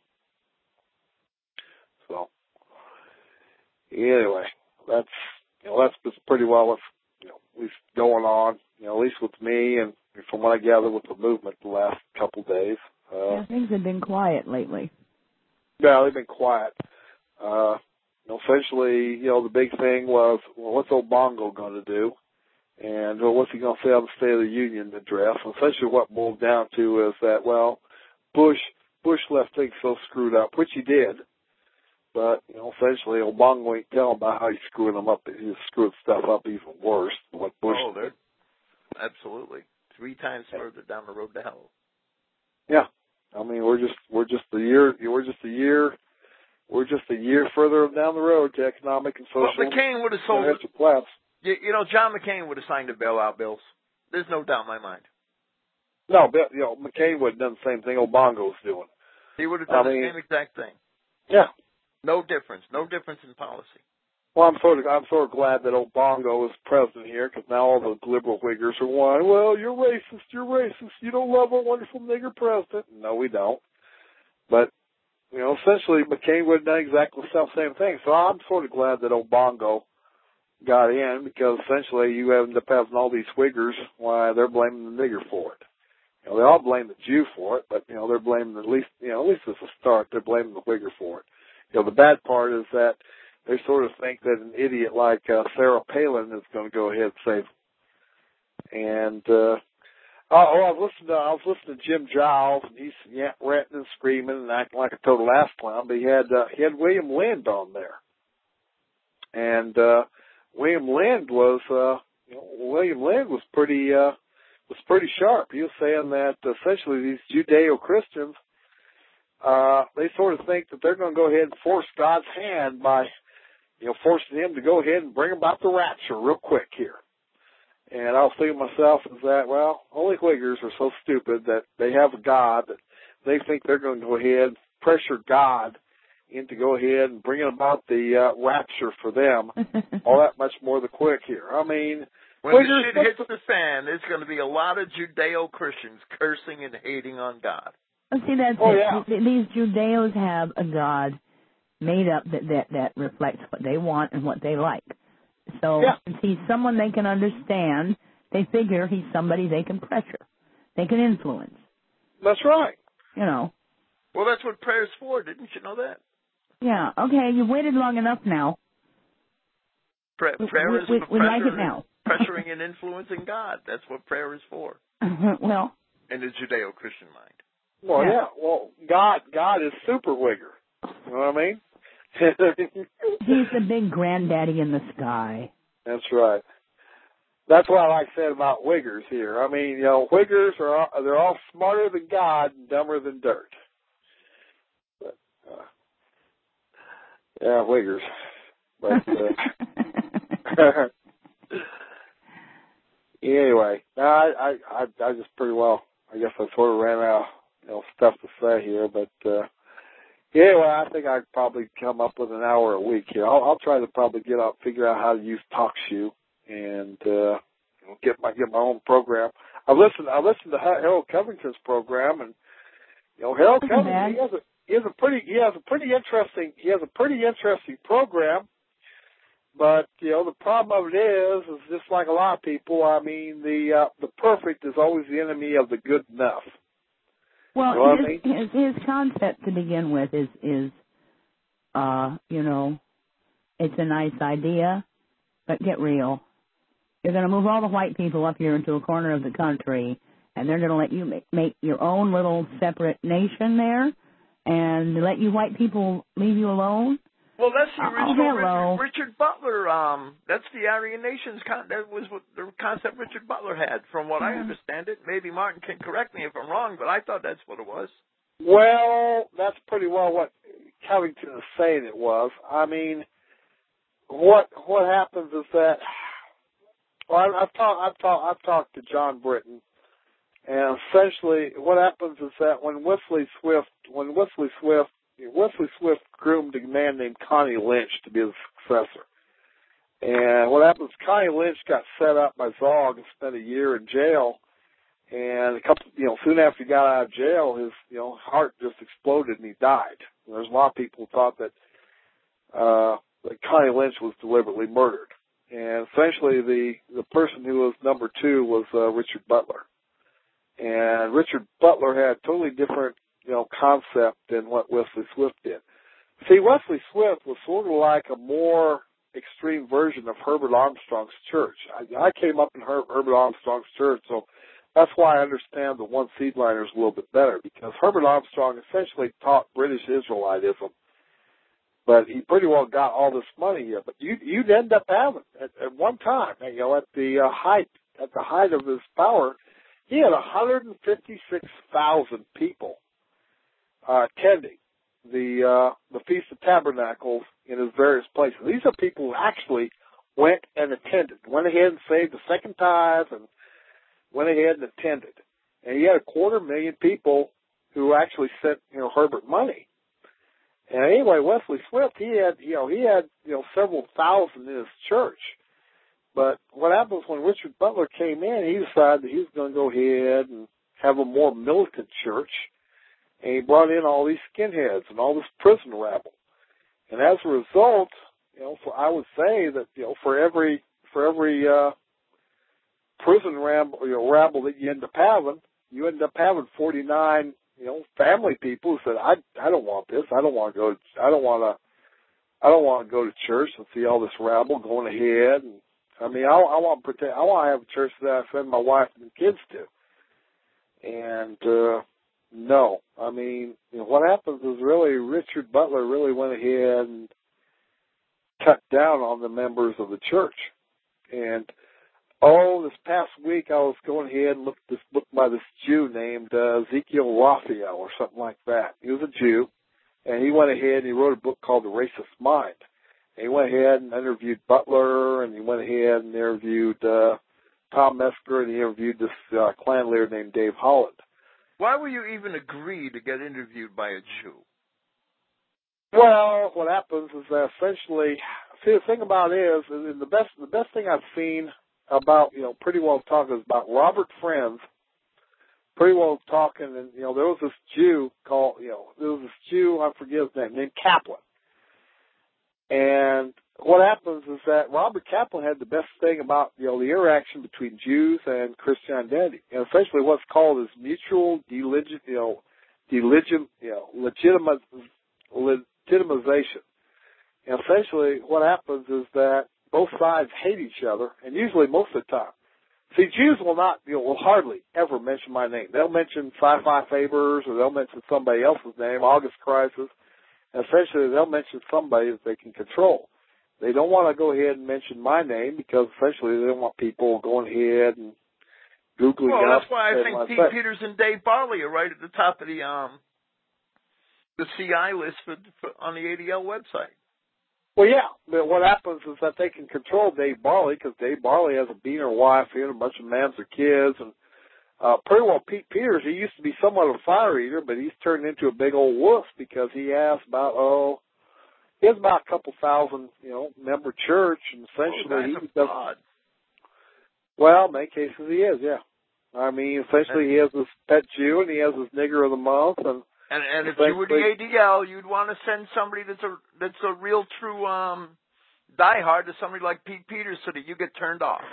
So anyway, that's. You know, that's just pretty well what's, you know, at least going on, you know, at least with me and from what I gather with the movement the last couple of days. Uh, yeah, things have been quiet lately. Yeah, they've been quiet. Uh, you know, essentially, you know, the big thing was, well, what's old Bongo going to do? And well, what's he going to say on the State of the Union address? And essentially what it boiled down to is that, well, Bush, Bush left things so screwed up, which he did. But, you know, essentially, Obama ain't telling about how he's screwing them up. He's screwing stuff up even worse than what Bush oh, did. Absolutely. Three times further down the road to hell. Yeah. I mean, we're just, we're just a year, we're just a year, we're just a year further down the road to economic and social. Well, McCain would have sold it. You, you know, John McCain would have signed the bailout bills. There's no doubt in my mind. No, but, you know, McCain would have done the same thing Obongo's doing. He would have done I mean, the same exact thing. Yeah. No difference. No difference in policy. Well, I'm sort of I'm sort of glad that old Bongo is president here, because now all the liberal Wiggers are whining, well, you're racist, you're racist, you don't love our wonderful nigger president. No, we don't. But, you know, essentially McCain would have done exactly the same thing. So I'm sort of glad that old Bongo got in, because essentially you end up having all these Wiggers, why they're blaming the nigger for it. You know, they all blame the Jew for it, but, you know, they're blaming at least, you know, at least as a start, they're blaming the Wigger for it. You know, the bad part is that they sort of think that an idiot like uh, Sarah Palin is going to go ahead and save them. And, uh, oh, I was listening to, I was listening to Jim Giles, and he's yeah, ranting and screaming and acting like a total ass clown, but he had, uh, he had William Lind on there. And, uh, William Lind was, uh, you know, William Lind was pretty, uh, was pretty sharp. He was saying that essentially these Judeo-Christians, uh, they sort of think that they're going to go ahead and force God's hand by, you know, forcing him to go ahead and bring about the rapture real quick here. And I was thinking to myself is that, well, only Wiggers are so stupid that they have a God that they think they're going to go ahead and pressure God into go ahead and bringing about the uh, rapture for them all that much more the quick here. I mean, when Wiggers, the shit hits the fan, there's going to be a lot of Judeo-Christians cursing and hating on God. Well, see, that's oh, it. Yeah. These Judeos have a God made up that, that, that reflects what they want and what they like. So yeah. if he's someone they can understand, they figure he's somebody they can pressure, they can influence. That's right. You know. Well, that's what prayer's for. Didn't you know that? Yeah. Okay, you've waited long enough now. Pra- prayer we, is we, for we pressure, like it now. pressuring and influencing God. That's what prayer is for. Well. In the Judeo-Christian mind. Well, yeah. yeah. Well, God, God is super Wigger. You know what I mean? He's the big granddaddy in the sky. That's right. That's what I like saying about Wiggers here. I mean, you know, Wiggers are all, they're all smarter than God and dumber than dirt. But, uh, yeah, Wiggers. But uh, anyway, no, I, I, I, I just pretty well. I guess I sort of ran out of you know stuff to say here, but. uh Yeah, well, I think I'd probably come up with an hour a week here. I'll, I'll try to probably get out, figure out how to use TalkShoe, and uh, get my get my own program. I listened. I listened to Harold Covington's program, and you know, Harold Isn't Covington bad. he has a he has a pretty he has a pretty interesting he has a pretty interesting program. But you know, the problem of it is, is just like a lot of people. I mean, the uh, the perfect is always the enemy of the good enough. Well, you know his, I mean? his his concept to begin with is is, uh, you know, it's a nice idea, but get real. You're going to move all the white people up here into a corner of the country, and they're going to let you make, make your own little separate nation there, and let you white people leave you alone. Well, that's the Oh, original hello. Richard, Richard Butler. Um, that's the Aryan Nations. Con- that was what the concept Richard Butler had, from what I understand it. Maybe Martin can correct me if I'm wrong, but I thought that's what it was. Well, that's pretty well what Covington is saying it was. I mean, what what happens is that well, I- I've talked I've talked I've talked to John Britton, and essentially what happens is that when Wesley Swift when Wesley Swift Wesley Swift groomed a man named Connie Lynch to be his successor. And what happens, Connie Lynch got set up by Zog and spent a year in jail. And a couple, you know, soon after he got out of jail, his, you know, heart just exploded and he died. And there's a lot of people who thought that, uh, that Connie Lynch was deliberately murdered. And essentially the, the person who was number two was, uh, Richard Butler. And Richard Butler had a totally different, you know, concept than what Wesley Swift did. See, Wesley Swift was sort of like a more extreme version of Herbert Armstrong's church. I, I came up in Her- Herbert Armstrong's church, so that's why I understand the one seedliners a little bit better, because Herbert Armstrong essentially taught British Israelitism, but he pretty well got all this money here. But you, you'd end up having, at, at one time, you know, at the uh, height, at the height of his power, he had one hundred fifty-six thousand people Uh, attending the uh, the Feast of Tabernacles in his various places. These are people who actually went and attended, went ahead and saved the second tithe, and went ahead and attended. And he had a quarter million people who actually sent you know Herbert money. And anyway, Wesley Swift, he had, you know, he had, you know, several thousand in his church. But what happens when Richard Butler came in, he decided that he was going to go ahead and have a more militant church. And he brought in all these skinheads and all this prison rabble. And as a result, you know, for, I would say that, you know, for every, for every, uh, prison rabble, you know, rabble that you end up having, you end up having forty-nine, you know, family people who said, I, I don't want this. I don't want to go, I don't want to, I don't want to go to church and see all this rabble going ahead. And I mean, I, I want to protect, I want to have a church that I send my wife and kids to. And, uh, no, I mean, you know, what happens is really Richard Butler really went ahead and cut down on the members of the church. And, oh, this past week I was going ahead and looked at this book by this Jew named uh, Ezekiel Raphael or something like that. He was a Jew, and he went ahead and he wrote a book called The Racist Mind. And he went ahead and interviewed Butler, and he went ahead and interviewed uh, Tom Mesker, and he interviewed this uh, Klan leader named Dave Holland. Why will you even agree to get interviewed by a Jew? Well, what happens is that essentially, see, the thing about it is, is the best the best thing I've seen about, you know, Pretty Well Talking is about Robert Friends. Pretty Well Talking, and, you know, there was this Jew called, you know, there was this Jew, I forget his name, named Kaplan. And what happens is that Robert Kaplan had the best thing about, you know, the interaction between Jews and Christian identity. And essentially what's called is mutual delegit, you know, delegit, you know, legitima, legitimization. And essentially what happens is that both sides hate each other, and usually most of the time. See, Jews will not, you know, will hardly ever mention my name. They'll mention Sci-Fi Fabers, or they'll mention somebody else's name, August Crisis. And essentially they'll mention somebody that they can control. They don't want to go ahead and mention my name because essentially they don't want people going ahead and Googling well, up. Well, that's why I think Pete say. Peters and Dave Barley are right at the top of the um the C I list for, for on the A D L website. Well, yeah, but what happens is that they can control Dave Barley because Dave Barley has a beaner wife and a bunch of Manzer kids, and uh, pretty well Pete Peters, he used to be somewhat of a fire eater, but he's turned into a big old wuss because he has about, oh, he has about a couple thousand, you know, member church, and essentially oh, he does. Fraud. Well, in many cases he is, yeah. I mean, essentially he has this pet Jew and he has this nigger of the month, and And, and if you were the A D L, you'd want to send somebody that's a that's a real true um, diehard to somebody like Pete Peters so that you get turned off.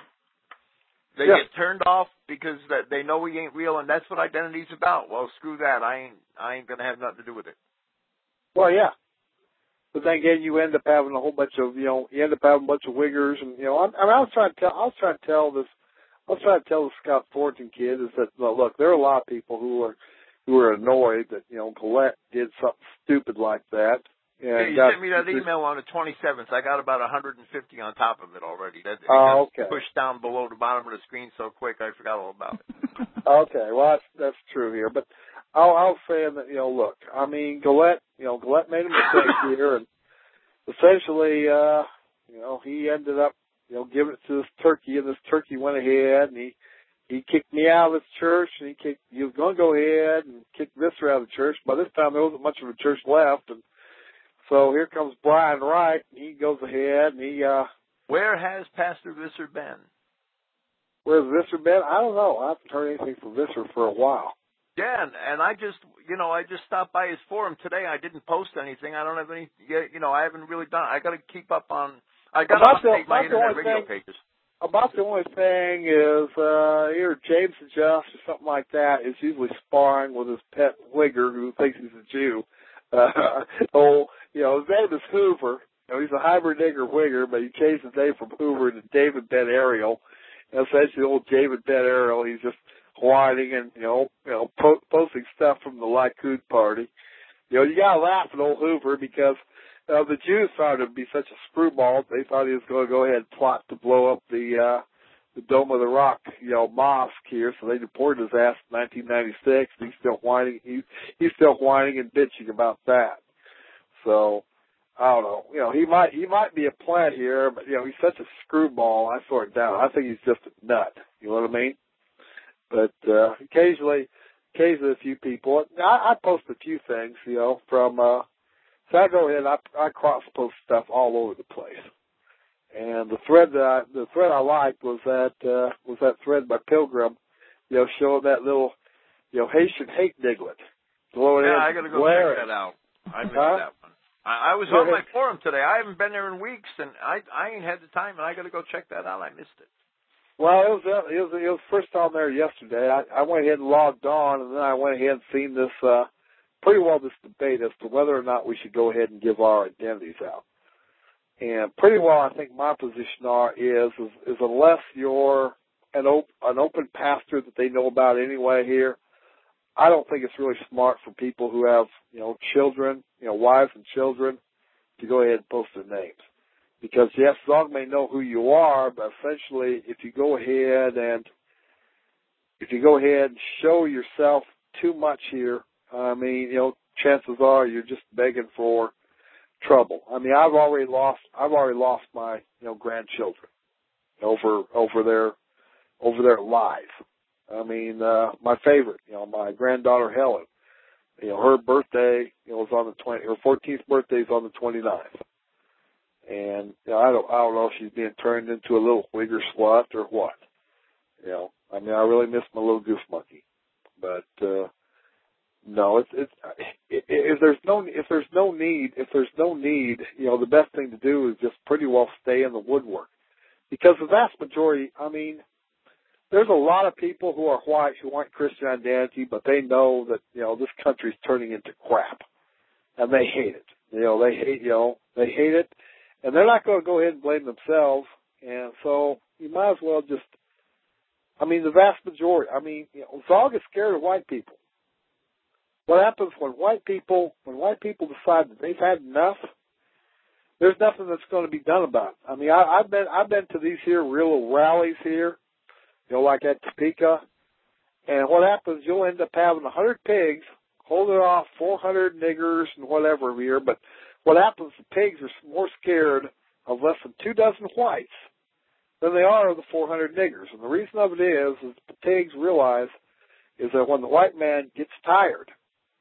They yeah. get turned off because that they know he ain't real, and that's what identity's about. Well, screw that. I ain't I ain't gonna have nothing to do with it. Well, yeah. But then again, you end up having a whole bunch of, you know, you end up having a bunch of wiggers, and you know, I, I, mean, I was trying to tell, I was trying to tell this, I was trying to tell the Scott Thornton kid is that well, look, there are a lot of people who are. who were annoyed that, you know, Colette did something stupid like that. And yeah, you got, sent me that email on the twenty-seventh. I got about one hundred fifty on top of it already. That, it oh, got okay. pushed down below the bottom of the screen so quick I forgot all about it. Okay, well, that's, that's true here. But I, I was saying that, you know, look, I mean, Gillette, you know, Gillette made a mistake here, and essentially, uh, you know, he ended up, you know, giving it to this turkey, and this turkey went ahead, and he He kicked me out of his church, and he kicked. He was going to go ahead and kick Visser out of the church. By this time, there wasn't much of a church left, and so here comes Brian Wright. And he goes ahead, and he. Uh, Where has Pastor Visser been? Where's Visser been? I don't know. I haven't heard anything from Visser for a while. Yeah, and, and I just, you know, I just stopped by his forum today. I didn't post anything. I don't have any. You know, I haven't really done. I got to keep up on. I got to update my internet radio thing, pages. About the only thing is uh, either James Adjust or something like that is usually sparring with his pet wigger who thinks he's a Jew. Uh, oh, you know, his name is Hoover. You know, he's a hybrid nigger wigger, but he changed his name from Hoover to David Ben Ariel. And essentially, old David Ben Ariel, he's just whining and you know, you know, po- posting stuff from the Likud party. You know, you gotta laugh at old Hoover because. Uh, the Jews thought it would be such a screwball. They thought he was going to go ahead and plot to blow up the uh, the Dome of the Rock, you know, mosque here. So they deported his ass in nineteen ninety-six. He's still whining. He, he's still whining and bitching about that. So I don't know. You know, he might he might be a plant here, but you know, he's such a screwball. I sort it down. I think he's just a nut. You know what I mean? But uh, occasionally, occasionally a few people. I, I post a few things, you know, from. Uh, So I go ahead, I, I cross-post stuff all over the place. And the thread that I, the thread I liked was that, uh, was that thread by Pilgrim, you know, showing that little, you know, Haitian hate diglet. Yeah, I got to go check that out. I missed huh? that one. I, I was on my forum today. I haven't been there in weeks, and I I ain't had the time, and I got to go check that out. I missed it. Well, it was uh, it was it was first on there yesterday. I, I went ahead and logged on, and then I went ahead and seen this uh, pretty well this debate as to whether or not we should go ahead and give our identities out. And pretty well, I think my position are is is, is unless you're an op- an open pastor that they know about anyway here, I don't think it's really smart for people who have you know children, you know wives and children, to go ahead and post their names. Because, yes, Zog may know who you are, but essentially if you go ahead and if you go ahead and show yourself too much here, I mean, you know, chances are you're just begging for trouble. I mean, I've already lost I've already lost my, you know, grandchildren over over their over their lives. I mean, uh my favorite, you know, my granddaughter Helen, you know, her birthday, you know, was on the twenty her fourteenth birthday is on the twenty-ninth. And you know, I don't, I don't know if she's being turned into a little wigger slut or what. You know, I mean, I really miss my little goof monkey. But uh, no, it's it's if there's no if there's no need if there's no need, you know, the best thing to do is just pretty well stay in the woodwork, because the vast majority, I mean, there's a lot of people who are white who want Christian identity, but they know that you know this country's turning into crap, and they hate it. You know, they hate you know they hate it. And they're not going to go ahead and blame themselves. And so you might as well just, I mean, the vast majority, I mean, you know, Zog is scared of white people. What happens when white people, when white people decide that they've had enough, there's nothing that's going to be done about it. I mean, I, I've been, I've been to these here real rallies here, you know, like at Topeka. And what happens, you'll end up having a hundred pigs holding off four hundred niggers and whatever here, but what happens, the pigs are more scared of less than two dozen whites than they are of the four hundred niggers. And the reason of it is, is the pigs realize is that when the white man gets tired,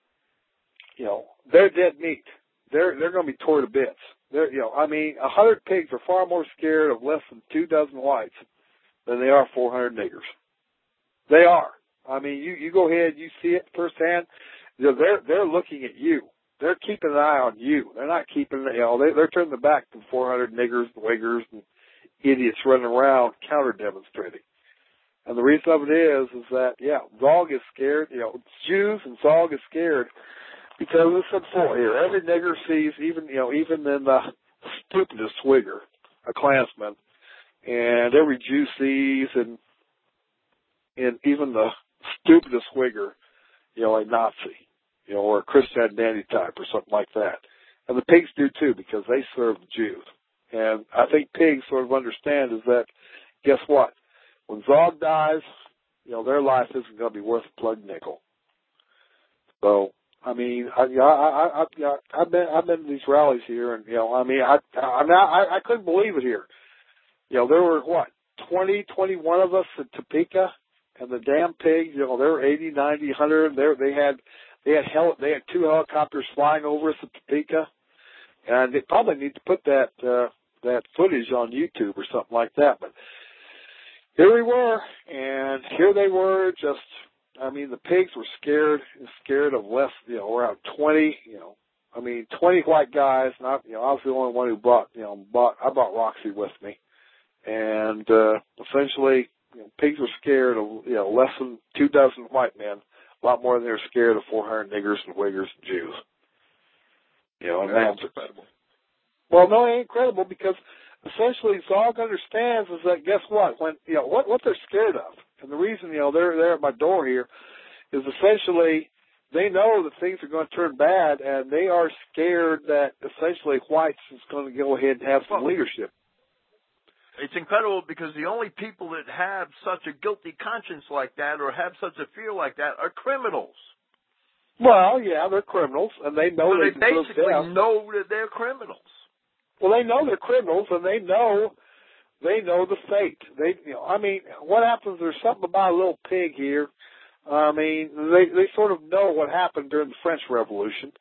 you know, they're dead meat. They're they're going to be torn to bits. They're, you know, I mean, a hundred pigs are far more scared of less than two dozen whites than they are four hundred niggers. They are. I mean, you you go ahead, you see it firsthand. You know, they're they're looking at you. They're keeping an eye on you. They're not keeping, you know, they, they're turning their back to four hundred niggers and wiggers and idiots running around counter-demonstrating. And the reason of it is, is that, yeah, Zog is scared, you know, it's Jews and Zog is scared because it's simple here. Every nigger sees, even, you know, even in the stupidest wigger, a Klansman, and every Jew sees, and, and even the stupidest wigger, you know, a Nazi. You know, or a Christian identity type or something like that. And the pigs do too, because they serve the Jews. And I think pigs sort of understand is that, guess what? When Zog dies, you know, their life isn't going to be worth a plug nickel. So, I mean, I, I, I, I, I've been, I've been to these rallies here, and you know, I mean, I, I, mean, I, I couldn't believe it here. You know, there were what, twenty, twenty-one of us at Topeka, and the damn pigs, you know, there were eighty, ninety, one hundred. They, they had. They had hel- they had two helicopters flying over us at Topeka, and they probably need to put that uh, that footage on YouTube or something like that. But here we were, and here they were. Just, I mean, the pigs were scared, scared of less, you know, around twenty, you know, I mean, twenty white guys. And I, you know, I was the only one who brought, you know, bought. I brought Roxy with me, and uh, essentially, you know, pigs were scared of, you know, less than two dozen white men. A lot more than they're scared of four hundred niggers and wiggers and Jews. You know, and that's incredible. Well, no, it ain't incredible because essentially Zog understands is that guess what? When you know what what they're scared of, and the reason you know they're there at my door here is essentially they know that things are going to turn bad, and they are scared that essentially whites is going to go ahead and have some well, leadership. It's incredible because the only people that have such a guilty conscience like that or have such a fear like that are criminals. Well, yeah, they're criminals, and they know so they, they basically know that they're criminals. Well, they know they're criminals, and they know they know the fate. They, you know, I mean, what happens? There's something about a little pig here. I mean, they they sort of know what happened during the French Revolution.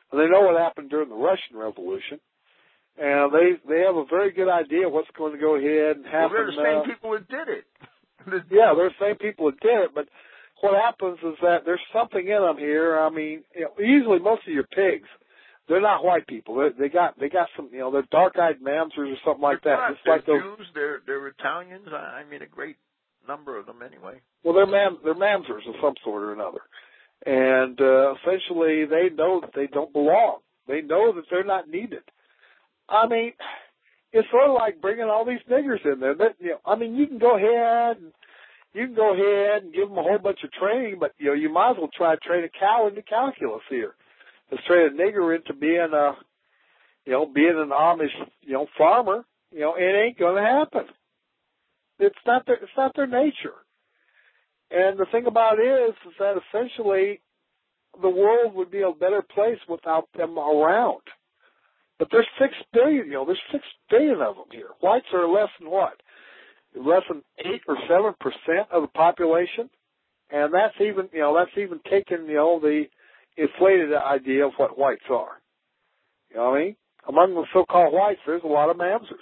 They know what happened during the Russian Revolution. And they they have a very good idea of what's going to go ahead and happen. Well, they're the same uh, people that did it. yeah, they're the same people that did it. But what happens is that there's something in them here. I mean, you know, usually most of your pigs, they're not white people. They, they got they got some, you know, they're dark-eyed mamzers or something like they're that. Not, Just they're like those. Jews, they're they're Italians. I, I mean, a great number of them anyway. Well, they're mam they're mamzers of some sort or another, and uh, essentially they know that they don't belong. They know that they're not needed. I mean, it's sort of like bringing all these niggers in there. That, you know, I mean, you can go ahead and you can go ahead and give them a whole bunch of training, but you know, you might as well try to train a cow into calculus here. Let's train a nigger into being a, you know, being an Amish, you know, farmer. You know, it ain't going to happen. It's not their, it's not their nature. And the thing about it is, is that essentially the world would be a better place without them around. But there's six billion, you know, there's six billion of them here. Whites are less than what? Less than eight or seven percent of the population. And that's even, you know, that's even taking, you know, the inflated idea of what whites are. You know what I mean? Among the so-called whites, there's a lot of mamzers.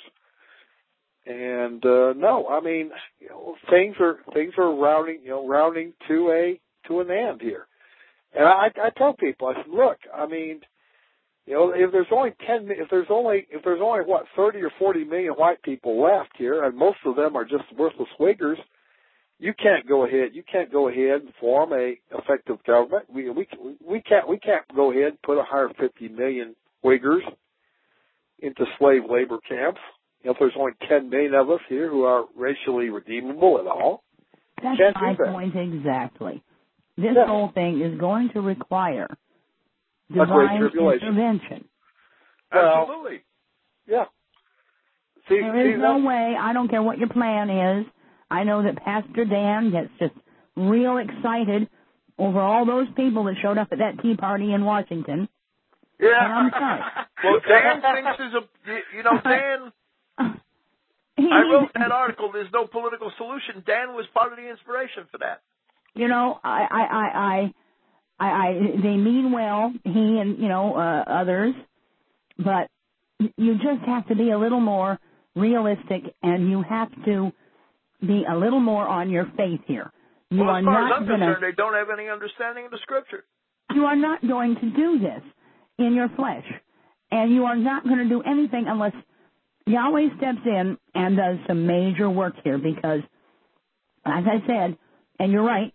And, uh, no, I mean, you know, things are, things are rounding, you know, rounding to a, to an end here. And I, I tell people, I said, look, I mean, you know, if there's only ten, if there's only, if there's only what, thirty or forty million white people left here, and most of them are just worthless Wiggers, you can't go ahead, you can't go ahead and form a effective government. We, we, we can't, we can't go ahead and put one hundred fifty million Wiggers into slave labor camps. You know, if there's only ten million of us here who are racially redeemable at all. That's can't my do that. point exactly. This yeah. whole thing is going to require Great divine tribulation. intervention. Well, Absolutely. Yeah. See, there is see, no way, I don't care what your plan is. I know that Pastor Dan gets just real excited over all those people that showed up at that tea party in Washington. Yeah. And I'm sorry. Well, Dan thinks there's a, you know, Dan, he, I wrote that article, There's No Political Solution. Dan was part of the inspiration for that. You know, I, I, I, I, I, I they mean well, he and, you know, uh, others, but you just have to be a little more realistic, and you have to be a little more on your faith here. You well, are as far not as I'm gonna, concerned, they don't have any understanding of the Scripture. You are not going to do this in your flesh, and you are not going to do anything unless Yahweh steps in and does some major work here, because, as I said, and you're right,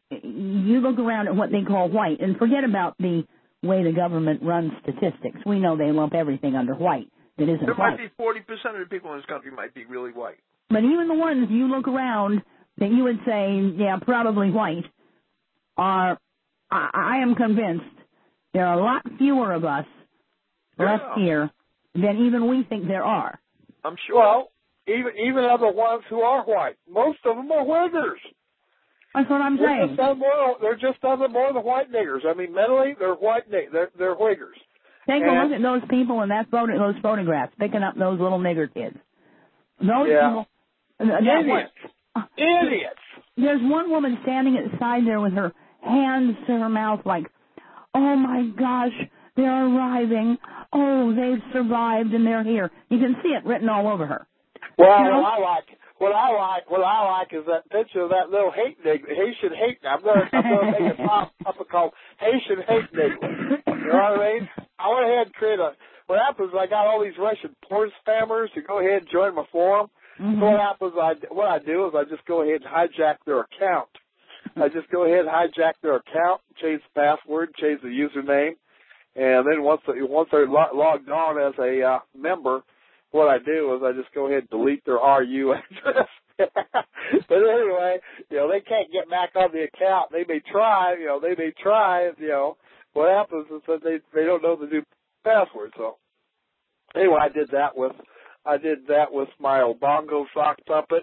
you look around at what they call white, and forget about the way the government runs statistics. We know they lump everything under white that isn't there white. There might be forty percent of the people in this country might be really white. But even the ones you look around that you would say, yeah, probably white, are, I, I am convinced, there are a lot fewer of us yeah. left here than even we think there are. I'm sure. Well, even even of the ones who are white, most of them are Wiggers. That's what I'm they're saying. Just nothing more, they're just nothing more than white niggers. I mean, mentally, they're white niggers. They're, they're Wiggers. Take and, a look at those people in that photo, those photographs, picking up those little nigger kids. Those yeah. people. Idiots. What, Idiots. There's one woman standing at the side there with her hands to her mouth like, oh, my gosh, they're arriving. Oh, they've survived and they're here. You can see it written all over her. Well, you know? what I like, what I like, what I like is that picture of that little hate nigger, Haitian hate. I'm gonna, I'm gonna make it pop up and called Haitian hate nigger. You know what I mean? I went ahead and create a. What happens is I got all these Russian porn spammers to go ahead and join my forum. Mm-hmm. So what happens? I what I do is I just go ahead and hijack their account. I just go ahead and hijack their account, change the password, change the username, and then once they, once they're lo- logged on as a uh, member, what I do is I just go ahead and delete their R U address. But anyway, you know, they can't get back on the account. They may try, you know, they may try, you know. What happens is that they they don't know the new password. So anyway, I did that with I did that with my Obongo sock puppet.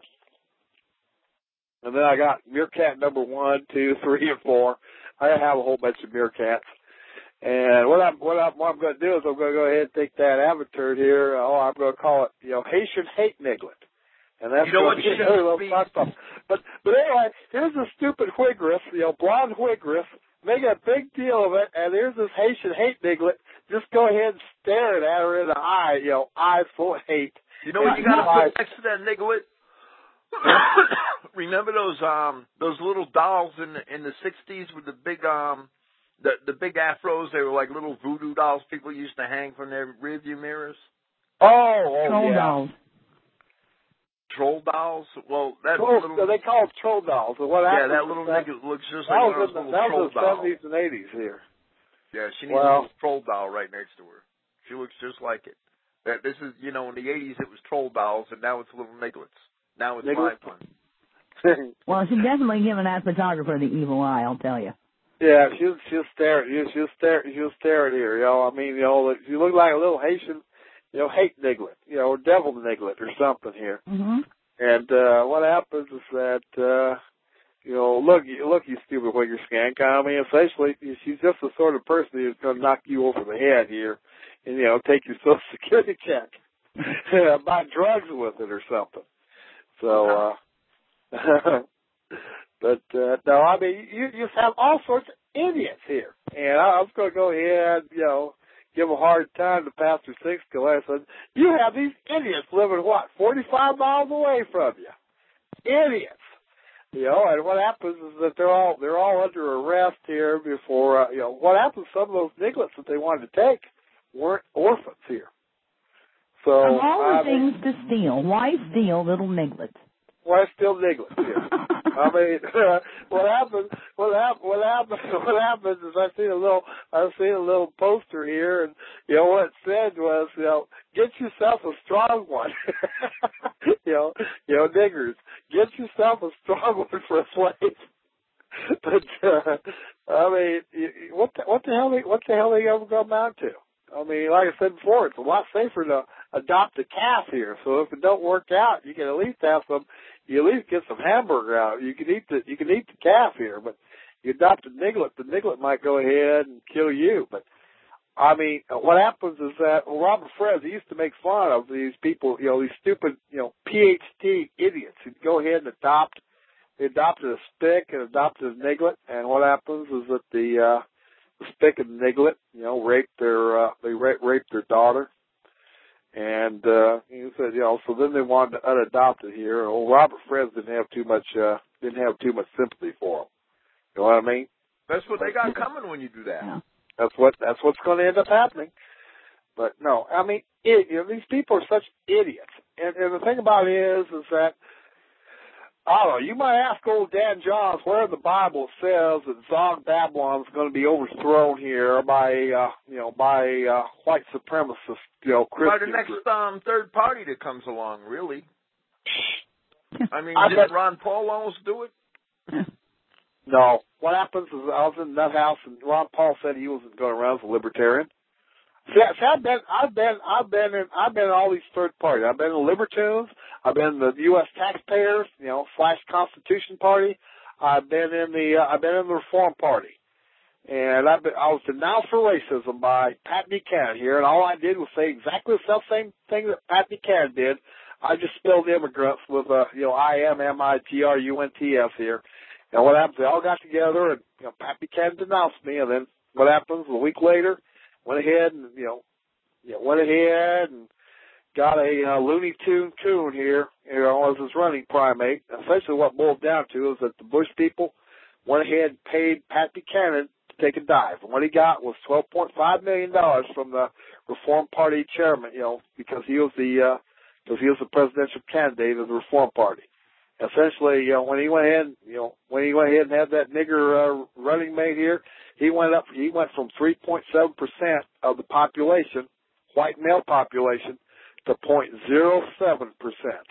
And then I got meerkat number one, two, three, and four. I have a whole bunch of meerkats. And what I'm what I'm what I'm going to do is I'm going to go ahead and take that avatar here. Oh, I'm going to call it, you know, Haitian hate niglet. And that's you know going to be another little sock puppet. But but anyway, here's a stupid Whigriff, you know, blonde Whigriff, making a big deal of it. And here's this Haitian hate niglet just go ahead and stare at her in the eye, you know, eyes full of hate. You know what you got to put next to that niglet? Remember those um those little dolls in the in the sixties with the big um the the big afros? They were like little voodoo dolls people used to hang from their rearview mirrors. Oh, oh Troll yeah. dolls. Troll dolls? Well, that Troll, little they call them troll dolls. And what yeah, happens that little that, nigga looks just that like one was of those in the, little that troll was the dolls. seventies and eighties here. Yeah, she needs Well, a little troll doll right next to her. She looks just like it. That this is, you know, in the eighties it was troll dolls, and now it's little niglets. Now it's Nigglets? live one. Well, she's definitely giving that photographer the evil eye, I'll tell you. Yeah, she'll she'll stare at you. She'll stare. She'll stare at her. You know, I mean, you know, you look like a little Haitian, you know, hate niglet, you know, or devil niglet or something here. Mm-hmm. And uh what happens is that, uh you know, look, you look, you stupid wigger skank. I mean, essentially, she's just the sort of person who's going to knock you over the head here, and you know, take your Social Security check, buy drugs with it or something. So. uh But, uh, no, I mean, you, you have all sorts of idiots here. And I, I was going to go ahead, you know, give a hard time to Pastor Sixco. I said, you have these idiots living, what, forty-five miles away from you. Idiots. You know, and what happens is that they're all, they're all under arrest here before, uh, you know, what happens, some of those niglets that they wanted to take weren't orphans here. So, Of all the I things mean, to steal, why steal little niglets? well, I still niglets here. I mean, uh, what happens? What happens? What happens? What happens is I see a little, I see a little poster here, and you know what it said was, you know, get yourself a strong one. you know, you know, niggers, get yourself a strong one for a slave. But uh, I mean, what the, what the hell? They, what the hell are they ever going to amount to? I mean, like I said before, it's a lot safer to adopt a calf here. So if it don't work out, you can at least have some. You at least get some hamburger out. You can eat the you can eat the calf here, but you adopt a niglet, the niglet might go ahead and kill you. But I mean, what happens is that well, Robert Frez, he used to make fun of these people, you know, these stupid, you know, P H D idiots who'd go ahead and adopt. They adopted a spick and adopted a niglet, and what happens is that the uh, the spick and the niglet, you know, rape their uh, they rape, rape their daughter. And, uh, he said, you know, so then they wanted to unadopt it here. Well, Robert Frez didn't have too much, uh, didn't have too much sympathy for him. You know what I mean? That's what they got coming when you do that. Yeah. That's what, that's what's going to end up happening. But no, I mean, it, you know, these people are such idiots. And, and the thing about it is, is that, I don't know, you might ask old Dan Johns where in the Bible says that Zog Babylon is going to be overthrown here by, uh, you know, by uh, white supremacists, you know, Christians. By the next um, third party that comes along, really. I mean, I didn't bet, Ron Paul almost do it? No. What happens is I was in that house and Ron Paul said he wasn't going to run as a libertarian. See, see, I've been, I've been, I've been in, I've been in all these third parties. I've been in the Libertarians. I've been in the U S Taxpayers, you know, slash Constitution Party. I've been in the, uh, I've been in the Reform Party. And I've been, I was denounced for racism by Pat Buchanan here, and all I did was say exactly the self same thing that Pat Buchanan did. I just spelled immigrants with, uh, you know, I M M I T R U N T S here. And what happens, they all got together, and, you know, Pat Buchanan denounced me, and then what happens, a week later, went ahead and, you know, you know went ahead and got a uh, Looney Tune coon here, you know, as his running primate. Essentially what boiled down to is that the Bush people went ahead and paid Pat Buchanan to take a dive. And what he got was twelve point five million dollars from the Reform Party chairman, you know, because he was the, uh, because he was the presidential candidate of the Reform Party. Essentially, you know, when he went ahead, you know, when he went ahead and had that nigger uh, running mate here, he went up. He went from three point seven percent of the population, white male population, to zero point zero seven percent.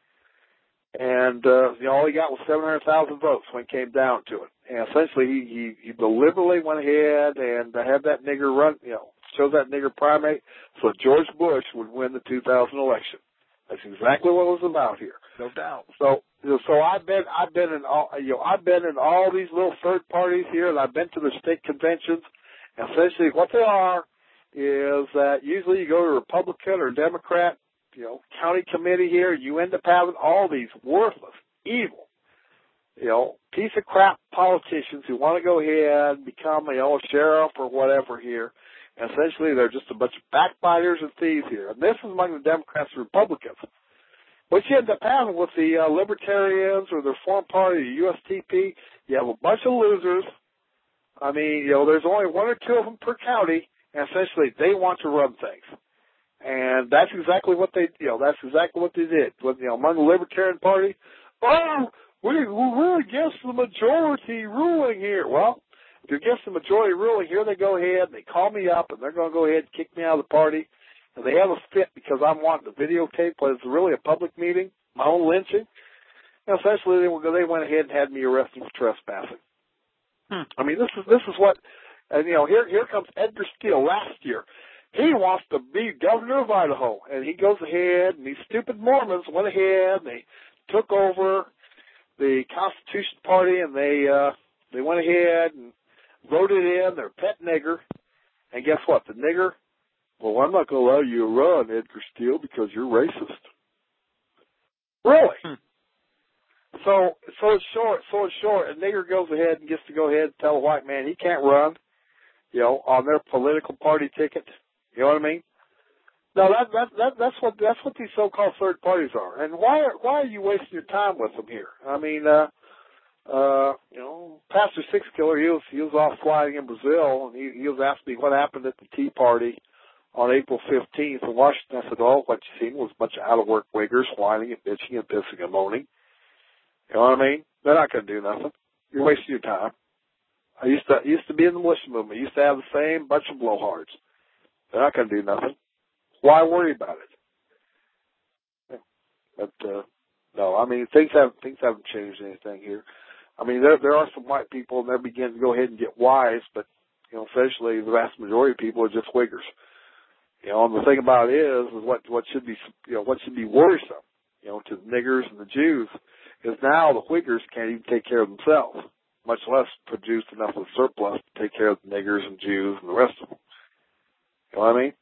And uh, you know, all he got was seven hundred thousand votes when it came down to it. And essentially, he he, he deliberately went ahead and uh, had that nigger run, you know, chose that nigger primate so George Bush would win the two thousand election. That's exactly what it was about here. No doubt. So, so I've been, I've been in all, you know, I've been in all these little third parties here, and I've been to the state conventions. And essentially, what they are is that usually you go to Republican or Democrat, you know, county committee here, you end up having all these worthless, evil, you know, piece of crap politicians who want to go ahead and become, you know, a sheriff or whatever here. And essentially, they're just a bunch of backbiters and thieves here. And this is among the Democrats and Republicans. What you end up having with the uh, Libertarians or the Reform Party, the U S T P, you have a bunch of losers. I mean, you know, there's only one or two of them per county, and essentially they want to run things. And that's exactly what they, you know, that's exactly what they did. With, you know, among the Libertarian Party, oh, we, we're against the majority ruling here. Well, if you're against the majority ruling here, they go ahead and they call me up, and they're going to go ahead and kick me out of the party. And they have a fit because I'm wanting to videotape what is really a public meeting, my own lynching. And essentially, they, they went ahead and had me arrested for trespassing. Hmm. I mean, this is this is what, and you know, here here comes Edgar Steele last year. He wants to be governor of Idaho, and he goes ahead, and these stupid Mormons went ahead, and they took over the Constitution Party, and they uh, they went ahead and voted in their pet nigger. And guess what? The nigger, well, I'm not going to allow you to run, Edgar Steele, because you're racist. Really? Hmm. So, so it's short, so it's short. A nigger goes ahead and gets to go ahead and tell a white man he can't run, you know, on their political party ticket. You know what I mean? No, that, that, that, that's what, that's what these so-called third parties are. And why are, why are you wasting your time with them here? I mean, uh, uh, you know, Pastor Six Killer, he was, he was off flying in Brazil, and he, he was asking me what happened at the Tea Party on April fifteenth in Washington. I said, oh, what you seen was a bunch of out-of-work wiggers whining and bitching and pissing and moaning. You know what I mean? They're not going to do nothing. You're wasting your time. I used to, used to be in the militia movement. I used to have the same bunch of blowhards. They're not going to do nothing. Why worry about it? But, uh, no, I mean, things haven't, things haven't changed anything here. I mean, there, there are some white people, and they're beginning to go ahead and get wise, but, you know, essentially the vast majority of people are just wiggers. You know, and the thing about it is, is what, what should be, you know, what should be worrisome, you know, to the niggers and the Jews is now the wiggers can't even take care of themselves, much less produce enough of a surplus to take care of the niggers and Jews and the rest of them. You know what I mean?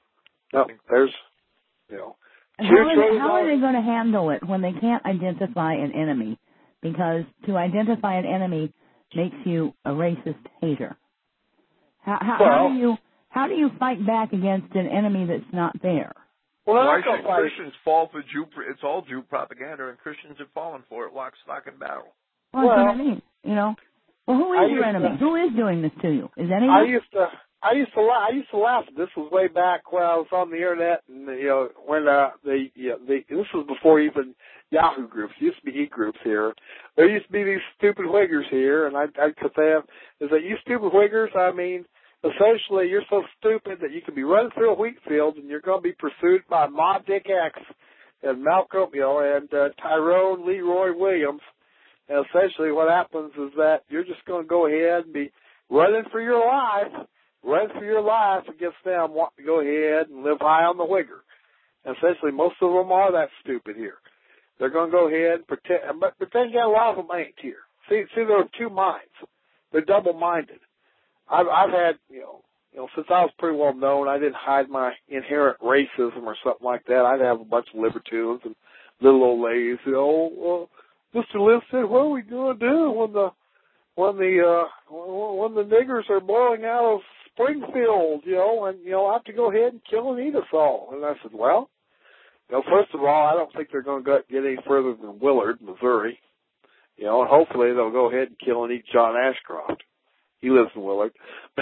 No, there's, you know. How are, how are they going to handle it when they can't identify an enemy? Because to identify an enemy makes you a racist hater. How, how, well, how do you how do you fight back against an enemy that's not there? Well, well I think Christians fall for Jew. It's all Jew propaganda, and Christians have fallen for it, lock, stock, and barrel. Well, well, that's what I mean. You know. Well, who is I your enemy? To, who is doing this to you? Is anyone? I used to. I used to laugh. I used to laugh. This was way back when I was on the internet, and you know when uh, they, you know, they. This was before even Yahoo groups. There used to be e groups here. There used to be these stupid wiggers here, and I, I could say, is that you stupid wiggers? I mean, essentially, you're so stupid that you could be running through a wheat field, and you're going to be pursued by Mob Dick X and Malcolm, you know, and uh, Tyrone Leroy Williams. And essentially, what happens is that you're just going to go ahead and be running for your life. Run for your life against them, want to go ahead and live high on the wigger. And essentially, most of them are that stupid here. They're going to go ahead and pretend, but, but then again, a lot of them ain't here. See, see, there are two minds. They're double-minded. I've, I've had, you know, you know, since I was pretty well known, I didn't hide my inherent racism or something like that. I'd have a bunch of libertines and little old ladies, you know, well, Mister Liv said, what are we going to do when the when the uh, when the niggers are blowing out of Springfield, you know, and, you know, I have to go ahead and kill and eat us all. And I said, well, you know, first of all, I don't think they're going to get any further than Willard, Missouri. You know, and hopefully they'll go ahead and kill and eat John Ashcroft. He lives in Willard.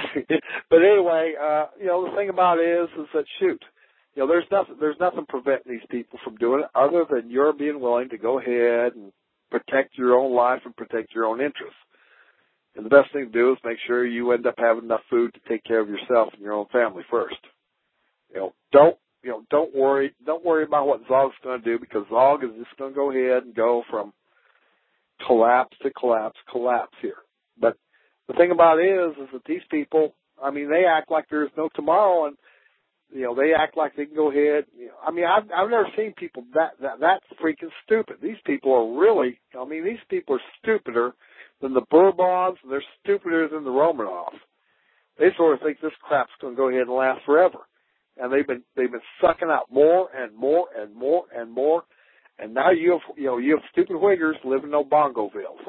But anyway, uh, you know, the thing about it is, is that, shoot, you know, there's nothing, there's nothing preventing these people from doing it other than you're being willing to go ahead and protect your own life and protect your own interests. And the best thing to do is make sure you end up having enough food to take care of yourself and your own family first. You know, don't, you know, don't worry, don't worry about what Zog's going to do, because Zog is just going to go ahead and go from collapse to collapse, collapse here. But the thing about it is, is that these people, I mean, they act like there's no tomorrow, and, you know, they act like they can go ahead. You know, I mean, I've, I've never seen people that, that, that freaking stupid. These people are really, I mean, these people are stupider than the Bourbons, and they're stupider than the Romanovs. They sort of think this crap's going to go ahead and last forever. And they've been, they've been sucking out more and more and more and more. And now you have, you know, you have stupid wiggers living in Obongovilles.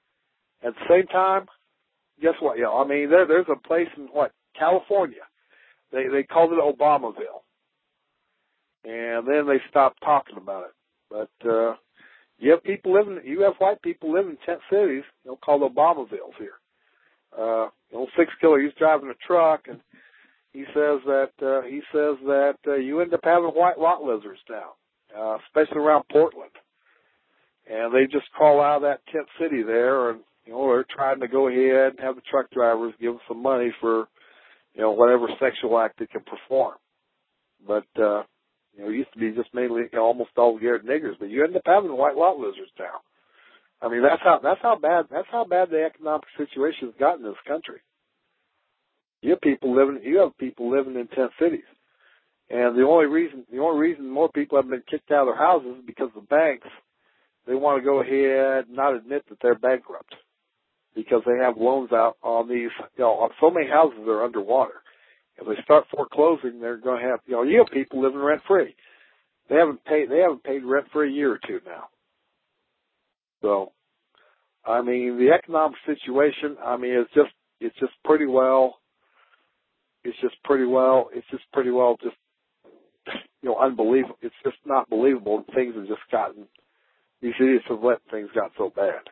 At the same time, guess what? You know, I mean, there, there's a place in, what, California, They they called it Obamaville, and then they stopped talking about it. But uh, you have people living, you have white people living in tent cities, you know, called Obamavilles here. Uh, you know, six killer, he's driving a truck, and he says that uh, he says that uh, you end up having white lot lizards now, uh, especially around Portland. And they just call out of that tent city there, and you know, they're trying to go ahead and have the truck drivers give them some money for, you know, whatever sexual act they can perform. But uh, you know, it used to be just mainly, you know, almost all Garrett niggers, but you end up having white lot lizards now. I mean, that's how that's how bad that's how bad the economic situation has gotten in this country. You have people living you have people living in tent cities, and the only reason the only reason more people have been kicked out of their houses is because the banks, they want to go ahead and not admit that they're bankrupt because they have loans out on these. You know, so many houses are underwater. If they start foreclosing, they're going to have, you know, you have people living rent free. They haven't paid, they haven't paid rent for a year or two now. So, I mean, the economic situation, I mean, it's just, it's just pretty well, it's just pretty well, it's just pretty well just, you know, unbelievable. It's just not believable. Things have just gotten, these idiots have let things got so bad.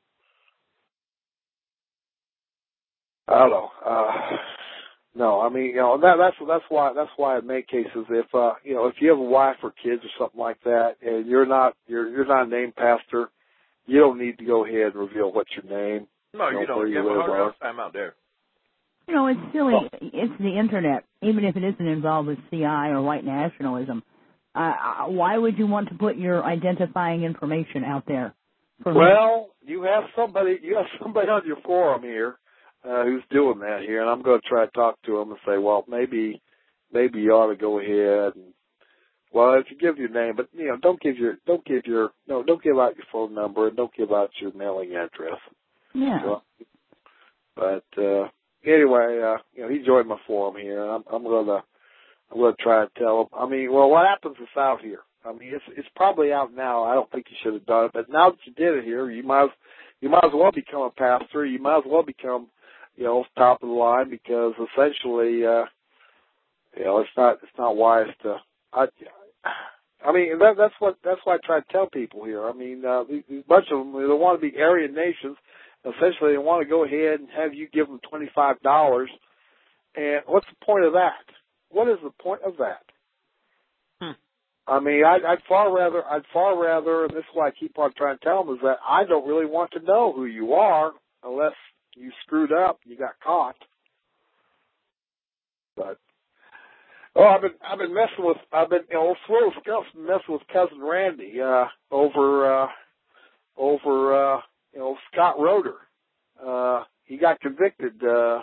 I don't know. Uh, No, I mean, you know, that, that's that's why that's why in many cases, if uh, you know, if you have a wife or kids or something like that, and you're not you're you're not a named pastor, you don't need to go ahead and reveal what's your name. No, you, know, you don't. You have a hard enough time out there. You know, it's silly. Oh. It's the internet. Even if it isn't involved with C I or white nationalism, uh, why would you want to put your identifying information out there? For well, me? you have somebody you have somebody on your forum here. Uh, who's doing that here, and I'm going to try to talk to him and say, well, maybe, maybe you ought to go ahead and, well, if you give your name, but you know, don't give your, don't give your, no, don't give out your phone number and don't give out your mailing address. Yeah. So, but uh, anyway, uh, you know, he joined my forum here, and I'm, I'm going to, I'm going to try to tell him. I mean, well, what happens is out here. I mean, it's it's probably out now. I don't think you should have done it, but now that you did it here, you might, you might as well become a pastor. You might as well become, you know, top of the line, because essentially, uh, you know, it's not, it's not wise to, I, I mean, that, that's what, that's what I try to tell people here. I mean, uh, these, these bunch of them, they want to be Aryan nations. Essentially, they want to go ahead and have you give them twenty-five dollars. And what's the point of that? What is the point of that? Hmm. I mean, I'd, I'd far rather, I'd far rather, and this is what I keep on trying to tell them, is that I don't really want to know who you are unless you screwed up, you got caught. But oh, I've been I've been messing with I've been you know slow stuff messing with cousin Randy uh, over uh, over uh, you know Scott Roeder. Uh, he got convicted uh,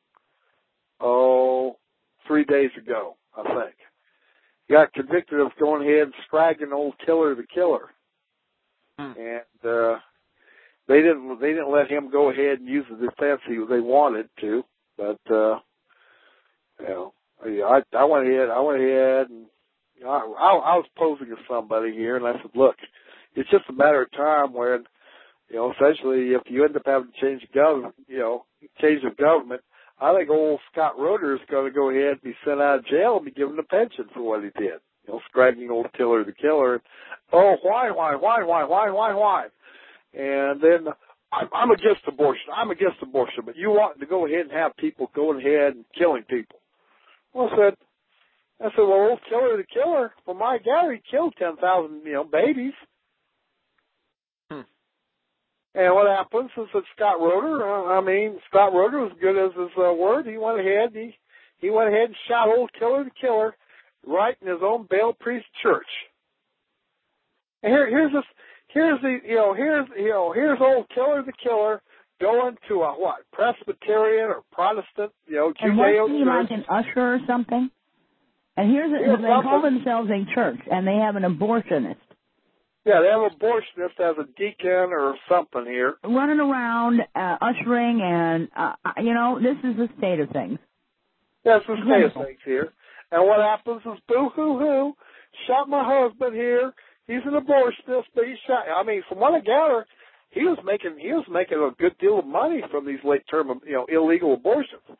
oh three days ago, I think. He got convicted of going ahead and scragging old Tiller the Killer, hmm. and. Uh, They didn't. They didn't let him go ahead and use the defense he they wanted to. But uh, you know, I I went ahead. I went ahead and you know, I, I, I was posing as somebody here, and I said, look, it's just a matter of time when, you know, essentially, if you end up having to change the government, you know, change the government, I think old Scott Roeder is going to go ahead and be sent out of jail and be given a pension for what he did. You know, scragging old Tiller the Killer. Oh, why, why, why, why, why, why, why? And then I'm, I'm against abortion. I'm against abortion, but you want to go ahead and have people going ahead and killing people. Well, I said, I said, well, old Tiller the Killer, from my gather, he killed ten thousand, you know, babies. Hmm. And what happens is that Scott Roeder, uh, I mean, Scott Roeder was good as his uh, word. He went ahead, he he went ahead and shot old Tiller the Killer right in his own Baal Priest church. And here, here's this. Here's the, you know, here's, you know, here's old Tiller the Killer going to a, what, Presbyterian or Protestant, you know, Judeo. And wasn't he like an usher or something? And here's, a, here's they something. call themselves a church, and they have an abortionist. Yeah, they have an abortionist as a deacon or something here. Running around, uh, ushering, and, uh, you know, this is the state of things. That's the state of things here. And what happens is, boo-hoo-hoo, shot my husband here. He's an abortionist, but he shot. I mean, from what I gather, he was making he was making a good deal of money from these late term, you know, illegal abortions.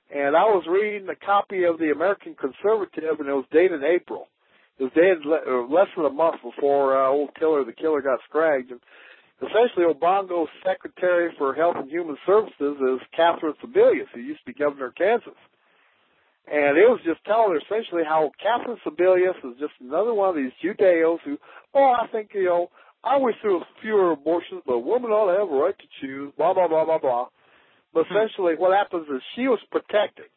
And I was reading a copy of the American Conservative, and it was dated April. It was dated le- less than a month before uh, old Killer, the killer, got scragged. And essentially, Obongo's Secretary for Health and Human Services is Catherine Sebelius, who used to be governor of Kansas. And it was just telling her essentially how Catherine Sebelius is just another one of these Judeos who, oh, I think, you know, I wish there was fewer abortions, but a woman ought to have a right to choose, blah, blah, blah, blah, blah. But essentially what happens is she was protecting.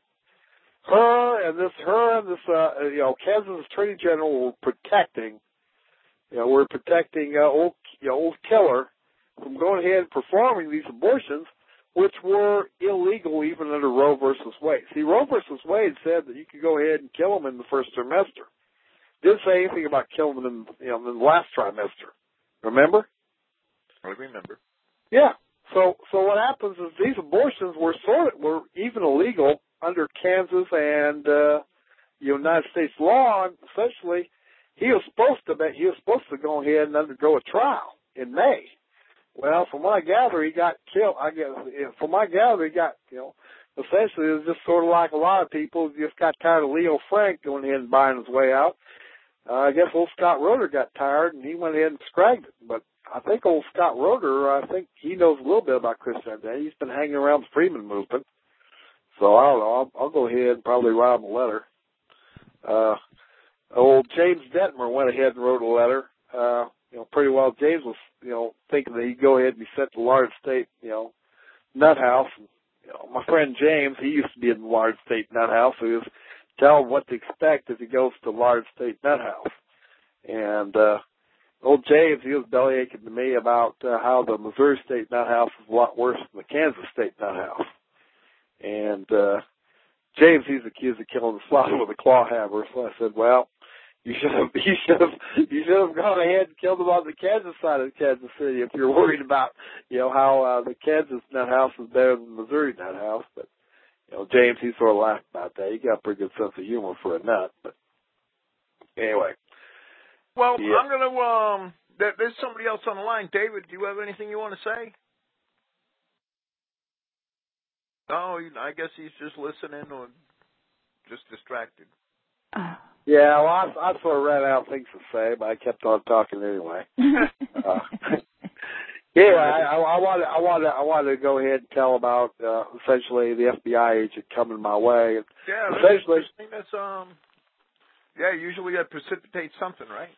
Her and this, her and this, uh, you know, Kansas Attorney General were protecting, you know, we're protecting uh, old, you know, old Killer from going ahead and performing these abortions, which were illegal even under Roe versus Wade. See, Roe versus Wade said that you could go ahead and kill them in the first trimester. Didn't say anything about killing them in, you know, in the last trimester. Remember? I remember. Yeah. So, so what happens is these abortions were sort of, were even illegal under Kansas and uh, United States law. And essentially, he was supposed to be, he was supposed to go ahead and undergo a trial in May. Well, from what I gather, he got killed. I guess from what I gather, he got, you know, essentially it was just sort of like a lot of people just got tired of Leo Frank going ahead and buying his way out. Uh, I guess old Scott Roeder got tired and he went ahead and scragged it. But I think old Scott Roeder, I think he knows a little bit about Christian Identity. He's been hanging around the Freeman movement. So I don't know. I'll, I'll go ahead and probably write him a letter. Uh, old James Detmer went ahead and wrote a letter. Uh, you know, pretty well James was, you know, thinking that he'd go ahead and be sent to Large State, you know, nut house. And, you know, my friend James, he used to be in the Large State nut house, so he was telling him what to expect if he goes to Large State nut house. And, uh, old James, he was belly aching to me about uh, how the Missouri State nut house is a lot worse than the Kansas State nut house. And, uh, James, he's accused of killing the sloth with a claw hammer. So I said, well, you should have, you should have, you should have gone ahead and killed him on the Kansas side of Kansas City if you're worried about, you know, how uh, the Kansas nut house is better than the Missouri nut house. But, you know, James, he sort of laughed about that. He got a pretty good sense of humor for a nut. But anyway. Well, yeah. I'm going to, um, there, there's somebody else on the line. David, do you have anything you want to say? No, I guess he's just listening or just distracted. Yeah, well, I, I sort of ran out of things to say, but I kept on talking anyway. uh, yeah, I, I wanted, I wanted, I wanted to go ahead and tell about uh, essentially the F B I agent coming my way. And yeah, essentially, that's, that's um, yeah, usually that precipitates something, right?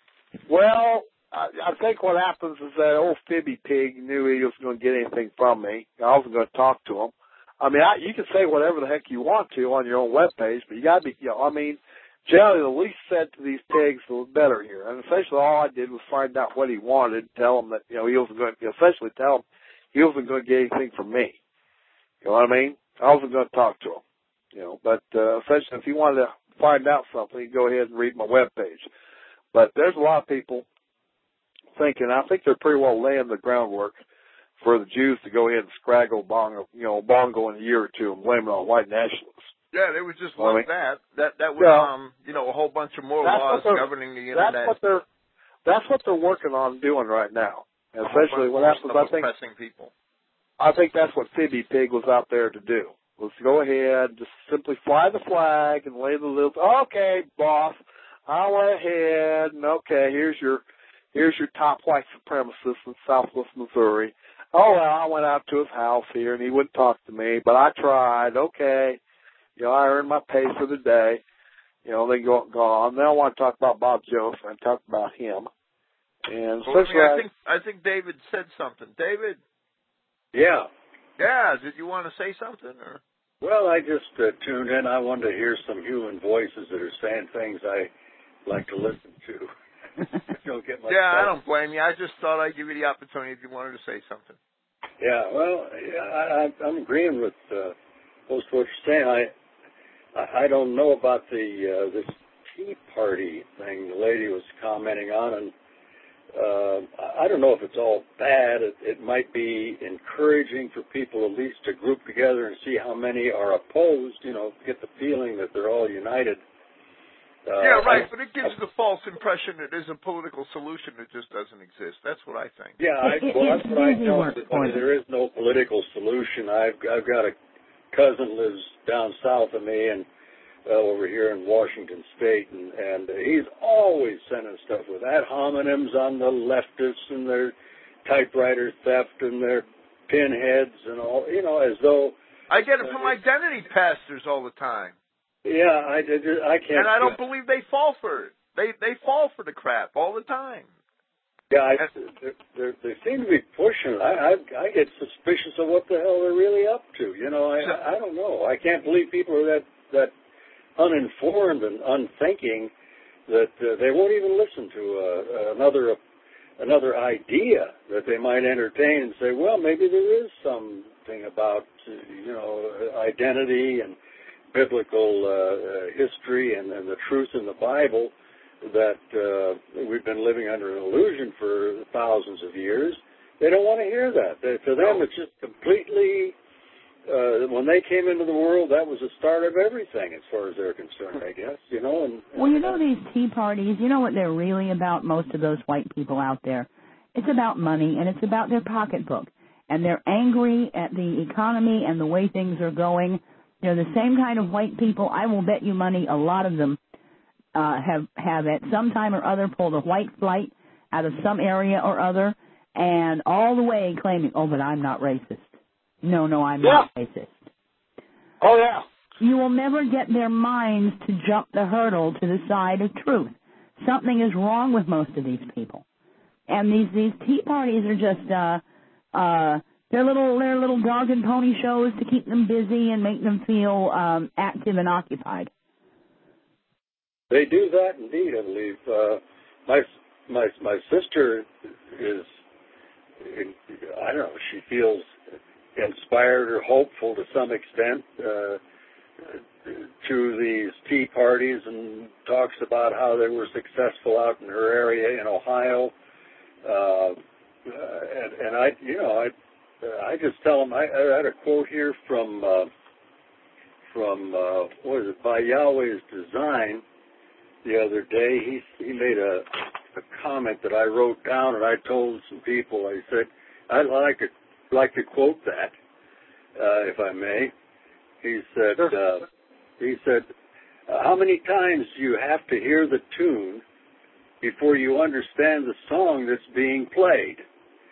Well, I, I think what happens is that old Fibby Pig knew he was going to get anything from me. I wasn't going to talk to him. I mean, I, you can say whatever the heck you want to on your own webpage, but you got to be, you know, I mean, generally the least said to these pigs was better here. And essentially all I did was find out what he wanted, tell him that, you know, he wasn't going to, essentially tell him he wasn't going to get anything from me. You know what I mean? I wasn't going to talk to him, you know, but uh, essentially if he wanted to find out something, he'd go ahead and read my webpage. But there's a lot of people thinking, I think they're pretty well laying the groundwork for the Jews to go ahead and scraggle Bongo, you know, Bongo in a year or two and blame it on white nationalists. Yeah, they would just well, love I mean, that. That that would, yeah, um, you know, a whole bunch of more laws governing the internet. That's what they're, that's what they're working on doing right now. And essentially, what happens, I think, people. I think that's what Fibby Pig was out there to do. Was to go ahead, just simply fly the flag and lay the little. Okay, boss, I went ahead and okay, here's your, here's your top white supremacist in Southwest Missouri. Oh, well, I went out to his house here, and he wouldn't talk to me, but I tried. Okay. You know, I earned my pay for the day. You know, they go, go on. Then I want to talk about Bob Jones, and talk about him. And well, I, mean, I think I think David said something. David? Yeah. Yeah, did you want to say something? Or? Well, I just uh, tuned in. I wanted to hear some human voices that are saying things I like to listen to. Don't get much yeah, better. I don't blame you. I just thought I'd give you the opportunity if you wanted to say something. Yeah, well, I, I, I'm agreeing with uh, most of what you're saying. I, I don't know about the uh, this Tea Party thing the lady was commenting on, and uh, I don't know if it's all bad. It, it might be encouraging for people at least to group together and see how many are opposed. You know, get the feeling that they're all united. Uh, yeah, right, but it gives the false impression that there's a political solution that just doesn't exist. That's what I think. Yeah, I, well, that's what I tell everybody. There is no political solution. I've I've got a cousin lives down south of me and uh, over here in Washington State, and, and he's always sending stuff with ad hominems on the leftists and their typewriter theft and their pinheads and all, you know, as though... I get it from uh, identity pastors all the time. Yeah, I, I can't... And I don't believe they fall for it. They they fall for the crap all the time. Yeah, I, they're, they're, they seem to be pushing it. I, I I get suspicious of what the hell they're really up to. You know, I I don't know. I can't believe people are that that uninformed and unthinking that uh, they won't even listen to uh, another another idea that they might entertain and say, well, maybe there is something about uh, you know identity and biblical uh, history and, and the truth in the Bible that uh, we've been living under an illusion for thousands of years. They don't want to hear that. They, to them, it's just completely, uh, when they came into the world, that was the start of everything as far as they're concerned, I guess, you know. And, and well, you know these tea parties, you know what they're really about, most of those white people out there? It's about money, and it's about their pocketbook. And they're angry at the economy and the way things are going. They're the same kind of white people. I will bet you money a lot of them Uh, have have at some time or other pulled a white flight out of some area or other, and all the way claiming, oh, but I'm not racist. No, no, I'm yeah. not racist. Oh, yeah. You will never get their minds to jump the hurdle to the side of truth. Something is wrong with most of these people. And these, these tea parties are just, uh, uh, they're little, they're little dog and pony shows to keep them busy and make them feel um, active and occupied. They do that indeed, I believe. Uh, my my my sister is, I don't know, she feels inspired or hopeful to some extent uh, to these tea parties, and talks about how they were successful out in her area in Ohio. Uh, and, and I, you know, I I just tell them. I, I had a quote here from uh, from uh, what is it, By Yahweh's Design. The other day, he he made a, a comment that I wrote down, and I told some people. I said, I'd like to like to quote that, uh, if I may. He said, uh, he said, how many times do you have to hear the tune before you understand the song that's being played?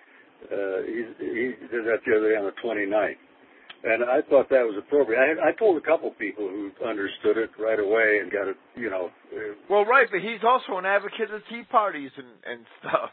Uh, he, he did that the other day on the twenty-ninth. And I thought that was appropriate. I, I told a couple people who understood it right away and got it, you know. Uh, well, right, but he's also an advocate of tea parties and, and stuff.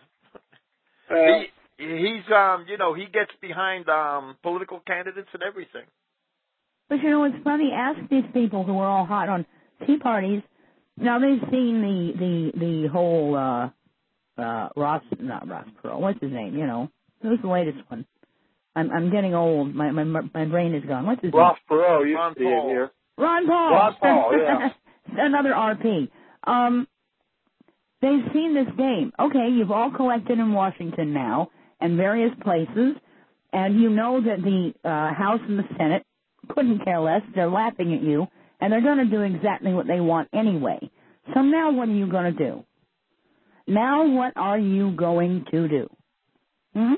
Uh, he, he's, um, you know, he gets behind um, political candidates and everything. But, you know, it's funny. Ask these people who are all hot on tea parties. Now, they've seen the, the, the whole uh, uh, Ross, not Ross Perot, what's his name, you know? Who's the latest one? I'm I'm getting old. My my my brain is gone. What's his Ross name? Perot used Ron to be in here. Ron Paul. Ron Paul, yeah. Another R P. Um, they've seen this game. Okay, you've all collected in Washington now and various places, and you know that the uh, House and the Senate couldn't care less. They're laughing at you, and they're going to do exactly what they want anyway. So now what are you going to do? Now what are you going to do? Hmm?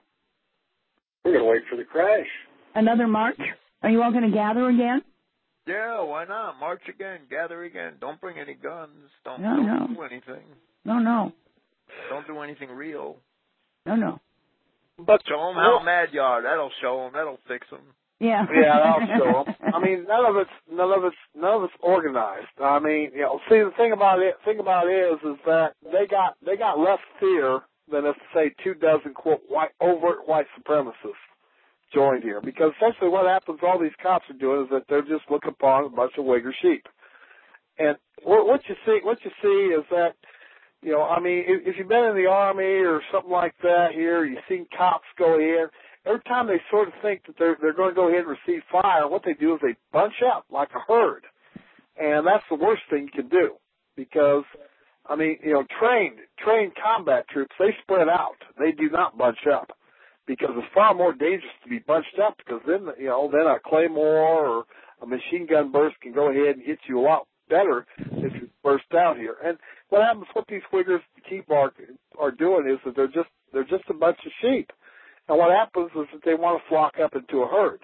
We're going to wait for the crash. Another march? Are you all going to gather again? Yeah, why not? March again, gather again. Don't bring any guns. Don't, no, don't no. do anything. No, no. Don't do anything real. No, no. But show them how mad you are. That'll show them. That'll fix them. Yeah. Yeah, that'll show them. I mean, none of it's none of it's none of it's organized. I mean, you know, see the thing about it. Thing about it is, is that they got they got less fear than if, say, two dozen quote white overt white supremacists joined here, because essentially what happens, all these cops are doing is that they're just looking upon a bunch of Wigger sheep. And what you see, what you see is that, you know, I mean, if you've been in the Army or something like that here, you've seen cops go in. Every time they sort of think that they're they're going to go ahead and receive fire, what they do is they bunch up like a herd, and that's the worst thing you can do, because, I mean, you know, trained trained combat troops, they spread out. They do not bunch up, because it's far more dangerous to be bunched up, because then, you know, then a claymore or a machine gun burst can go ahead and hit you a lot better if you burst out here. And what happens, what these Wiggers keep are, are doing is that they're just they're just a bunch of sheep. And what happens is that they want to flock up into a herd.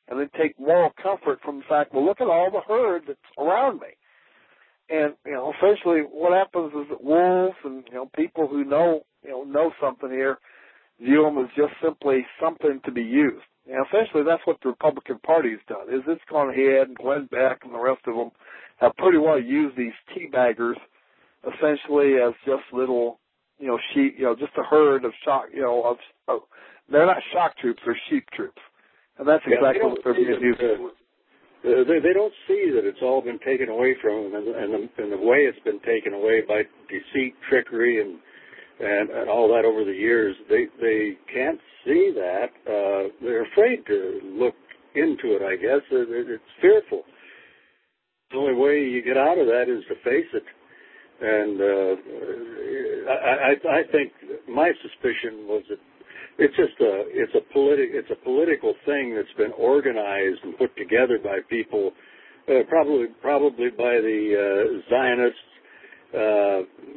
and they take moral comfort from the fact, well, look at all the herd that's around me. And, you know, essentially what happens is that wolves and, you know, people who know, you know, know something here view them as just simply something to be used. And essentially that's what the Republican Party's done, is it's gone ahead, and Glenn Beck and the rest of them have pretty well used these teabaggers essentially as just little, you know, sheep, you know, just a herd of shock, you know, of, of they're not shock troops, they're sheep troops. And that's yeah, exactly what they're being used for. Uh, they, they don't see that it's all been taken away from them, and, and, the, and the way it's been taken away by deceit, trickery, and, and and all that over the years. They they can't see that. Uh, they're afraid to look into it, I guess. It, it's fearful. The only way you get out of that is to face it. And uh, I, I, I think my suspicion was that it's just a it's a politi- it's a political thing that's been organized and put together by people, uh, probably probably by the uh, Zionists uh,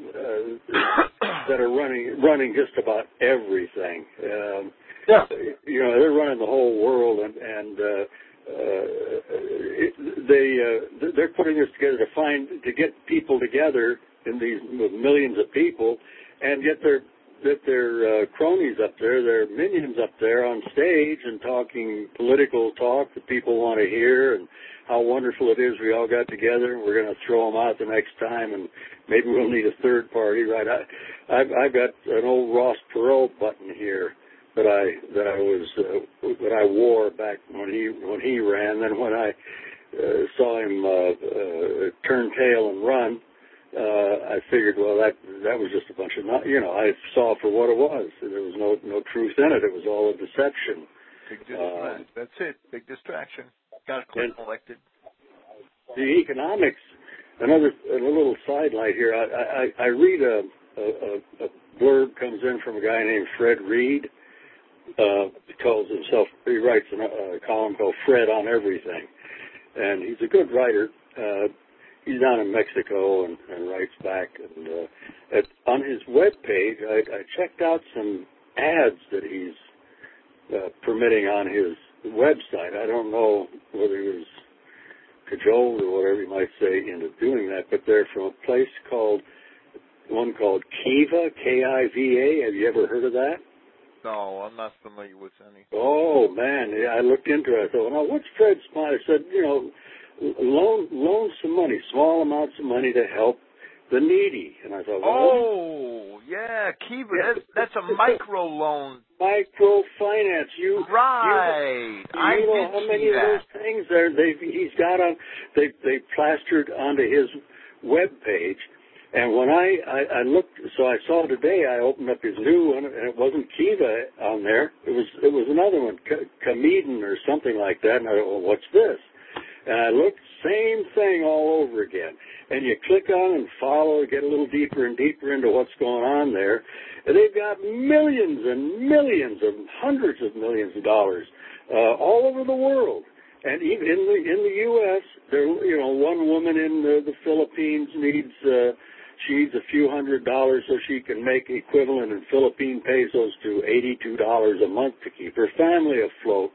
uh, that are running running just about everything. Um, yeah, you know, they're running the whole world, and and uh, uh, it, they uh, they're putting this together to find to get people together in these millions of people, and get their that their uh, cronies up there, their minions up there on stage and talking political talk that people want to hear, and how wonderful it is we all got together and we're going to throw them out the next time, and maybe we'll need a third party, right? I, I've, I've got an old Ross Perot button here that I that I was uh, that I wore back when he when he ran. Then when I uh, saw him uh, uh, turn tail and run, Uh, I figured, well, that that was just a bunch of, you know, I saw for what it was. There was no no truth in it. It was all a deception. Big distraction. Uh, That's it. Big distraction. Got to click elected. The economics. Another a little sidelight here. I I, I read a, a a blurb comes in from a guy named Fred Reed. Uh, he calls himself. He writes a, a column called Fred on Everything, and he's a good writer. Uh, He's down in Mexico and, and writes back. And uh, at, on his webpage, I, I checked out some ads that he's uh, permitting on his website. I don't know whether he was cajoled or whatever you might say into doing that, but they're from a place called, one called Kiva, K I V A. Have you ever heard of that? No, I'm not familiar with any. Oh, man. Yeah, I looked into it. I thought, well, now, what's Fred's spot? I said, you know, loan loan some money, small amounts of money to help the needy. And I thought, well, oh, yeah, Kiva, yeah. That's, that's a micro loan. Microfinance. You, right. You, I you know did how many see of that. those things there they've, he's got on, they, they plastered onto his web page. And when I, I, I looked, so I saw today, I opened up his new one, and it wasn't Kiva on there. It was it was another one, Comeden or something like that. And I thought, well, what's this? And I looked, same thing all over again. And you click on and follow, get a little deeper and deeper into what's going on there. And they've got millions and millions of hundreds of millions of dollars uh, all over the world. And even in the in the U S, there, you know, one woman in the, the Philippines needs uh, she needs a few hundred dollars so she can make equivalent in Philippine pesos to eighty-two dollars a month to keep her family afloat.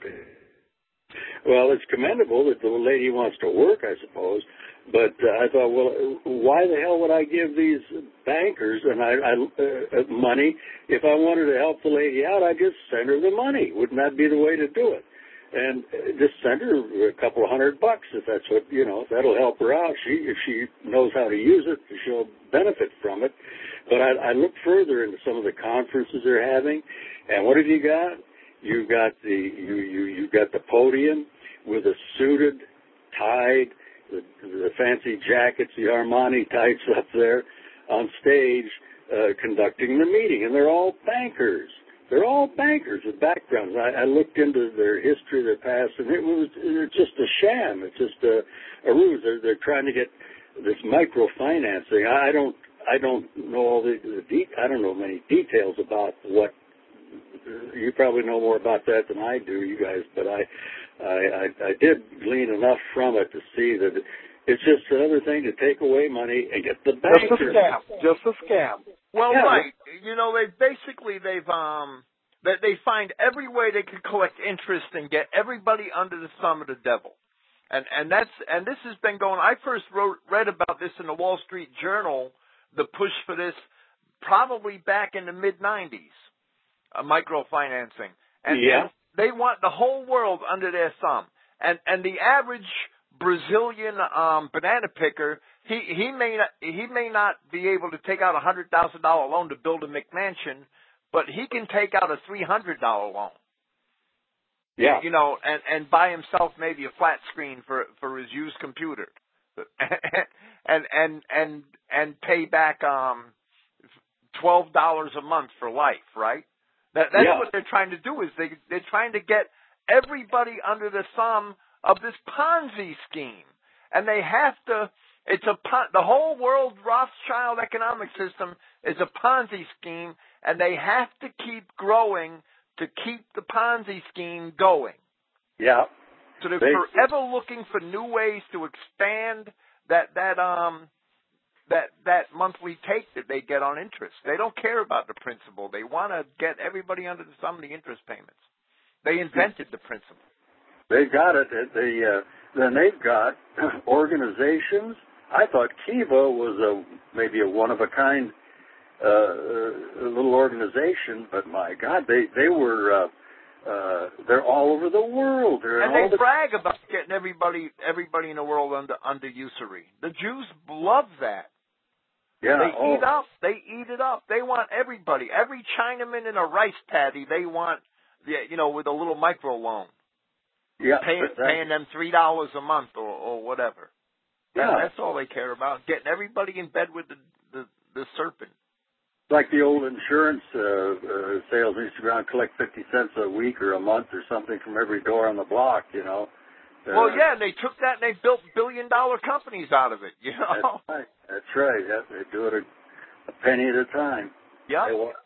Well, it's commendable that the lady wants to work, I suppose, but uh, I thought, well, why the hell would I give these bankers and I, I uh, money if I wanted to help the lady out? I'd just send her the money. Wouldn't that be the way to do it? And just send her a couple of hundred bucks if that's what, you know, that'll help her out. She, if she knows how to use it, she'll benefit from it. But I, I looked further into some of the conferences they're having, and what have you got? You've got the, you, you, you've got the podium with a suited, tied, the, the fancy jackets, the Armani tights up there on stage, uh, conducting the meeting, and they're all bankers. They're all bankers with backgrounds. I, I looked into their history, their past, and it was it's just a sham. It's just a, a ruse. They're, they're trying to get this microfinancing. I don't, I don't know all the, the de- I don't know many details about what. You probably know more about that than I do, you guys. But I, I, I, I did glean enough from it to see that it's just another thing to take away money and get the bankers. Just a scam. Just a scam. Well, yeah. right. You know, they basically they've um That they find every way they can collect interest and get everybody under the thumb of the devil. And and that's and this has been going. I first wrote read about this in the Wall Street Journal, the push for this, probably back in the mid nineties, uh, microfinancing. And, yeah. and they want the whole world under their thumb. And and the average Brazilian um, banana picker, he he may not he may not be able to take out a hundred thousand dollar loan to build a McMansion, but he can take out a three hundred dollar loan. Yeah. You know, and, and buy himself maybe a flat screen for for his used computer, and and and and pay back um twelve dollars a month for life, right? That that's yeah. what they're trying to do, is they they're trying to get everybody under the thumb of this Ponzi scheme, and they have to. It's a the whole world Rothschild economic system is a Ponzi scheme, and they have to keep growing to keep the Ponzi scheme going. Yeah. So they're they, forever looking for new ways to expand that that um that that monthly take that they get on interest. They don't care about the principal. They want to get everybody under the thumb of the interest payments. They invented the principle. They've got it. They uh, then they've got organizations. I thought Kiva was a maybe a one of a kind uh, a little organization, but my God, they they were uh, uh, they're all over the world. They're and all they the... brag about getting everybody everybody in the world under under usury. The Jews love that. Yeah, they oh. eat up. They eat it up. They want everybody, every Chinaman in a rice paddy. They want, you know, with a little micro loan. Yeah, paying, that, paying them three dollars a month or, or whatever. Yeah, that, that's all they care about. Getting everybody in bed with the the, the serpent. Like the old insurance uh, uh, sales used to go around and collect fifty cents a week or a month or something from every door on the block, you know. Uh, well, yeah, and they took that and they built billion-dollar companies out of it, you know. That's right. That's right. Yeah, they do it a, a penny at a time. Yeah.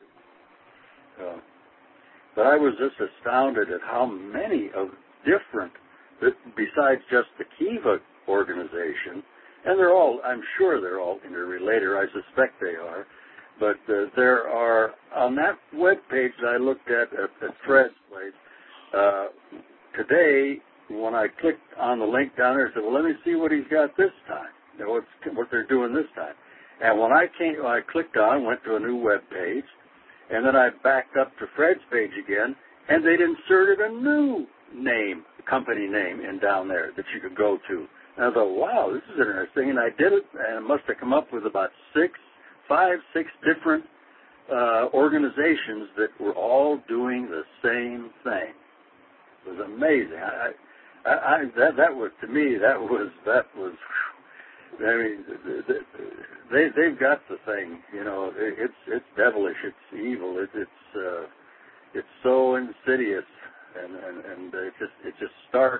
Uh, but I was just astounded at how many of different, besides just the Kiva organization, and they're all, I'm sure they're all interrelated, I suspect they are, but uh, there are, on that web page that I looked at at, at Fred's place, uh, today, when I clicked on the link down there, I said, well, let me see what he's got this time, you know, what's, what they're doing this time. And when I came, when I clicked on, went to a new web page, and then I backed up to Fred's page again, and they'd inserted a new name, company name, in down there that you could go to. And I thought, wow, this is interesting. And I did it, and it must have come up with about six, five, six different uh, organizations that were all doing the same thing. It was amazing. I, I, I, that, that was, to me, that was, that was, I mean, they, they've got the thing, you know, it's, it's devilish, it's evil, it, it's, uh, it's so insidious, and, and, and it's just, it's just stark,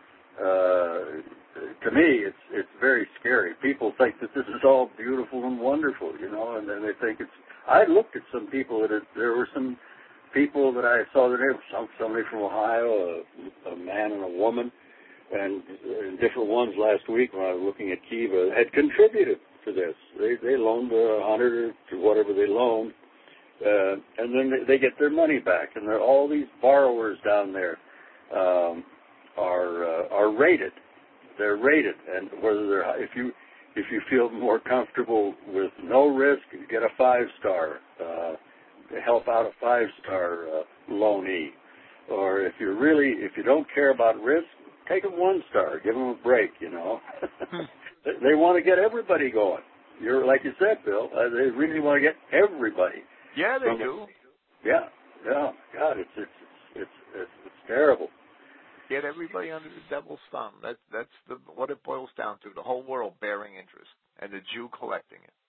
uh, to me, it's, it's very scary. People think that this is all beautiful and wonderful, you know, and then they think it's, I looked at some people that, had, there were some people that I saw their name, some, somebody from Ohio, a, a man and a woman, and, and different ones last week when I was looking at Kiva had contributed to this. They they loaned a hundred or to whatever they loaned, uh, and then they, they get their money back. And there, all these borrowers down there um, are uh, are rated. They're rated, and whether they're if you if you feel more comfortable with no risk, you get a five star. Uh, help out a five star uh, loanee, or if you're really if you don't care about risk, take a one star, give them a break, you know. they, they want to get everybody going. You're like you said, Bill. Uh, they really want to get everybody. Yeah, they From, do. Yeah, yeah. God, it's it's it's it's, it's terrible. Get everybody under the devil's thumb. That's that's the what it boils down to. The whole world bearing interest, and the Jew collecting it.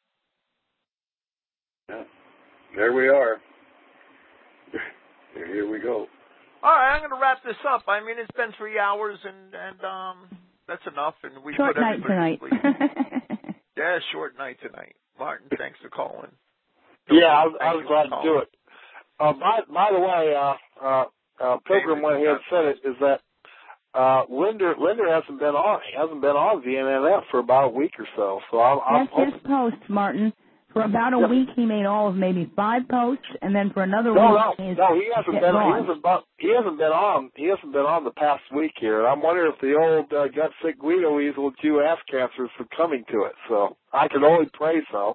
Yeah. There we are. Here we go. All right, I'm going to wrap this up. I mean, it's been three hours, and and um, that's enough. And we short put night tonight. Yeah, short night tonight. Martin, thanks for calling. Yeah, I was, I was glad to do it. Uh, by by the way, uh, uh, uh, Pilgrim went ahead and said it is that uh, Linder Linder hasn't been on hasn't been on V N N F for about a week or so. So I'm, I'm That's his post, Martin. For about a Yep. week, he made all of maybe five posts, and then for another No, week, no, he's no. He hasn't kept been. going. He hasn't. Been, he hasn't been on. He hasn't been on the past week here. And I'm wondering if the old uh, gut sick Guido weasel Jew ass cancer is succumbing to it. So I can only pray so.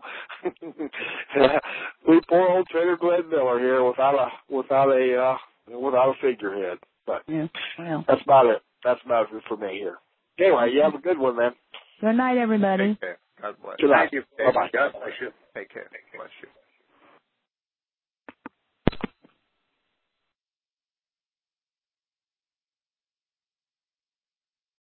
We poor old Trader Glenn Miller here without a without a uh, without a figurehead. But Yeah, well. that's about it. That's about it for me here. Anyway, you have a good one, man. Good night, everybody. Take care. God bless. Good night. Thank you. Bye bye. God bless you. Take care. Bless you.